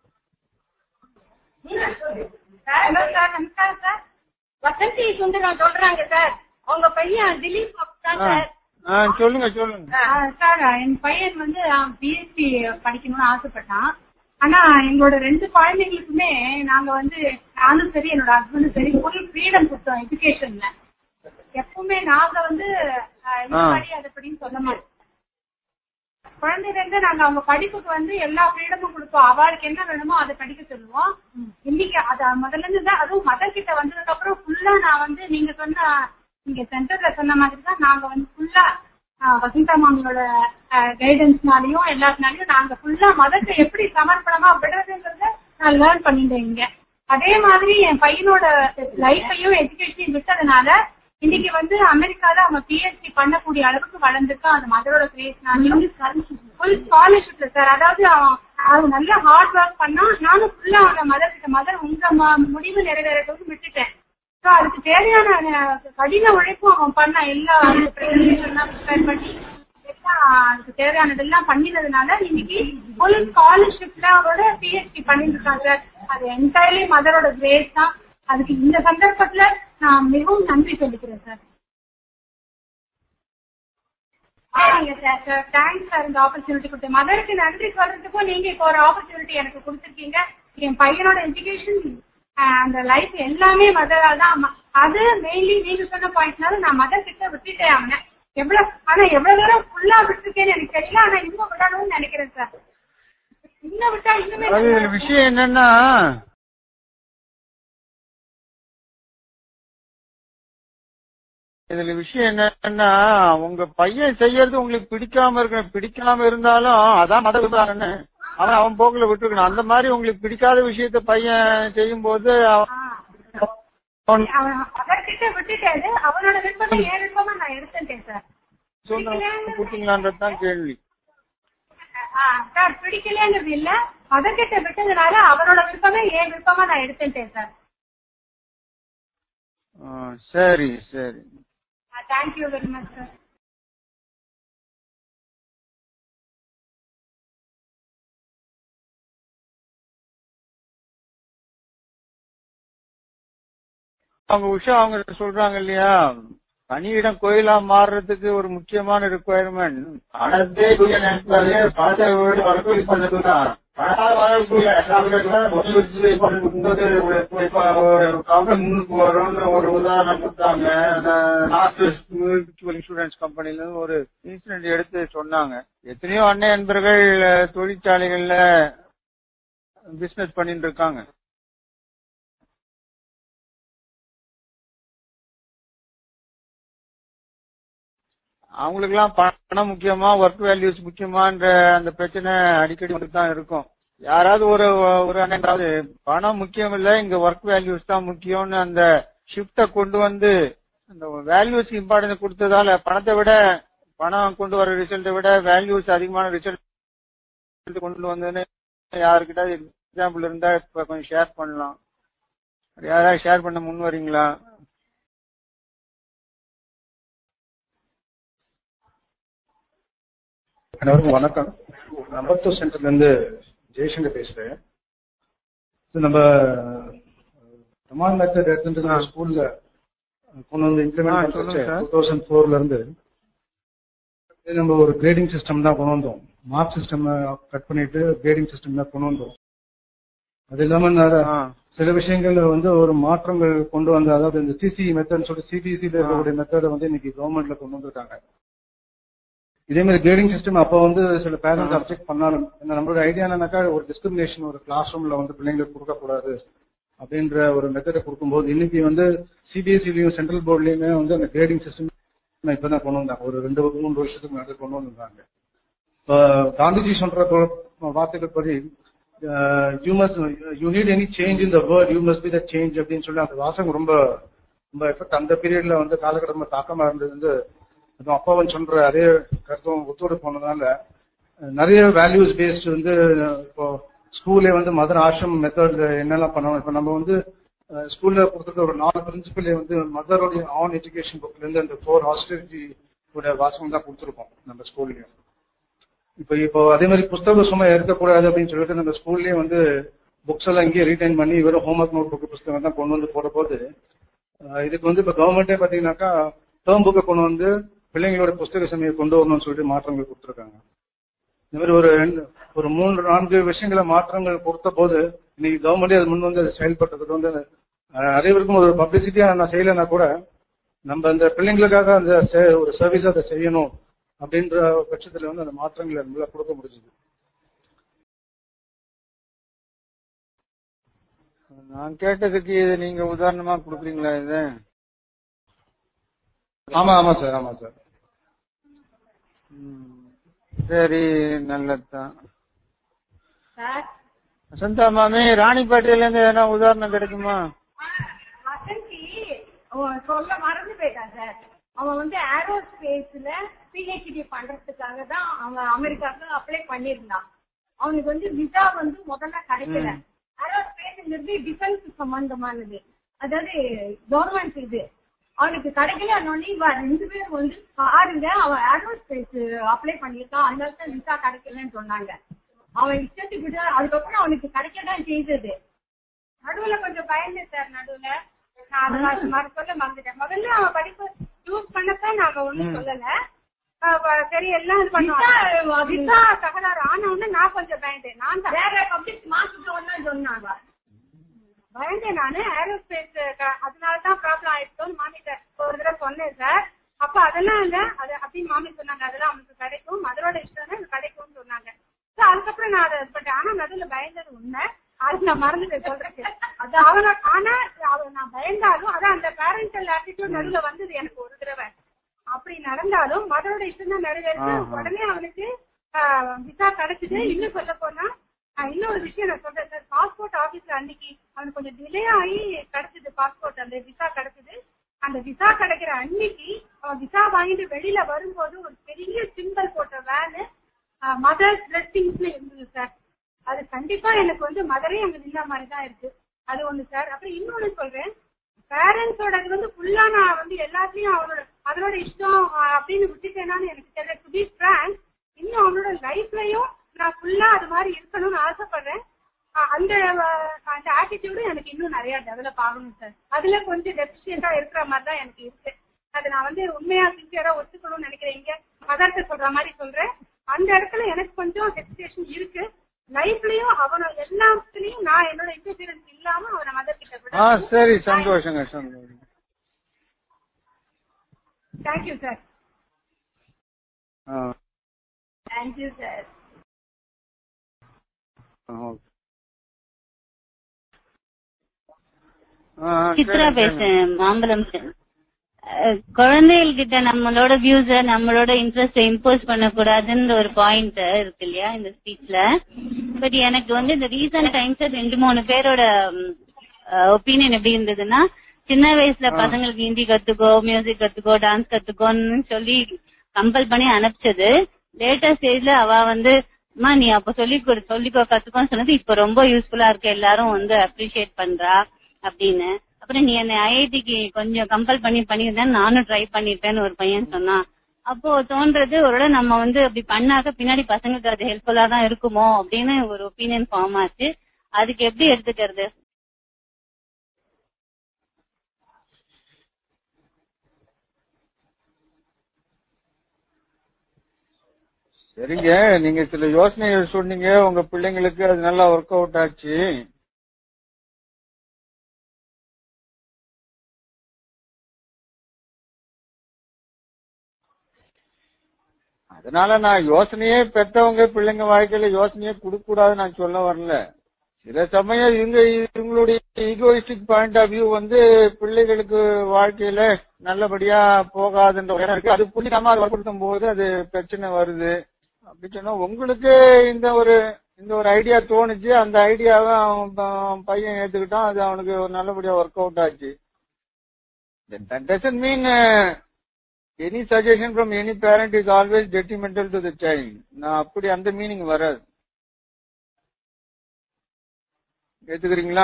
வசந்தி சுந்தரம் சொல்றாங்க சார். அவங்க பையன் திலீப் சொல்லுங்க சொல்லுங்க சார். என் பையன் வந்து பிஎஸ்சி படிக்கணும்னு ஆசைப்பட்டான். ஆனா எங்களோட ரெண்டு குழந்தைங்களுக்குமே நாங்க வந்து நானும் சரி என்னோட ஹஸ்பண்டும் சரி ஃபுல் ஃப்ரீடம் கொடுத்தோம் எஜுகேஷன்ல. எப்பவுமே நாங்க வந்து அதப்படின்னு சொல்ல மாட்டோம். குழந்தைல இருந்து நாங்க அவங்க படிப்புக்கு வந்து எல்லா ஃப்ரீடமும் கொடுப்போம். அவளுக்கு என்ன வேணுமோ அதை படிக்க சொல்லுவோம். இன்னைக்கு அது முதல்ல இருந்து தான், அதுவும் மதர் கிட்ட வந்ததுக்கு அப்புறம் ஃபுல்லா நான் வந்து நீங்க சொன்ன நீங்க சென்டர்ல சொன்ன மாதிரி தான் நாங்க வந்து ஃபுல்லா வசந்தா மாமியோட கைடன்ஸ்னாலையும் எல்லாத்தினாலையும் நாங்க ஃபுல்லா மதத்தை எப்படி சமர்ப்பணமா விடுறதுங்கிறத நான் லேர்ன் பண்ணிட்டேன் இங்க. அதே மாதிரி என் பையனோட லைஃபையும் எஜுகேஷனையும் விட்டதுனால இன்னைக்கு வந்து அமெரிக்கால அவன் பிஹெச்டி பண்ணக்கூடிய அளவுக்கு வளர்ந்துருக்கான். அந்த மதரோட கிரேஸ்னாலையும் ஃபுல் ஸ்காலர்ஷிப்ல சார். அதாவது அவன் நல்லா ஹார்ட் ஒர்க் பண்ணா. நானும் ஃபுல்லா அவனை மதர் கிட்ட மதர் உங்க முடிவு நிறைவேறதுக்கு விட்டுட்டேன். ஸோ அதுக்கு தேவையான கடின உழைப்பும் அவன் பண்ண எல்லா ப்ரிப்பேர் பண்ணி எல்லாம் அதுக்கு தேவையானதெல்லாம் பண்ணினதுனால இன்னைக்கு ஃபுல் ஸ்காலர்ஷிப்ல அவரோட பிஹெச்டி பண்ணிட்டு இருக்கான் சார். அது என்டையர்லி மதரோட கிரேஸ் தான். அதுக்கு இந்த சந்தர்ப்பத்துல நான் மிகவும் நன்றி சொல்லிக்கிறேன் சார். சரிங்க சார் சார் தேங்க்ஸ் சார் இந்த ஆப்பர்ச்சுனிட்டி கொடுத்து. மதருக்கு நன்றி சொல்றதுக்கும் நீங்க இப்போ ஒரு ஆப்பர்ச்சுனிட்டி எனக்கு கொடுத்துருக்கீங்க. என் பையனோட எஜுகேஷன் அந்த லைஃப் எல்லாமே மதரா தான். அது மெயின்லி நீங்க சொன்ன பாயிண்ட்னால நான் மதர் கிட்ட விட்டுட்டேன் அவனை. எவ்வளவு ஆனா எவ்வளவு தூரம் ஃபுல்லா விட்டுருக்கேன்னு எனக்கு தெரியல. ஆனா இன்னும் விடணும்னு நினைக்கிறேன் சார். இன்னும் விட்டா இன்னுமே விஷயம் என்னன்னா இதுல விஷயம் என்னன்னா உங்க பையன் செய்யறது உங்களுக்கு பிடிக்காம இருக்கணும். பிடிக்காம இருந்தாலும் அதான் மத விதானன்னு அவன் அவன் போக்குல விட்டுருக்கணும். அந்த மாதிரி உங்களுக்கு பிடிக்காத விஷயத்த பையன் செய்யும் போது விட்டுட்டாரு. அவனோட விருப்பத்தை என் விருப்பமா நான் எடுத்துட்டேன் சார். கொடுத்தீங்களான்றதுதான் கேள்வி சார். பிடிக்கலங்கிறது இல்ல, மதர்கிட்ட விட்டதுனால அவரோட விருப்பமே என் விருப்பமா நான் எடுத்துட்டேன் சார். சரி சரி. Thank you very much, sir. அவங்க உஷா அவங்க சொல்றாங்க இல்லையா, பணியிடம் கோயிலா மாறுறதுக்கு ஒரு முக்கியமான ரிக்குவயர்மெண்ட் ஒரு உதாரணம் கொடுத்தாங்க. இன்சூரன்ஸ் கம்பெனில ஒரு இன்சிடென்ட் எடுத்து சொன்னாங்க. எத்தனையோ அண்ணன் நண்பர்கள் தொழிற்சாலைகள்ல பிசினஸ் பண்ணிட்டு இருக்காங்க. அவங்களுக்கு எல்லாம் பணம் முக்கியமா ஒர்க் வேல்யூஸ் முக்கியமான்ற அந்த பிரச்சனை அடிக்கடி வந்து தான் இருக்கும். யாராவது ஒரு ஒரு அண்ணாவது பணம் முக்கியம் இல்ல, இங்க ஒர்க் வேல்யூஸ் தான் முக்கியம்னு அந்த ஷிப்ட கொண்டு வந்து அந்த வேல்யூஸ் இம்பார்ட்டன்ஸ் கொடுத்ததால பணத்தை விட பணம் கொண்டு வர ரிசல்ட்டை விட வேல்யூஸ் அதிகமான ரிசல்ட் கொண்டு வந்தேன்னு யாருக்கிட்ட எக்ஸாம்பிள் இருந்தா இப்ப கொஞ்சம் ஷேர் பண்ணலாம். யாராவது ஷேர் பண்ண முன் வரீங்களா? அனைவருக்கும் வணக்கம். நம்பர் டூ சென்டர்ல இருந்து ஜெய்சங்கர் பேசுறேன். நம்ம கமாண்ட் மெத்தட் எடுத்துட்டு ஸ்கூல்ல கொண்டு வந்து இம்ப்ளிமெண்ட் டூ தௌசண்ட் போர்ல இருந்து நம்ம ஒரு கிரேடிங் சிஸ்டம் தான் கொண்டு வந்தோம். மார்க் சிஸ்டம் கட் பண்ணிட்டு கிரேடிங் சிஸ்டம் தான் கொண்டு வந்தோம். அது இல்லாம சில விஷயங்கள் வந்து ஒரு மாற்றங்கள் கொண்டு வந்த, அதாவது இந்த சிசி மெத்தட் சொல்லிட்டு சிபிஎஸ்சில இருக்கக்கூடிய மெத்தடை வந்து இன்னைக்கு கவர்மெண்ட்ல கொண்டு வந்துட்டாங்க. இதே மாதிரி கிரேடிங் சிஸ்டம் அப்ப வந்து சில பேரண்ட்ஸ் அப்செக்ட் பண்ணாலும் நம்மளோட ஐடியா என்னன்னாக்கா ஒரு டிஸ்கிரிமினேஷன் ஒரு கிளாஸ் ரூம்ல வந்து பிள்ளைங்களுக்கு கொடுக்கக்கூடாது அப்படின்ற ஒரு மெத்தடை கொடுக்கும்போது இன்னைக்கு வந்து சிபிஎஸ்சிலையும் சென்ட்ரல் போர்ட்லயுமே வந்து அந்த கிரேடிங் சிஸ்டம் இப்பதான் கொண்டு வந்தாங்க. ஒரு ரெண்டு மூணு வருஷத்துக்கு முன்னாடி கொண்டு வந்திருந்தாங்க. இப்போ காந்திஜி சொல்ற வார்த்தைகள் படி you must you need any change in the world you must be the change அப்படின்னு சொல்லி அந்த வாசகம் ரொம்ப ரொம்ப எஃபெக்ட் அந்த பீரியட்ல வந்து காலகட்டத்தில் தாக்கமா இருந்தது. வந்து அப்பாவன் சொல்ற அதே கருத்தும் ஒத்தோடு போனதுனால நிறைய வேல்யூஸ் பேஸ்ட் வந்து இப்போ ஸ்கூல்லே வந்து மதர் ஆசிரம் மெத்தட் என்னெல்லாம் பண்ணணும். இப்ப நம்ம வந்து ஸ்கூல்ல கொடுத்துருக்க ஒரு நாலு பிரின்சிபலே வந்து மதரோடைய ஆன் எஜுகேஷன் புக்ல இருந்து அந்த ஃபோர் ஹாஸ்டிலிட்டி வாசகம் தான் கொடுத்துருக்கோம் நம்ம ஸ்கூல்லயும். இப்போ இப்போ அதே மாதிரி புத்தக சுமை இருக்கக்கூடாது அப்படின்னு சொல்லிட்டு நம்ம ஸ்கூல்லயே வந்து புக்ஸ் எல்லாம் இங்கேயே ரீடைன் பண்ணி வெறும் ஹோம்ஒர்க் நோட் புக் புத்தகம் தான் கொண்டு வந்து போற போது இதுக்கு வந்து இப்ப கவர்மெண்டே பாத்தீங்கன்னாக்கா டேர்ம் புக்கை கொண்டு வந்து பிள்ளைங்களோட புத்தக சுமையை கொண்டு வரணும்னு சொல்லிட்டு மாற்றங்கள் கொடுத்துருக்காங்க. இந்த மாதிரி ஒரு ஒரு மூன்று நான்கு விஷயங்களை மாற்றங்கள் கொடுத்த போது இன்னைக்கு கவர்மெண்டே அது முன் வந்து செயல்பட்டதுக்கு வந்து அனைவருக்கும் ஒரு பப்ளிசிட்டியா நான் செய்யலைன்னா கூட நம்ம அந்த பிள்ளைங்களுக்காக அந்த ஒரு சர்வீஸ் அதை செய்யணும் அப்படின்ற பட்சத்துல வந்து அந்த மாற்றங்களை நம்மளால கொடுக்க முடிஞ்சது. நான் கேட்டதுக்கு இது நீங்க உதாரணமா கொடுக்குறீங்களா? இது ஆமா ஆமா சார் ஆமா சார். சரி, நல்லதுதான். வசந்தா மாமி, ராணிப்பேட்டையில இருந்து எதனா உதாரணம் கிடைக்குமா? சொல்ல மறந்து போயிட்டான் சார். அவன் வந்து ஏரோஸ்பேஸ்ல பிஹெச்டி பண்றதுக்காக தான் அவன் அமெரிக்காவுக்கு அப்ளை பண்ணிருந்தான். அவனுக்கு வந்து விசா வந்து முதல்ல கிடைக்கல. ஏரோஸ்பேஸ்ங்கிறது டிஃபென்ஸ் சம்பந்தமானது, அதாவது கவர்மெண்ட் இது. அவனுக்கு கிடைக்கல. ரெண்டு பேரும் வந்து பாருங்க அவன் ஏரோஸ்பேஸ் அப்ளை பண்ணிருக்கான், அதனால தான் விசா கிடைக்கலன்னு சொன்னாங்க. அவன் இஷ்டத்துக்கு அதுக்கப்புறம் அவனுக்கு கிடைக்கதான் செய்தது. நடுவுல கொஞ்சம் பயந்து சார். நடுவுல நான் சொல்ல மறந்துட்டேன். முதல்ல அவன் படிப்பு சூஸ் பண்ணத்தான் நாங்க ஒண்ணும் சொல்லல. சரி எல்லாம் இது பண்ணுவாங்க. விசா தகராறு ஆனவுடனே நான் கொஞ்சம் பயந்தேன். நான் வேற பப்ளிக் மாத்திட்டோம்னு சொன்னாங்க. பயந்தேன் நானு. ஏரோஸ்பேஸ் அதனாலதான் ப்ராப்ளம் ஆயிடுச்சோன்னு மாமிட்ட ஒரு தடவை சொன்னேன் சார். அப்ப அதெல்லாம் இல்ல அது அப்படின்னு மாமி சொன்னாங்க. அதெல்லாம் அவனுக்கு கிடைக்கும், அதோட இஷ்டம் கிடைக்கும்னு சொன்னாங்க. அதுக்கப்புறம் நான் அதை பட்டேன். ஆனா நடுவுல பயந்தது உண்மை. அது நான் மறந்துட்டேன் சொல்றேன். அது அவன ஆனா அவன் நான் பயந்தாலும் அதான் அந்த பேரண்டல் ஆட்டிடியூட் நடுவுல வந்தது எனக்கு ஒரு தடவை. அப்படி நடந்தாலும் மதரோட இஷ்டம் தான் நிறைவேறது. உடனே அவனுக்கு விசா கிடைச்சது. இன்னும் சொல்ல போனா இன்னொரு விஷயம் நான் சொல்றேன் சார். பாஸ்போர்ட் ஆபீஸ்ல அன்னைக்கு அவனுக்கு கொஞ்சம் டிலே ஆகி கிடைச்சது பாஸ்போர்ட், அந்த விசா கிடைச்சது. அந்த விசா கிடைக்கிற அன்னைக்கு அவன் விசா வாங்கிட்டு வெளியில வரும்போது ஒரு பெரிய சிம்பல் போட்ட வேனு மதர்ஸ் பிளெஸிங்ஸ்ல இருந்தது சார். அது கண்டிப்பா எனக்கு வந்து மதரே அங்க நின்ன மாதிரிதான் இருக்கு. அது ஒண்ணு சார். அப்புறம் இன்னொன்னு சொல்றேன், பேரண்ட்ஸோட இது வந்து ஃபுல்லா நான் வந்து எல்லாத்தையும் அவனோட அதோட இஷ்டம் அப்படின்னு விட்டுட்டேனான்னு எனக்கு தெரியல. டு பி ஃபிராங்க், இன்னும் அவனோட லைஃப்லயும் நான் ஃபுல்லா அது மாதிரி இருக்கணும்னு ஆசைப்படுறேன். அந்த அந்த ஆட்டிடியூடும் எனக்கு இன்னும் நிறைய டெவலப் ஆகணும் சார். அதுல கொஞ்சம் டெபிஷியண்டா இருக்கிற மாதிரி தான் எனக்கு இருக்கு. அது நான் வந்து உண்மையா சின்சியரா ஒத்துக்கணும்னு நினைக்கிறேன். இங்க மதர்ட்ட சொல்ற மாதிரி சொல்றேன். அந்த இடத்துல எனக்கு கொஞ்சம் ஹெசிடேஷன் இருக்கு. லைஃப்லயும் அவனோட எல்லாத்துலயும் நான் என்னோட இன்டர்ஃபியரன்ஸ் இல்லாம அவனை மதர் கிட்ட விட. சரி, சந்தோஷங்க சந்தோஷம். Thank you sir. Thank you sir. Chitra பேசுறேன், மாம்பலம். குழந்தைகள் கிட்ட நம்மளோட வியூஸ நம்மளோட இன்ட்ரெஸ்ட் இம்போஸ் பண்ணக்கூடாதுன்னு ஒரு பாயிண்ட் இருக்கு இல்லையா இந்த ஸ்பீச்ல. பட் எனக்கு வந்து இந்த ரீசன்ட் டைம்ஸ் ரெண்டு மூணு பேரோட ஒப்பீனியன் எப்படி இருந்ததுன்னா, சின்ன வயசுல பசங்களுக்கு ஹிந்தி கத்துக்கோ, மியூசிக் கத்துக்கோ, டான்ஸ் கத்துக்கோன்னு சொல்லி கம்பல் பண்ணி அனுப்பிச்சது. லேட்டஸ்ட் ஸ்டேஜ்ல அவ வந்து அம்மா நீ அப்ப சொல்லி கொடு சொல்லிக்கோ கத்துக்கோன்னு சொன்னது இப்ப ரொம்ப யூஸ்ஃபுல்லா இருக்கு, எல்லாரும் வந்து அப்ரிஷியேட் பண்றா அப்படின்னு. அப்புறம் நீ என்ன ஐஐடிக்கு கொஞ்சம் கம்பல் பண்ணி பண்ணிருந்தேன், நானும் ட்ரை பண்ணிட்டேன்னு ஒரு பையன் சொன்னான். அப்போ தோன்றது ஒரு நம்ம வந்து அப்படி பண்ணாக்க பின்னாடி பசங்களுக்கு அது ஹெல்ப்ஃபுல்லா தான் இருக்குமோ அப்படின்னு ஒரு ஒப்பீனியன் ஃபார்ம் ஆச்சு. அதுக்கு எப்படி எடுத்துக்கிறது? சரிங்க, நீங்க சில யோசனைகள் சொன்னீங்க, உங்க பிள்ளைங்களுக்கு அது நல்லா ஒர்க் அவுட் ஆச்சு. அதனால நான் யோசனையே பெற்றவங்க பிள்ளைங்க வாழ்க்கையில யோசனையே கொடுக்க கூடாதுன்னு நான் சொல்ல வரல. சில சமயம் இவங்க இவங்களுடைய ஈகோயிஸ்டிக் பாயிண்ட் ஆஃப் வியூ வந்து பிள்ளைகளுக்கு வாழ்க்கையில நல்லபடியா போகாதுன்ற இருக்கு. அது புரியாம அது வற்புறுத்தும் போது அது பிரச்சனை வருது. அப்படி சொன்னா உங்களுக்கு இந்த ஒரு இந்த ஒரு ஐடியா தோணுச்சு, அந்த ஐடியாவை அவன் பையன் ஏத்துக்கிட்டான், அது அவனுக்கு ஒரு நல்லபடியா ஒர்க் அவுட் ஆச்சு. That doesn't mean uh, any suggestion from any parent is always detrimental to the child. நான் அப்படி அந்த மீனிங் வராது. ஏத்துக்கிறீங்களா?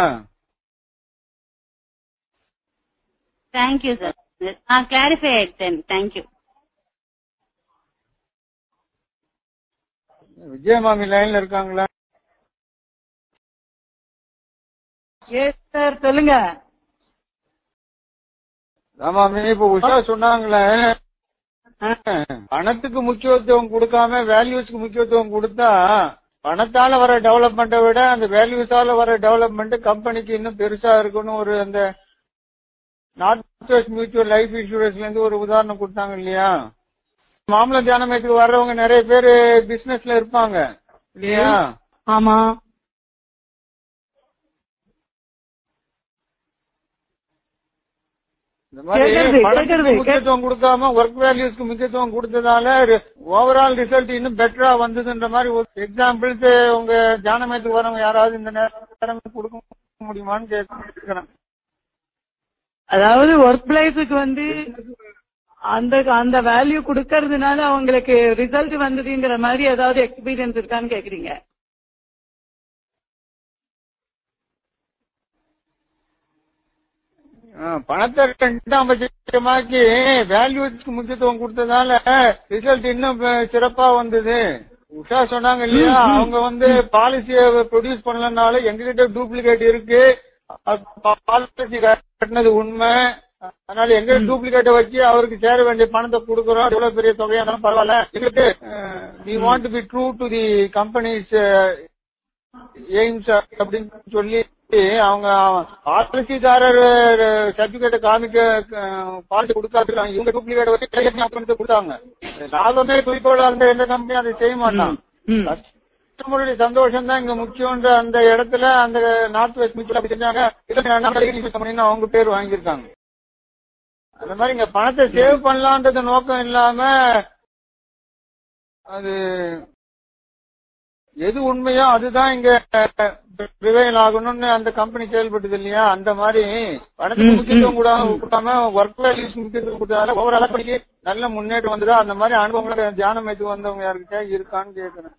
Thank you sir. நான் கிளாரிஃபை ஆயிட்டேன். தேங்க்யூ. விஜயமாமி லைன்ல இருக்காங்களா? எஸ் சார், சொல்லுங்க. ஆமாமி, இப்ப உஷா சொன்னாங்களே பணத்துக்கு முக்கியத்துவம் கொடுக்காம வேல்யூஸ்க்கு முக்கியத்துவம் கொடுத்தா பணத்தால வர டெவலப்மெண்ட்டை விட அந்த வேல்யூஸால வர டெவலப்மெண்ட் கம்பெனிக்கு இன்னும் பெருசா இருக்குன்னு ஒரு அந்த நார்த் வெஸ்ட் மியூச்சுவல் லைஃப் இன்சூரன்ஸ்ல இருந்து ஒரு உதாரணம் கொடுத்தாங்க இல்லையா? மாமல தியானமயத்துக்கு வர்றவங்க நிறைய பேரு பிசினஸ்ல இருப்பாங்க இல்லையா? ஆமா. இந்த மாதிரி பணத்துக்கு முக்கியத்துவம் கொடுக்காம ஒர்க் வேல்யூஸ்க்கு முக்கியத்துவம் கொடுத்ததால ஓவரால் ரிசல்ட் இன்னும் பெட்டரா வந்ததுன்ற மாதிரி ஒரு எக்ஸாம்பிள்ஸ் உங்க தியானமயத்துக்கு வரவங்க யாராவது இந்த நேரம் கொடுக்க முடியுமான்னு கேட்கிறேன். அதாவது ஒர்க் லைஃபுக்கு வந்து அந்த அந்த வேல்யூ கொடுக்கறதுனால அவங்களுக்கு ரிசல்ட் வந்ததுங்கிற மாதிரி ஏதாவது எக்ஸ்பீரியன்ஸ் இருக்கான்னு கேக்குறீங்க? பணத்தை ரெண்டாம் பட்சமாக்கி வேல்யூஸ்க்கு முக்கியத்துவம் கொடுத்ததால ரிசல்ட் இன்னும் சிறப்பா வந்தது. உஷா சொன்னாங்க இல்லையா, அவங்க வந்து பாலிசியை ப்ரொடியூஸ் பண்ணலனாலும் எங்ககிட்ட டூப்ளிகேட் இருக்கு, பாலிசி கட்டினது உண்மை, அதனால எங்க டூப்ளிகேட்டை வச்சு அவருக்கு சேர வேண்டிய பணத்தை கொடுக்கறோம், எவ்வளவு பெரிய தொகையானாலும் பரவாயில்ல, எங்களுக்கு we want to be true to the company's aims அப்படின்னு சொல்லி அவங்க பாலிசிதாரர் சர்டிபிகேட்டை காமிக்க பாலிசி கொடுக்காது, இவங்க டூப்ளிகேட் வச்சு கொடுத்தாங்க. லாபமே குறிக்கோளா இருந்த எந்த கம்பெனி அதை செய்ய மாட்டாங்க. கஸ்டமருடைய சந்தோஷம் தான் இங்க முக்கியன்ற அந்த இடத்துல அந்த நார்த் வெஸ்ட் மியூச்சுவல் அப்படி செஞ்சாங்க, அவங்க பேர் வாங்கியிருக்காங்க. அந்த மாதிரி இங்க பணத்தை சேவ் பண்ணலான்றது நோக்கம் இல்லாம அது எது உண்மையோ அதுதான் இங்க ப்ரிவைல் ஆகணும்னு அந்த கம்பெனி செயல்பட்டது இல்லையா? அந்த மாதிரி பணத்துக்கு முக்கியத்துவம் கூடாம ஒர்க் வேல்யூஸ் முக்கியத்துவம் கொடுத்தால ஓவராலா படிக்க நல்ல முன்னேற்றம் வந்ததா? அந்த மாதிரி அனுபவங்களை தியானம் வைத்து வந்தவங்க யாருக்கிட்ட இருக்கான்னு கேட்கிறேன்.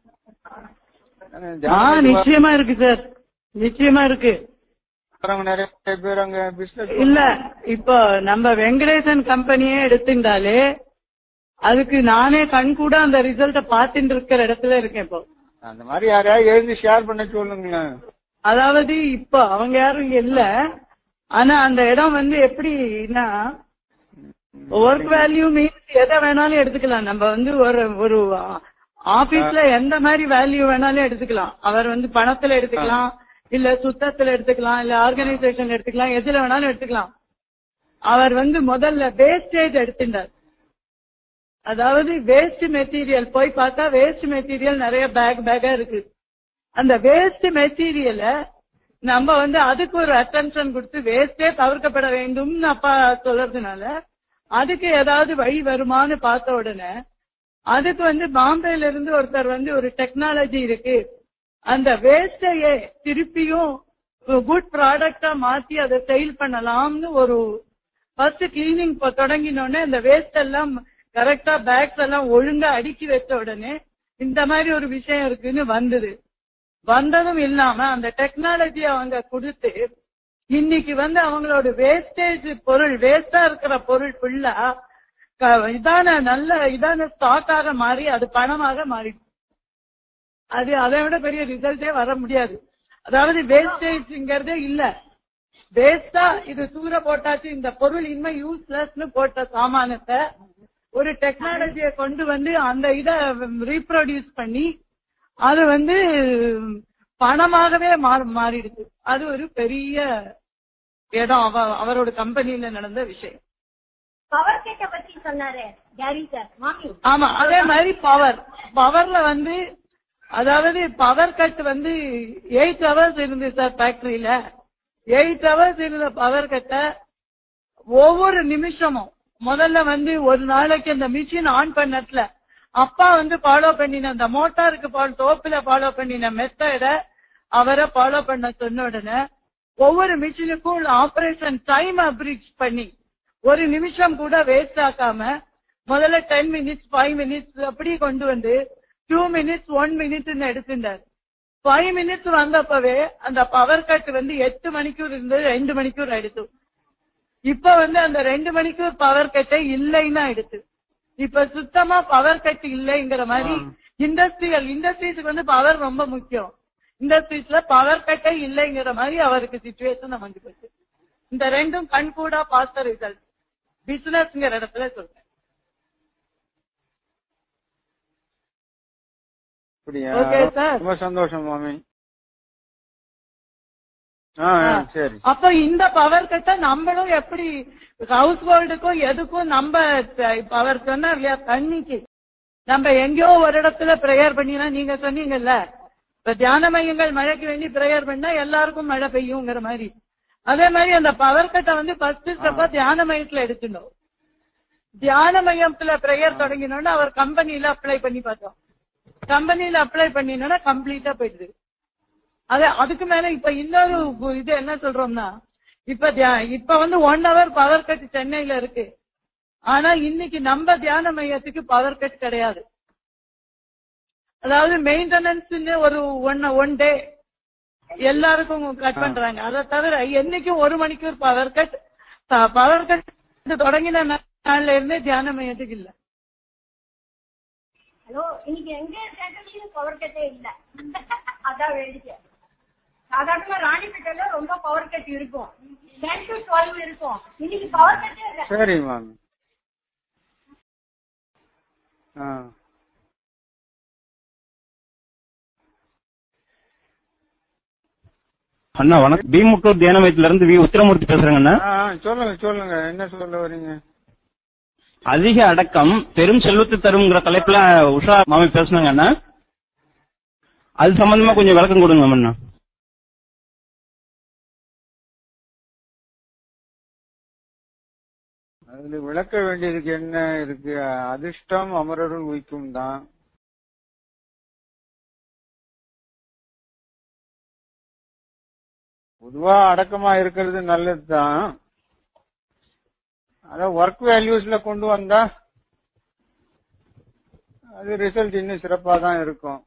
நிச்சயமா இருக்கு சார், நிச்சயமா இருக்கு. நிறைய பேர் அங்க பிசினஸ் இல்ல, இப்போ நம்ம வெங்கடேசன் கம்பெனியே எடுத்துட்டாலே அதுக்கு நானே கண் கூட அந்த ரிசல்ட்ட பாத்துட்டு இருக்கிற இடத்துல இருக்கேன். இப்போ அந்த மாதிரி யாரையாவது எழுதி ஷேர் பண்ண சொல்லுங்களேன். அதாவது இப்போ அவங்க யாரும் இங்க இல்ல, ஆனா அந்த இடம் வந்து எப்படின்னா ஒர்க் வேல்யூ மீன்ஸ் எதை வேணாலும் எடுத்துக்கலாம். நம்ம வந்து ஒரு ஒரு ஆபீஸ்ல எந்த மாதிரி வேல்யூ வேணாலும் எடுத்துக்கலாம். அவர் வந்து பணத்துல எடுத்துக்கலாம், இல்ல சுத்தத்துல எடுத்துக்கலாம், இல்ல ஆர்கனைசேஷன் எடுத்துக்கலாம், எதுல வேணாலும் எடுத்துக்கலாம். அவர் வந்து முதல்ல வேஸ்டேஜ் எடுத்துட்டார். அதாவது வேஸ்ட் மெட்டீரியல் போய் பார்த்தா வேஸ்ட் மெட்டீரியல் நிறைய பேக் பேக்கா இருக்கு. அந்த வேஸ்ட் மெட்டீரியல நம்ம வந்து அதுக்கு ஒரு அட்டென்ஷன் கொடுத்து வேஸ்டே தவிர்க்கப்பட வேண்டும்னு அப்பா சொல்றதுனால அதுக்கு ஏதாவது வழி வருமானு பார்த்த உடனே அதுக்கு வந்து பாம்பேல இருந்து ஒருத்தர் வந்து ஒரு டெக்னாலஜி இருக்கு, அந்த வேஸ்டையே திருப்பியும் குட் ப்ராடக்டா மாத்தி அதை சேல் பண்ணலாம்னு ஒரு ஃபர்ஸ்ட் கிளீனிங் தொடங்கினோடனே அந்த வேஸ்ட் எல்லாம் கரெக்டா பேக்ஸ் எல்லாம் ஒழுங்கா அடுக்கி வச்ச உடனே இந்த மாதிரி ஒரு விஷயம் இருக்குன்னு வந்தது. வந்ததும் இல்லாம அந்த டெக்னாலஜி அவங்க கொடுத்து இன்னைக்கு வந்து அவங்களோட வேஸ்டேஜ் பொருள், வேஸ்டா இருக்கிற பொருள் ஃபுல்லா இதான நல்ல இதான ஸ்டாக்காக மாறி அது பணமாக மாறிடுச்சு. அது அதை விட பெரிய ரிசல்ட்டே வர முடியாது. அதாவது வேஸ்டேஜ்ங்கிறதே இல்ல, வேஸ்டா இது தூர போட்டாச்சு, இந்த பொருள் இனிமே யூஸ்லெஸ்னு போட்ட சாமானத்தை ஒரு டெக்னாலஜியை கொண்டு வந்து அந்த இதை ரீப்ரொடியூஸ் பண்ணி அது வந்து பணமாகவே மாறிடுது. அது ஒரு பெரிய இடம் அவரோட கம்பெனியில நடந்த விஷயம். பவர் கட்ட பத்தி சொன்னாரு கேரி சார். ஆமா, அதே மாதிரி பவர் பவர்ல வந்து அதாவது பவர் கட் வந்து எயிட் ஹவர்ஸ் இருந்து சார் ஃபேக்டரியில எயிட் ஹவர்ஸ் இருந்த பவர் கட்ட ஒவ்வொரு நிமிஷமும் முதல்ல வந்து ஒரு நாளைக்கு அந்த மிஷின் ஆன் பண்ணதுல அப்பா வந்து ஃபாலோ பண்ணின அந்த மோட்டாருக்கு பால் தோப்புல ஃபாலோ பண்ணின மெத்தட அவரை ஃபாலோ பண்ண சொன்ன உடனே ஒவ்வொரு மிஷினுக்கும் ஆபரேஷன் டைம் அப்ரிச் பண்ணி ஒரு நிமிஷம் கூட வேஸ்ட் ஆக்காம முதல்ல டென் மினிட்ஸ் ஃபைவ் மினிட்ஸ் அப்படி கொண்டு வந்து டூ மினிட்ஸ் ஒன் மினிட்னு எடுத்துட்டாரு. ஃபைவ் மினிட்ஸ் வந்தப்பவே அந்த பவர் கட் வந்து எட்டு மணிக்கூர் இருந்தது ரெண்டு மணிக்கூர் ஆயிடுச்சு. இப்ப வந்து அந்த ரெண்டு மணிக்கூர் பவர் கட்டை இல்லைன்னா ஆயிடுச்சு. இப்ப சுத்தமா பவர் கட் இல்லைங்கிற மாதிரி இண்டஸ்ட்ரியல் இண்டஸ்ட்ரீஸ்க்கு வந்து பவர் ரொம்ப முக்கியம். இண்டஸ்ட்ரீஸ்ல பவர் கட்டை இல்லைங்கிற மாதிரி அவருக்கு சிச்சுவேஷன் அமைஞ்சு போச்சு. இந்த ரெண்டும் கண் கூட பார்த்த ரிசல்ட் பிசினஸ்ங்கிற இடத்துல சொல்றேன். ஓகே சார், ரொம்ப சந்தோஷம் மாமி. சரி, அப்ப இந்த பவர் கட்ட நம்மளும் எப்படி ஹவுஸ் ஹோல்டுக்கும் எதுக்கும் நம்ம பவர் சொன்னா இல்லையா, தண்ணிக்கு நம்ம எங்கேயோ ஒரு இடத்துல பிரேயர் பண்ணினா நீங்க சொன்னீங்கல்ல, இப்ப தியான மையங்கள் மழைக்கு வேண்டி பிரேயர் பண்ணா எல்லாருக்கும் மழை பெய்யுங்கிற மாதிரி, அதே மாதிரி அந்த பவர் கட்டை வந்து ஃபர்ஸ்ட் ஸ்டெப்பா தியான மையத்துல எடுத்துட்டோம். தியான மையத்துல பிரேயர் தொடங்கினோன்னு அவர் கம்பெனில அப்ளை பண்ணி பார்த்தோம். கம்பெனில அப்ளை பண்ணினா கம்ப்ளீட்டா போயிடுது. அது அதுக்கு மேல இப்ப இன்னொரு இது என்ன சொல்றோம்னா, இப்ப இப்ப வந்து ஒன் ஹவர் பவர் கட் சென்னையில இருக்கு. ஆனா இன்னைக்கு நம்ம தியான மையத்துக்கு பவர் கட் கிடையாது. அதாவது மெயின்டெனன்ஸ் ஒரு ஒன் ஒன் டே எல்லாருக்கும் கட் பண்றாங்க. அதை தவிர என்னைக்கும் ஒரு மணிக்கூர் பவர் கட் பவர் கட் தொடங்கின நாள்ல இருந்தே தியான மையத்துக்கு இல்ல. ஹலோ, இன்னைக்கு எங்க தேட்டர்லயும் பவர் கட்டே இல்ல. அதான் வேடிக்கை. சாதாரணமா ராணிப்பேட்டையில ரொம்ப பவர் கட் இருக்கும், டென் டு டுவெல் இருக்கும். இன்னைக்கு பவர் கட்டே இல்ல. சரி மேம். அண்ணா வணக்கம். பீமுட்டூர் தியானமயத்துல இருந்து வி உத்திரமூர்த்தி பேசுறேங்க அண்ணா. சொல்லுங்க சொல்லுங்க, என்ன சொல்ல வரீங்க? அதிக அடக்கம் பெரும் செல்வத்தை தரும்ங்கிற தலைப்புல உஷா மாமி பேசுனாங்க அண்ணா. அது சம்பந்தமா கொஞ்சம் விளக்கம் கொடுங்க அண்ணா. அதுல விளக்க வேண்டியதுக்கு என்ன இருக்கு? அதிர்ஷ்டம் அமரருள் உயிக்கும் தான். பொதுவா அடக்கமா இருக்கிறது நல்லதுதான். அத ஒர்க் வேல்யூஸ்ல கொண்டு வந்தா அது ரிசல்ட் இன்னும் சிறப்பா தான் இருக்கும்.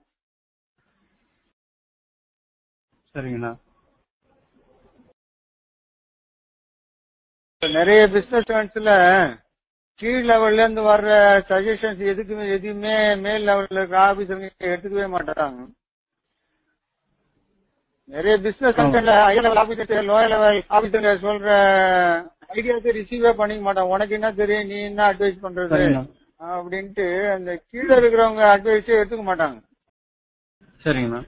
சரிங்கண்ணா. நிறைய பிசினஸ்ல கீழ் லெவல்ல இருந்து வர்ற சஜஷன்ஸ் எதுக்குமே எதுவுமே மேல் லெவல்ல இருக்க ஆபீசருங்க எடுத்துக்கவே மாட்டாங்க. நிறைய business higher level officer lower level officer சொல்ற ஐடியாஸை ரிசீவே பண்ணிக்க மாட்டான். உனக்கு என்ன தெரியும், நீ என்ன அட்வைஸ் பண்றது அப்படின்ட்டு அந்த கீழே இருக்கிறவங்க அட்வைஸே எடுத்துக்க மாட்டாங்க. சரிங்கண்ணா.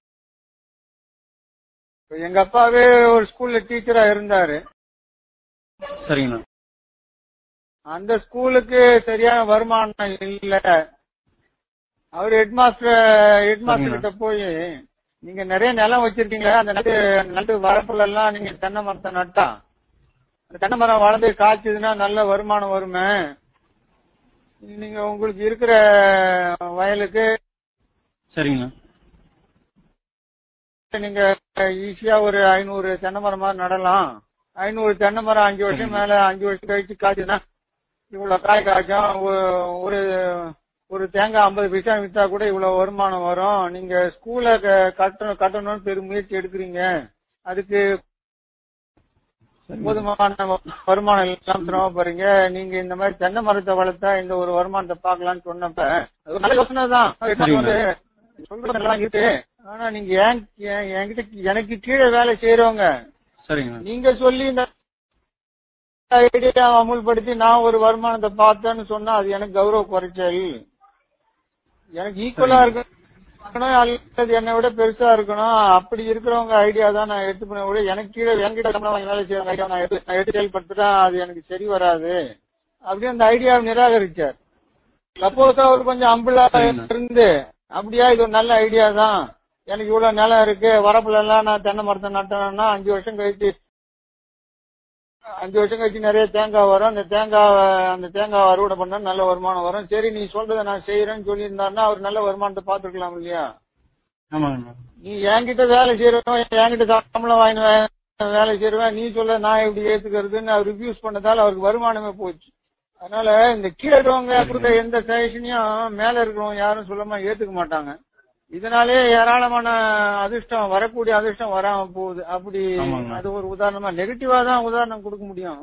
எங்க அப்பாவே ஒரு ஸ்கூல்ல டீச்சரா இருந்தாரு. சரிங்கண்ணா. அந்த ஸ்கூலுக்கு சரியான வருமானம் இல்ல. அவரு ஹெட் மாஸ்டர் ஹெட் மாஸ்டர் கிட்ட போய், நீங்க நிறைய நிலம் வச்சிருக்கீங்களா, அந்த நட்டு வரப்புல எல்லாம் நீங்க தென்னை மரத்தை நட்டா அந்த தென்னை மரம் வளர்ந்து காய்ச்சதுன்னா நல்ல வருமானம் வருமே, நீங்க உங்களுக்கு இருக்கிற வயலுக்கு சரிங்க நீங்க ஈஸியா ஒரு ஐநூறு தென்னை மரம் மாதிரி நடலாம். ஐநூறு தென்னை மரம் அஞ்சு வருஷம் மேல அஞ்சு வருஷம் கழிச்சு காய்ச்சுன்னா இவ்வளவு காய் காய்க்கும். ஒரு ஒரு தேங்காய் ஐம்பது பைசா வித்தா கூட இவ்வளவு வருமானம் வரும். நீங்க ஸ்கூல கட்டணும் கட்டணும்னு பெரும் முயற்சி எடுக்கிறீங்க, அதுக்கு போதுமான வருமானம் எல்லாம் சிரமப்படுறீங்க. நீங்க இந்த மாதிரி தென்னை மரத்தை வளர்த்தா இந்த ஒரு வருமானத்தை பாக்கலாம்னு சொன்னப்ப நல்ல யோசனை தான் சொல்றது எல்லாம் இருக்கு. ஆனா நீங்க என்கிட்ட எனக்கு கீழே வேலை செய்யறவங்க நீங்க சொல்லி இந்த ஐடியா அமுல்படுத்தி நான் ஒரு வருமானத்தை பார்த்தேன்னு சொன்னா அது எனக்கு கௌரவ குறைச்சல். எனக்கு ஈக்குவலா இருக்கணும் அல்லது என்னை விட பெருசா இருக்கணும். அப்படி இருக்கிறவங்க ஐடியா தான் நான் எடுத்துக்கணும். விட எனக்கு கீழே என்கிட்ட வேலை செய்யற ஐடியா நான் எடுத்து செயல்படுத்துறா அது எனக்கு சரி வராது அப்படி அந்த ஐடியாவை நிராகரிச்சார். சப்போஸ் அவர் கொஞ்சம் அம்புலா இருந்து அப்படியா இது ஒரு நல்ல ஐடியா தான், எனக்கு இவ்வளவு நிலம் இருக்கு, வரப்புல எல்லாம் நான் தென்னை மரத்தை நட்டேன்னா அஞ்சு வருஷம் கழிச்சு அஞ்சு வருஷம் கழிச்சு நிறைய தேங்காய் வரும், அந்த தேங்காய் அந்த தேங்காய் அறுவடை பண்ணா நல்ல வருமானம் வரும். சரி நீ சொல்றதை நான் செய்யறேன்னு சொல்லியிருந்தாருன்னா அவர் நல்ல வருமானத்தை பாத்துருக்கலாம் இல்லையா? நீ என்கிட்ட வேலை செய்யறவன் என்கிட்ட சம்பளம் வாங்கி வேலை செய்யறவன் நீ சொல்ல நான் எப்படி ஏத்துக்கிறதுன்னு அவர் ரிவ்யூஸ் பண்ணதால அவருக்கு வருமானமே போச்சு. அதனால இந்த கீழே இருக்கிறவங்க கொடுத்த எந்த சஜஷனையும் மேல இருக்கிறவங்க யாரும் சொல்லாம ஏத்துக்க மாட்டாங்க. இதனாலே ஏராளமான அதிர்ஷ்டம் வரக்கூடிய அதிர்ஷ்டம் வராம போகுது. அப்படி அது ஒரு உதாரணமா நெகட்டிவா தான் உதாரணம் கொடுக்க முடியும்.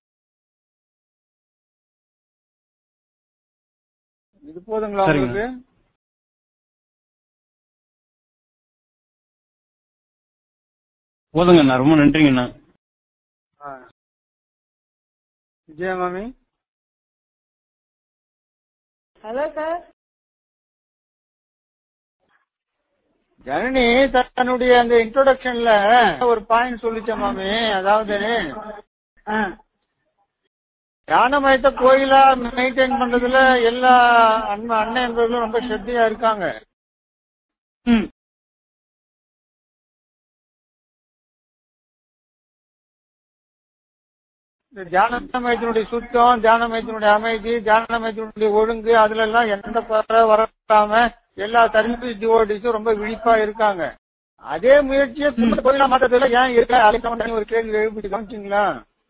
இது போதுங்களா உங்களுக்கு? போதுங்கண்ணா, ரொம்ப நன்றிங்கண்ணா. விஜயா மாமி. Hello sir. ஜனனி தன்னுடைய அந்த இன்ட்ரோடக்ஷன்ல ஒரு பாயிண்ட் சொல்லிச்ச மாமி, அதாவது ஞானமயத்தை கோயிலா மெயின்டைன் பண்றதுல எல்லா அண்ணன் என்பவர்களும் ரொம்ப ஸ்ரத்தையா இருக்காங்க. தியானமயத்தினுடைய சுத்தம், தியானமயத்தினுடைய அமைதி, தியானமயத்தினுடைய ஒழுங்கு அதுல எல்லாம் எந்த குறை வராம எல்லா சர்வீஸ் டிவோட்டிஸும் ரொம்ப விழிப்பா இருக்காங்க. அதே முயற்சியை கோயிலா மாற்றத்துல ஏன் இருக்க ஒரு கேள்வி எழுப்பிட்டு காமிச்சிங்களா?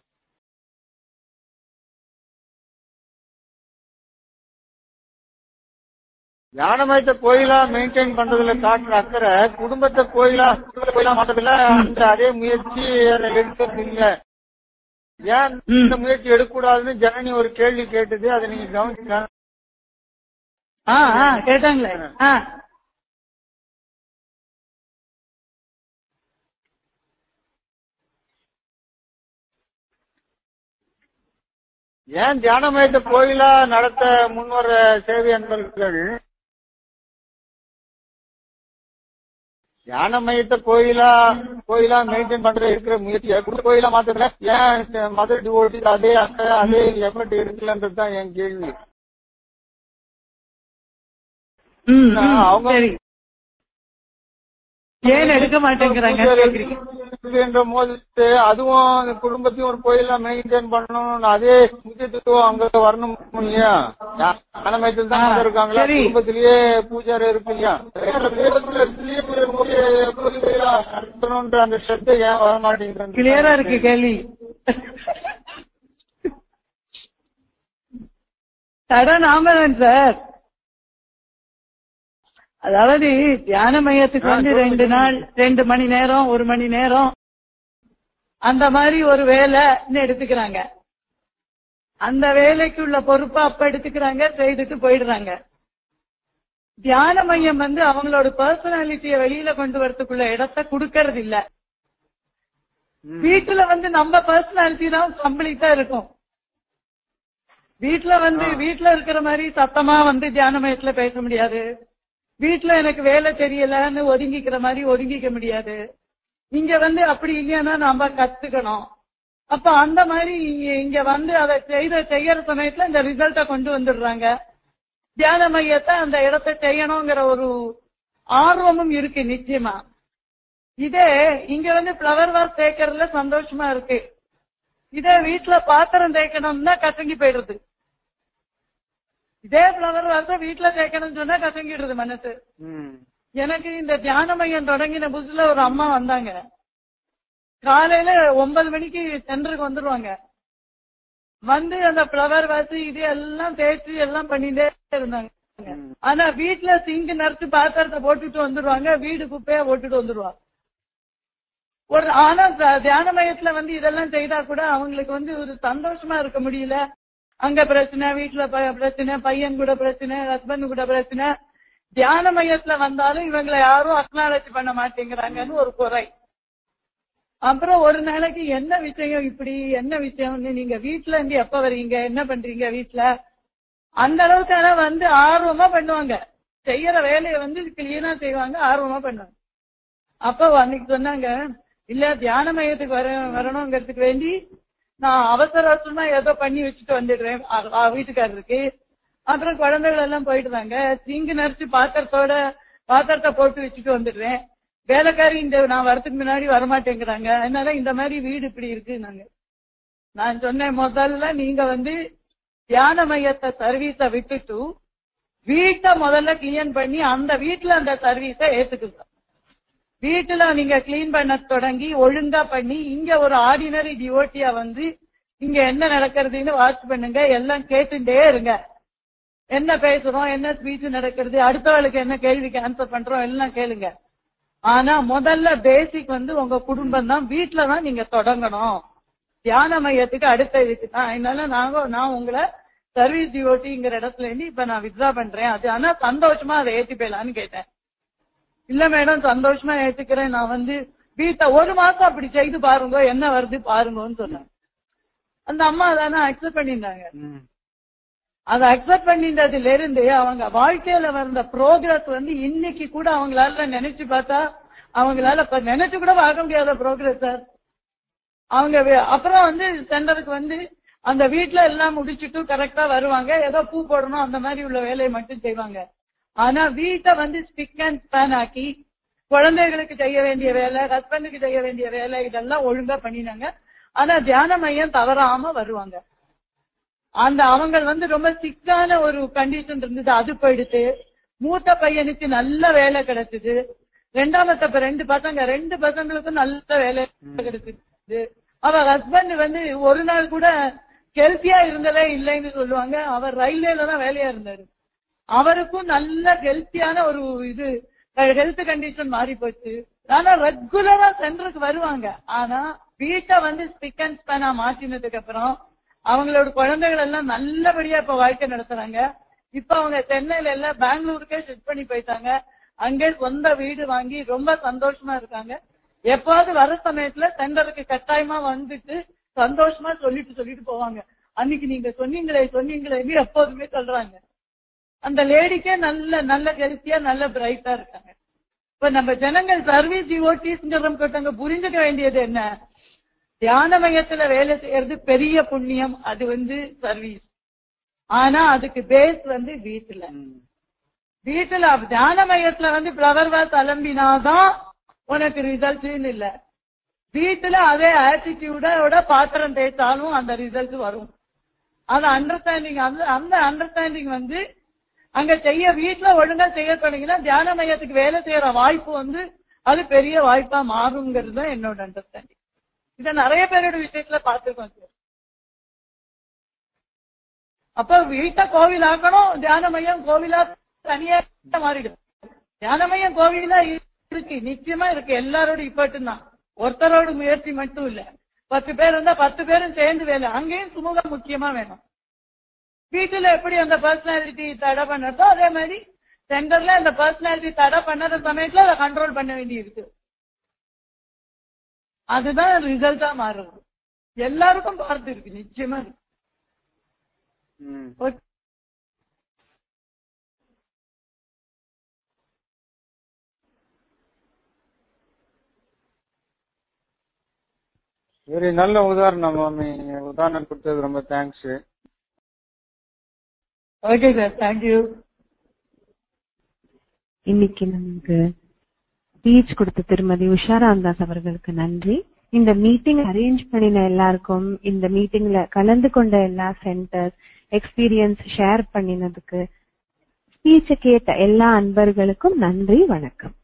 ஞானமயத்தை கோயிலா மெயின்டைன் பண்றதுல காட்டுற அக்கறை குடும்பத்தை கோயிலா கோயிலா மாற்றத்துல அந்த அதே முயற்சி எடுக்கிறது இல்ல. ஏன் இந்த முயற்சி எடுக்கக்கூடாதுன்னு ஜனனி ஒரு கேள்வி கேட்டது, அதை நீங்க கவனிச்சா? கேட்டாங்களே. ஏன் தியானமயத்தை கோயிலா நடத்த முன்வர சேவை அன்பர்கள் தியானமயத்தை கோயிலா கோயிலா மெயின்டைன் பண்ற இருக்கிற முயற்சியை கோயிலா மாத்திர ஏன் மதர் டிவோட்டி அதே அதே எஃபர்ட் எடுக்கலன்றதுதான் என் கேள்வி. அவங்க ஏன் எடுக்க மாட்டேங்கிறாங்க என்ற போது அதுவும் குடும்பத்தையும் ஒரு கோயிலா மெயின்டைன் பண்ணணும், அதே முக்கியத்துவம் அங்க வரணும் இல்லையா? ஞானமயத்தில் தான் இருக்காங்களா, குடும்பத்திலேயே பூஜாரி இருக்கு இல்லையா? அந்த ஸ்ரத்தை ஏன் வர மாட்டேங்கிறாங்க? கிளியரா இருக்கு கேள்வி. தட நாம சார், அதாவது தியான மையத்துக்கு வந்து ரெண்டு நாள் ரெண்டு மணி நேரம் ஒரு மணி நேரம் அந்த மாதிரி ஒரு வேலைன்னு எடுத்துக்கிறாங்க. அந்த வேலைக்கு உள்ள பொறுப்பை அப்ப எடுத்துக்கிறாங்க, செய்துட்டு போயிடுறாங்க. தியான மையம் வந்து அவங்களோட பர்சனாலிட்டிய வெளியில கொண்டு வரதுக்குள்ள இடத்த கொடுக்கறது இல்ல. வீட்டுல வந்து நம்ம பர்சனாலிட்டி தான் கம்ப்ளீட்டா இருக்கும். வீட்டுல வந்து வீட்டுல இருக்கிற மாதிரி சத்தமா வந்து தியான மையத்துல பேச முடியாது. வீட்டுல எனக்கு வேலை தெரியலன்னு ஒதுங்கிக்கிற மாதிரி ஒதுங்கிக்க முடியாது. இங்க வந்து அப்படி இல்லைன்னா நாம கத்துக்கணும். அப்ப அந்த மாதிரி இங்க வந்து அதை செய்த செய்யற சமயத்துல இந்த ரிசல்ட்ட கொண்டு வந்துடுறாங்க. தியான மையத்தை அந்த இடத்தை செய்யணுங்கிற ஒரு ஆர்வமும் இருக்கு நிச்சயமா. இதே இங்க வந்து பிளவர் வாஸ் தேய்க்கறதுல சந்தோஷமா இருக்கு. இதே வீட்டுல பாத்திரம் தேய்க்கணும்னா கசங்கி போயிடுறது. இதே பிளவர் வாச வீட்டுல தேய்க்கணும்னு சொன்னா கசங்கிடுறது மனசு. எனக்கு இந்த தியான மையம் தொடங்கின புதுசுல ஒரு அம்மா வந்தாங்க. காலையில ஒன்பது மணிக்கு சென்டருக்கு வந்துருவாங்க. வந்து அந்த பிளவர் வாசி இது எல்லாம் தேய்ச்சி எல்லாம் பண்ணிட்டே இருந்தாங்க. ஆனா வீட்டுல சிங்க் நிறச்சு பாத்திரத்தை போட்டுட்டு வந்துருவாங்க, வீடு குப்பையா போட்டுட்டு வந்துருவாங்க. ஒரு ஆனா தியான மையத்துல வந்து இதெல்லாம் செய்தா கூட அவங்களுக்கு வந்து ஒரு சந்தோஷமா இருக்க முடியல. அங்க பிரச்சனை, வீட்டுல பிரச்சனை, பையன் கூட பிரச்சனை, ஹஸ்பண்ட் கூட பிரச்சனை. தியான மையத்துல வந்தாலும் இவங்களை யாரும் அக்னாலஜ் பண்ண மாட்டேங்கிறாங்கன்னு ஒரு குறை. அப்புறம் ஒரு நாளைக்கு என்ன விஷயம் இப்படி என்ன விஷயம், நீங்க வீட்டுல இருந்து எப்ப வர்றீங்க, என்ன பண்றீங்க வீட்டுல, அந்த அளவுக்கு ஆனா வந்து ஆர்வமா பண்ணுவாங்க. செய்யற வேலையை வந்து கிளீனா செய்வாங்க, ஆர்வமா பண்ணுவாங்க. அப்ப அன்னைக்கு சொன்னாங்க, இல்ல தியான மையத்துக்கு வர வரணுங்கிறதுக்கு வேண்டி நான் அவசர அவசரமா ஏதோ பண்ணி வச்சுட்டு வந்துடுறேன் வீட்டுக்காரருக்கு. அப்புறம் குழந்தைகள் எல்லாம் போயிடுறாங்க, சிங்கு நரிச்சு பாத்திரத்தோட பாத்திரத்தை போட்டு வச்சுட்டு வந்துடுறேன். வேலைக்காரி இந்த நான் வரதுக்கு முன்னாடி வரமாட்டேங்கிறாங்க, அதனால இந்த மாதிரி வீடு இப்படி இருக்கு. நாங்க நான் சொன்னேன், முதல்ல நீங்க வந்து தியான மையத்தை சர்வீஸ விட்டுட்டு வீட்டை முதல்ல கிளீன் பண்ணி அந்த வீட்டுல அந்த சர்வீஸ ஏத்துக்குங்க. வீட்டுல நீங்க கிளீன் பண்ண தொடங்கி ஒழுங்கா பண்ணி இங்க ஒரு ஆர்டினரி டிவோட்டியா வந்து இங்க என்ன நடக்கிறதுன்னு வாட்ச் பண்ணுங்க, எல்லாம் கேட்டுட்டே இருங்க. என்ன பேசுறோம், என்ன ஸ்பீச் நடக்கிறது, அடுத்தவளுக்கு என்ன கேள்விக்கு ஆன்சர் பண்றோம் எல்லாம் கேளுங்க. ஆனா முதல்ல பேசிக் வந்து உங்க குடும்பம் தான், வீட்டுலதான் நீங்க தொடங்கணும். தியான மையத்துக்கு அடுத்த இதுக்கு தான். அதனால நாங்க நான் உங்களை சர்வீஸ் டிவோட்டிங்கிற இடத்துல இருந்து இப்ப நான் வித்ரா பண்றேன். அது ஆனா சந்தோஷமா அதை ஏற்றி போயலான்னு கேட்டேன். இல்ல மேடம் சந்தோஷமா ஏத்துக்கிறேன், நான் வந்து வீட்டை ஒரு மாசம் அப்படி செய்து பாருங்க என்ன வருது பாருங்கன்னு சொன்னேன். அந்த அம்மா அதான அக்செப்ட் பண்ணிருந்தாங்க. அதை அக்செப்ட் பண்ணிட்டதுல இருந்து அவங்க வாழ்க்கையில வந்த ப்ரோக்ரஸ் வந்து இன்னைக்கு கூட அவங்களால நினைச்சு பார்த்தா அவங்களால நினைச்சு கூட பார்க்க முடியாத ப்ரோக்ரஸ் சார். அவங்க அப்புறம் வந்து சென்டருக்கு வந்து அந்த வீட்டுல எல்லாம் முடிச்சுட்டு கரெக்டா வருவாங்க, ஏதோ பூ போடணும் அந்த மாதிரி உள்ள வேலையை மட்டும் செய்வாங்க. ஆனா வீட்டை வந்து ஸ்டிக் அண்ட் ஸ்பேன் ஆக்கி குழந்தைகளுக்கு செய்ய வேண்டிய வேலை, ஹஸ்பண்டுக்கு செய்ய வேண்டிய வேலை இதெல்லாம் ஒழுங்கா பண்ணினாங்க. ஆனா தியான மையம் தவறாம வருவாங்க. அந்த அவங்க வந்து ரொம்ப சிக்கான ஒரு கண்டிஷன் இருந்தது, அது போயிடுச்சு. மூத்த பையனுக்கு நல்ல வேலை கிடைச்சது, ரெண்டாமத்த ரெண்டு பசங்க ரெண்டு பசங்களுக்கும் நல்ல வேலை கிடைச்சது. அவ ஹஸ்பண்ட் வந்து ஒரு நாள் கூட ஹெல்த்தியா இருந்ததே இல்லைன்னு சொல்லுவாங்க. அவர் ரயில்வேல தான் வேலையா இருந்தாரு. அவருக்கும் நல்ல ஹெல்த்தியான ஒரு இது ஹெல்த் கண்டிஷன் மாறி போச்சு. ஆனா ரெகுலரா சென்டருக்கு வருவாங்க. ஆனா வீட்டை வந்து ஸ்டிக் அண்ட் ஸ்பேனா மாற்றினதுக்கு அப்புறம் அவங்களோட குழந்தைகள் எல்லாம் நல்லபடியா இப்ப வாழ்க்கை நடத்துறாங்க. இப்ப அவங்க சென்னையில எல்லாம் பெங்களூருக்கே ஷிஃப்ட் பண்ணி போயிட்டாங்க. அங்கே சொந்த வீடு வாங்கி ரொம்ப சந்தோஷமா இருக்காங்க. எப்பாவது வர சமயத்துல சென்டருக்கு கட்டாயமா வந்துட்டு சந்தோஷமா சொல்லிட்டு சொல்லிட்டு போவாங்க, அன்னைக்கு நீங்க சொன்னீங்களே சொன்னீங்களே எப்போதுமே சொல்றாங்க. அந்த லேடிக்கே நல்ல நல்ல ஹெல்த்தியா நல்ல பிரைட்டா இருக்காங்க. இப்ப நம்ம ஜனங்கள் சர்வீஸ் டிவோட்டிஸ்ங்க புரிஞ்சுக்க வேண்டியது என்ன, தியான மையத்துல வேலை செய்யறது பெரிய புண்ணியம், அது வந்து சர்வீஸ். ஆனா அதுக்கு பேஸ் வந்து வீட்டுல வீட்டுல தியான மையத்துல வந்து பிளவர் வாஸ் அலம்பினாதான் உனக்கு ரிசல்ட் இல்ல. வீட்டுல அதே ஆட்டிடியூடோட பாத்திரம் தேய்ச்சாலும் அந்த ரிசல்ட் வரும். அது அண்டர்ஸ்டாண்டிங். அந்த அண்டர்ஸ்டாண்டிங் வந்து அங்க செய்ய வீட்டுல ஒழுங்கா செய்ய தொடங்கினா தியான மையத்துக்கு வேலை செய்யற வாய்ப்பு வந்து அது பெரிய வாய்ப்பா மாறுங்கிறது தான் என்னோட அண்டர்ஸ்டாண்டிங். இத நிறைய பேரோட விஷயத்துல பாத்துருக்கோம் சார். அப்ப வீட்டை கோவில் ஆக்கணும், தியான மையம் கோவிலா தனியா மாறிடும். தியான மையம் கோவிலா இருக்கு, நிச்சயமா இருக்கு. எல்லாரோட இப்பட்டு தான், ஒருத்தரோட முயற்சி மட்டும் இல்ல. பத்து பேர் இருந்தா பத்து பேரும் சேர்ந்து வேலை, அங்கேயும் சுமூகம் முக்கியமா வேணும். வீட்டுல எப்படி அந்த பர்சனாலிட்டி தடை பண்ணதோ அதே மாதிரி சென்டர்ல அந்த பர்சனாலிட்டி தடை பண்ணற சமயத்துல அதை கண்ட்ரோல் பண்ண வேண்டி இருக்கு. அதுதான் ரிசல்ட்டா மாறும். எல்லாருக்கும் பார்த்து இருக்கு, நிச்சயமா இருக்கு. வெரி நல்ல உதாரணம் மாமி, உதாரணம் கொடுத்தது ரொம்ப தேங்க்ஸ். Okay sir, thank you. இன்னைக்கு நமக்கு ஸ்பீச் கொடுத்த திருமதி உஷா ராமதாஸ் அவர்களுக்கு நன்றி. இந்த மீட்டிங் அரேஞ்ச் பண்ணின எல்லாருக்கும், இந்த மீட்டிங்ல கலந்து கொண்ட எல்லா சென்டர்ஸ் எக்ஸ்பீரியன்ஸ் ஷேர் பண்ணினதுக்கு, ஸ்பீச் கேட்ட எல்லா அன்பர்களுக்கும் நன்றி, வணக்கம்.